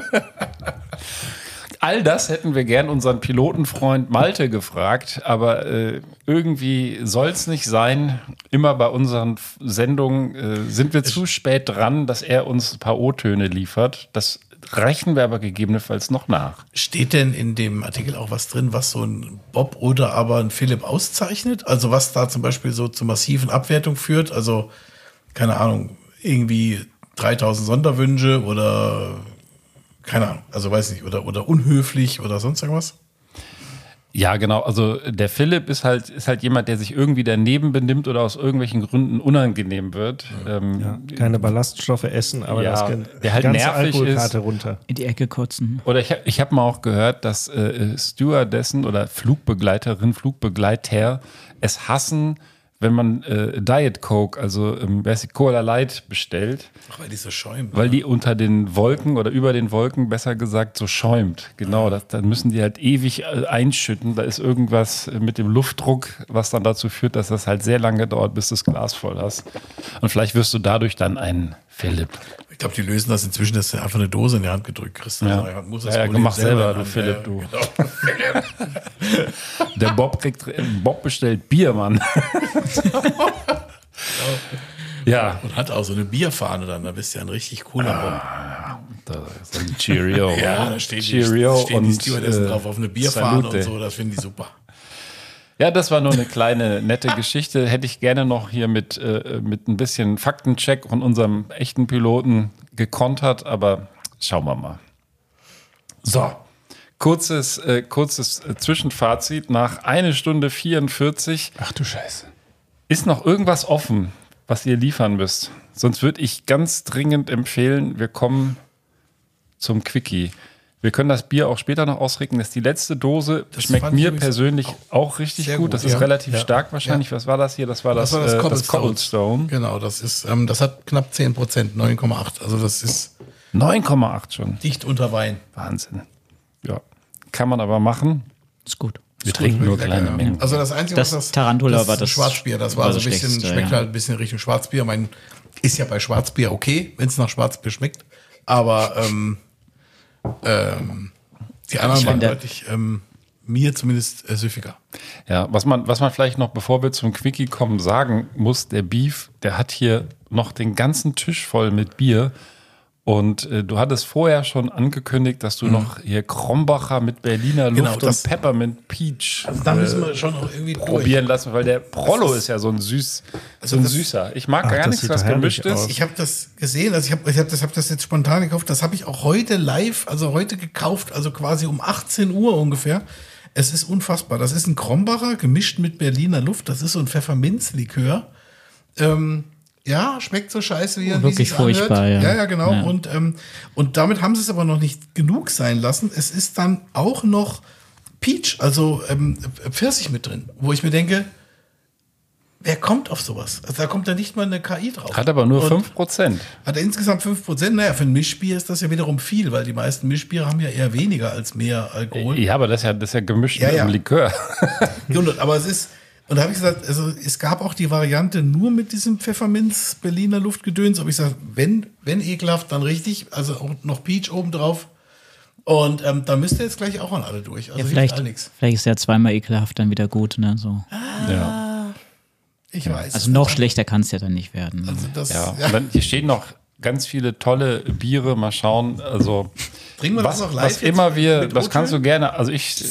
All das hätten wir gern unseren Pilotenfreund Malte gefragt, aber irgendwie soll es nicht sein. Immer bei unseren Sendungen sind wir zu spät dran, dass er uns ein paar O-Töne liefert. Das reichen wir aber gegebenenfalls noch nach. Steht denn in dem Artikel auch was drin, was so ein Bob oder aber ein Philipp auszeichnet? Also was da zum Beispiel so zu massiven Abwertungen führt? Also, keine Ahnung, irgendwie 3000 Sonderwünsche oder keine Ahnung, also weiß nicht, oder unhöflich oder sonst irgendwas? Ja, genau. Also der Philipp ist halt jemand, der sich irgendwie daneben benimmt oder aus irgendwelchen Gründen unangenehm wird. Keine Ballaststoffe essen, aber ja, der halt ganze nervig Alkoholkarte ist. runter. In die Ecke kotzen. Oder ich hab mal auch gehört, dass Stewardessen oder Flugbegleiter es hassen, wenn man Diet Coke, also Cola Light bestellt. Ach, weil die so schäumt. Weil die unter den Wolken oder über den Wolken, besser gesagt, so schäumt. Genau, dann müssen die halt ewig einschütten. Da ist irgendwas mit dem Luftdruck, was dann dazu führt, dass das halt sehr lange dauert, bis du das Glas voll hast. Und vielleicht wirst du dadurch dann ein Philipp. Ich glaube, die lösen das inzwischen, dass du einfach eine Dose in die Hand gedrückt kriegst. Ja, Also, muss mach selber, du Philipp, du. Genau. Der Bob bestellt Bier, Mann. Ja. Und hat auch so eine Bierfahne dann, da bist du ja ein richtig cooler Bob. Da ist ein Cheerio. Ja, da stehen Cheerio die Stewardessen drauf auf eine Bierfahne Salute. und so, das finde ich super. Ja, das war nur eine kleine, nette Geschichte. Hätte ich gerne noch hier mit ein bisschen Faktencheck von unserem echten Piloten gekontert, aber schauen wir mal. So, kurzes Zwischenfazit nach 1 Stunde 44. Ach du Scheiße. Ist noch irgendwas offen, was ihr liefern müsst? Sonst würde ich ganz dringend empfehlen, wir kommen zum Quickie. Wir können das Bier auch später noch ausregen. Das ist die letzte Dose. Das schmeckt mir persönlich auch richtig gut. Das ist relativ stark wahrscheinlich. Ja. Was war das hier? Das war das Cobblestone. Genau, das ist, das hat knapp 10%, 9,8. Also das ist 9,8 schon. Dicht unter Wein. Wahnsinn. Ja, kann man aber machen. Ist gut. Wir trinken nur kleine Mengen. Also das Einzige, das was Tarantula war das Schwarzbier. Das war so ein bisschen, schmeckt halt ein bisschen Richtung Schwarzbier. Ist ja bei Schwarzbier okay, wenn es nach Schwarzbier schmeckt. Aber die anderen waren deutlich mir zumindest süffiger. Ja, was man vielleicht noch, bevor wir zum Quickie kommen, sagen muss, der Beef, der hat hier noch den ganzen Tisch voll mit Bier Und du hattest vorher schon angekündigt, dass du noch hier Krombacher mit Berliner Luft Genau, und Peppermint Peach Also da müssen wir schon auch irgendwie probieren lassen, weil der Prollo Das ist ja so ein Süßer. Ich mag Ach, gar das nichts, sieht was herrlich gemischt ist. Ich habe das gesehen, also ich hab das jetzt spontan gekauft, das habe ich auch heute live, also heute gekauft, also quasi um 18 Uhr ungefähr. Es ist unfassbar. Das ist ein Krombacher gemischt mit Berliner Luft, das ist so ein Pfefferminzlikör. Ja, schmeckt so scheiße, wie er Wirklich sich furchtbar, anhört. ja. Ja, genau. Ja. Und damit haben sie es aber noch nicht genug sein lassen. Es ist dann auch noch Peach, also Pfirsich mit drin, wo ich mir denke, wer kommt auf sowas? Also da kommt ja nicht mal eine KI drauf. Hat aber nur 5%. Hat er insgesamt 5%. Naja, für ein Mischbier ist das ja wiederum viel, weil die meisten Mischbiere haben ja eher weniger als mehr Alkohol. Ja, aber das ist ja gemischt mit dem Likör. Aber es ist, und da habe ich gesagt, also es gab auch die Variante nur mit diesem Pfefferminz Berliner Luftgedöns. Aber ich sage, wenn ekelhaft, dann richtig. Also auch noch Peach obendrauf. Und da müsst ihr jetzt gleich auch an alle durch. Also Ja, hilft all nix. vielleicht ist ja zweimal ekelhaft dann wieder gut. Ne? So. Ich weiß. Also noch schlechter kann es ja dann nicht werden. Also das, Ja. Und dann, hier stehen noch ganz viele tolle Biere. Mal schauen. Also Trinken wir das noch live was immer jetzt mit das kannst du Rotwein? gerne. Also ich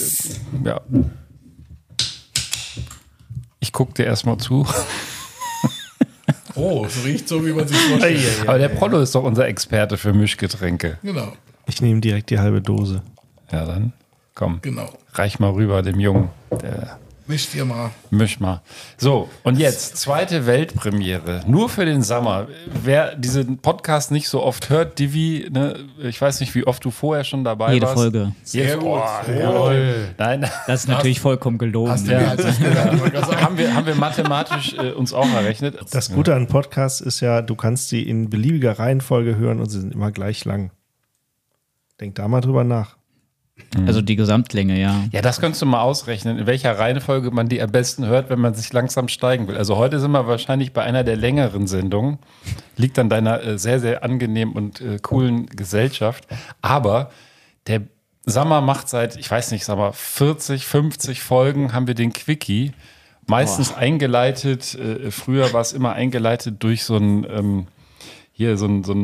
gucke dir erstmal zu. Oh, es riecht so, wie man sich vorstellt. Aber der Prollo ist doch unser Experte für Mischgetränke. Genau. Ich nehme direkt die halbe Dose. Ja, dann komm. Genau. Reich mal rüber dem Jungen. Mischt ihr mal. Misch mal. So, und jetzt zweite Weltpremiere. Nur für den Sommer. Wer diesen Podcast nicht so oft hört, Divi, ne, ich weiß nicht, wie oft du vorher schon dabei Jede warst. Folge. Sehr gut. Nein. Das ist natürlich vollkommen gelogen. Hast du mehr als ich gedacht. haben wir mathematisch uns auch errechnet. Das Gute an Podcasts ist ja, du kannst sie in beliebiger Reihenfolge hören und sie sind immer gleich lang. Denk da mal drüber nach. Also die Gesamtlänge, ja. Ja, das könntest du mal ausrechnen, in welcher Reihenfolge man die am besten hört, wenn man sich langsam steigen will. Also heute sind wir wahrscheinlich bei einer der längeren Sendungen. Liegt an deiner sehr, sehr angenehmen und coolen Gesellschaft. Aber der Sammer macht seit, ich weiß nicht, 40, 50 Folgen haben wir den Quickie. Meistens eingeleitet, früher war es immer eingeleitet durch so ein, hier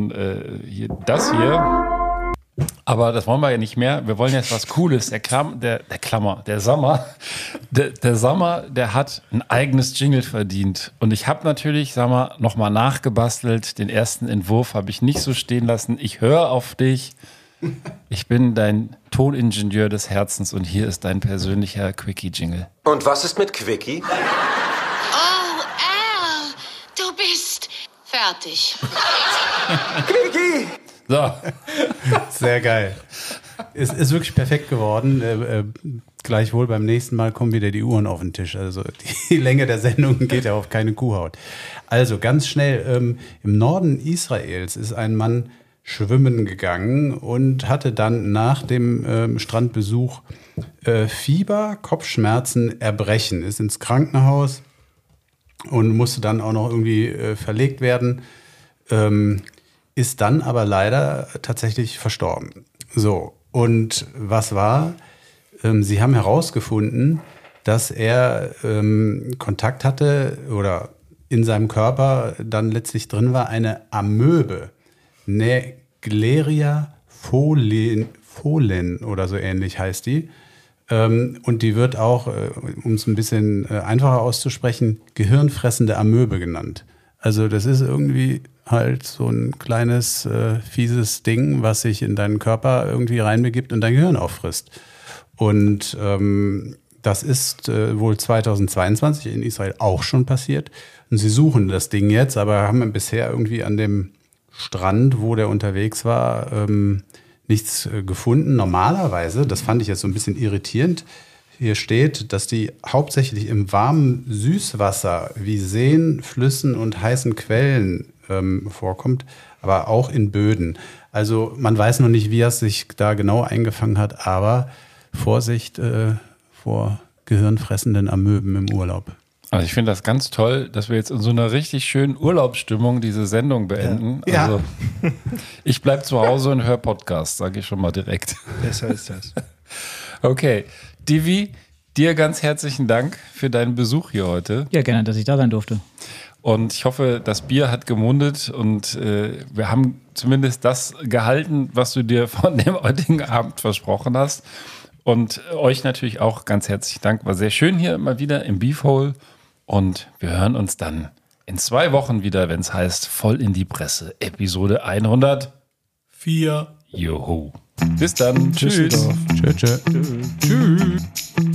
das hier. Aber das wollen wir ja nicht mehr. Wir wollen jetzt was Cooles. Der Sommer, der hat ein eigenes Jingle verdient. Und ich habe natürlich, nochmal nachgebastelt. Den ersten Entwurf habe ich nicht so stehen lassen. Ich höre auf dich. Ich bin dein Toningenieur des Herzens und hier ist dein persönlicher Quickie-Jingle. Und was ist mit Quickie? Oh, Al, du bist fertig. Quickie! So. Sehr geil. Es ist wirklich perfekt geworden. Gleichwohl beim nächsten Mal kommen wieder die Uhren auf den Tisch. Also die Länge der Sendung geht ja auf keine Kuhhaut. Also ganz schnell, im Norden Israels ist ein Mann schwimmen gegangen und hatte dann nach dem Strandbesuch Fieber, Kopfschmerzen, Erbrechen, ist ins Krankenhaus und musste dann auch noch irgendwie verlegt werden. Ist dann aber leider tatsächlich verstorben. So, und was war? Sie haben herausgefunden, dass er Kontakt hatte oder in seinem Körper dann letztlich drin war eine Amöbe, Naegleria folen oder so ähnlich heißt die. Und die wird auch, um es ein bisschen einfacher auszusprechen, gehirnfressende Amöbe genannt. Also das ist irgendwie halt so ein kleines, fieses Ding, was sich in deinen Körper irgendwie reinbegibt und dein Gehirn auffrisst. Und das ist wohl 2022 in Israel auch schon passiert. Und sie suchen das Ding jetzt, aber haben bisher irgendwie an dem Strand, wo der unterwegs war, nichts gefunden. Normalerweise, das fand ich jetzt so ein bisschen irritierend, hier steht, dass die hauptsächlich im warmen Süßwasser wie Seen, Flüssen und heißen Quellen vorkommt, aber auch in Böden. Also man weiß noch nicht, wie er sich da genau eingefangen hat, aber Vorsicht vor gehirnfressenden Amöben im Urlaub. Also ich finde das ganz toll, dass wir jetzt in so einer richtig schönen Urlaubsstimmung diese Sendung beenden. Ja. Also ich bleibe zu Hause und höre Podcast, sage ich schon mal direkt. Besser ist das. Okay, Divi, dir ganz herzlichen Dank für deinen Besuch hier heute. Ja, gerne, dass ich da sein durfte. Und ich hoffe, das Bier hat gemundet und wir haben zumindest das gehalten, was du dir von dem heutigen Abend versprochen hast. Und euch natürlich auch ganz herzlichen Dank. War sehr schön hier mal wieder im Beefhole. Und wir hören uns dann in 2 Wochen wieder, wenn es heißt Voll in die Presse, Episode 104. Juhu. Bis dann. Tschüss. Tschüss. Tschüss. Tschüss.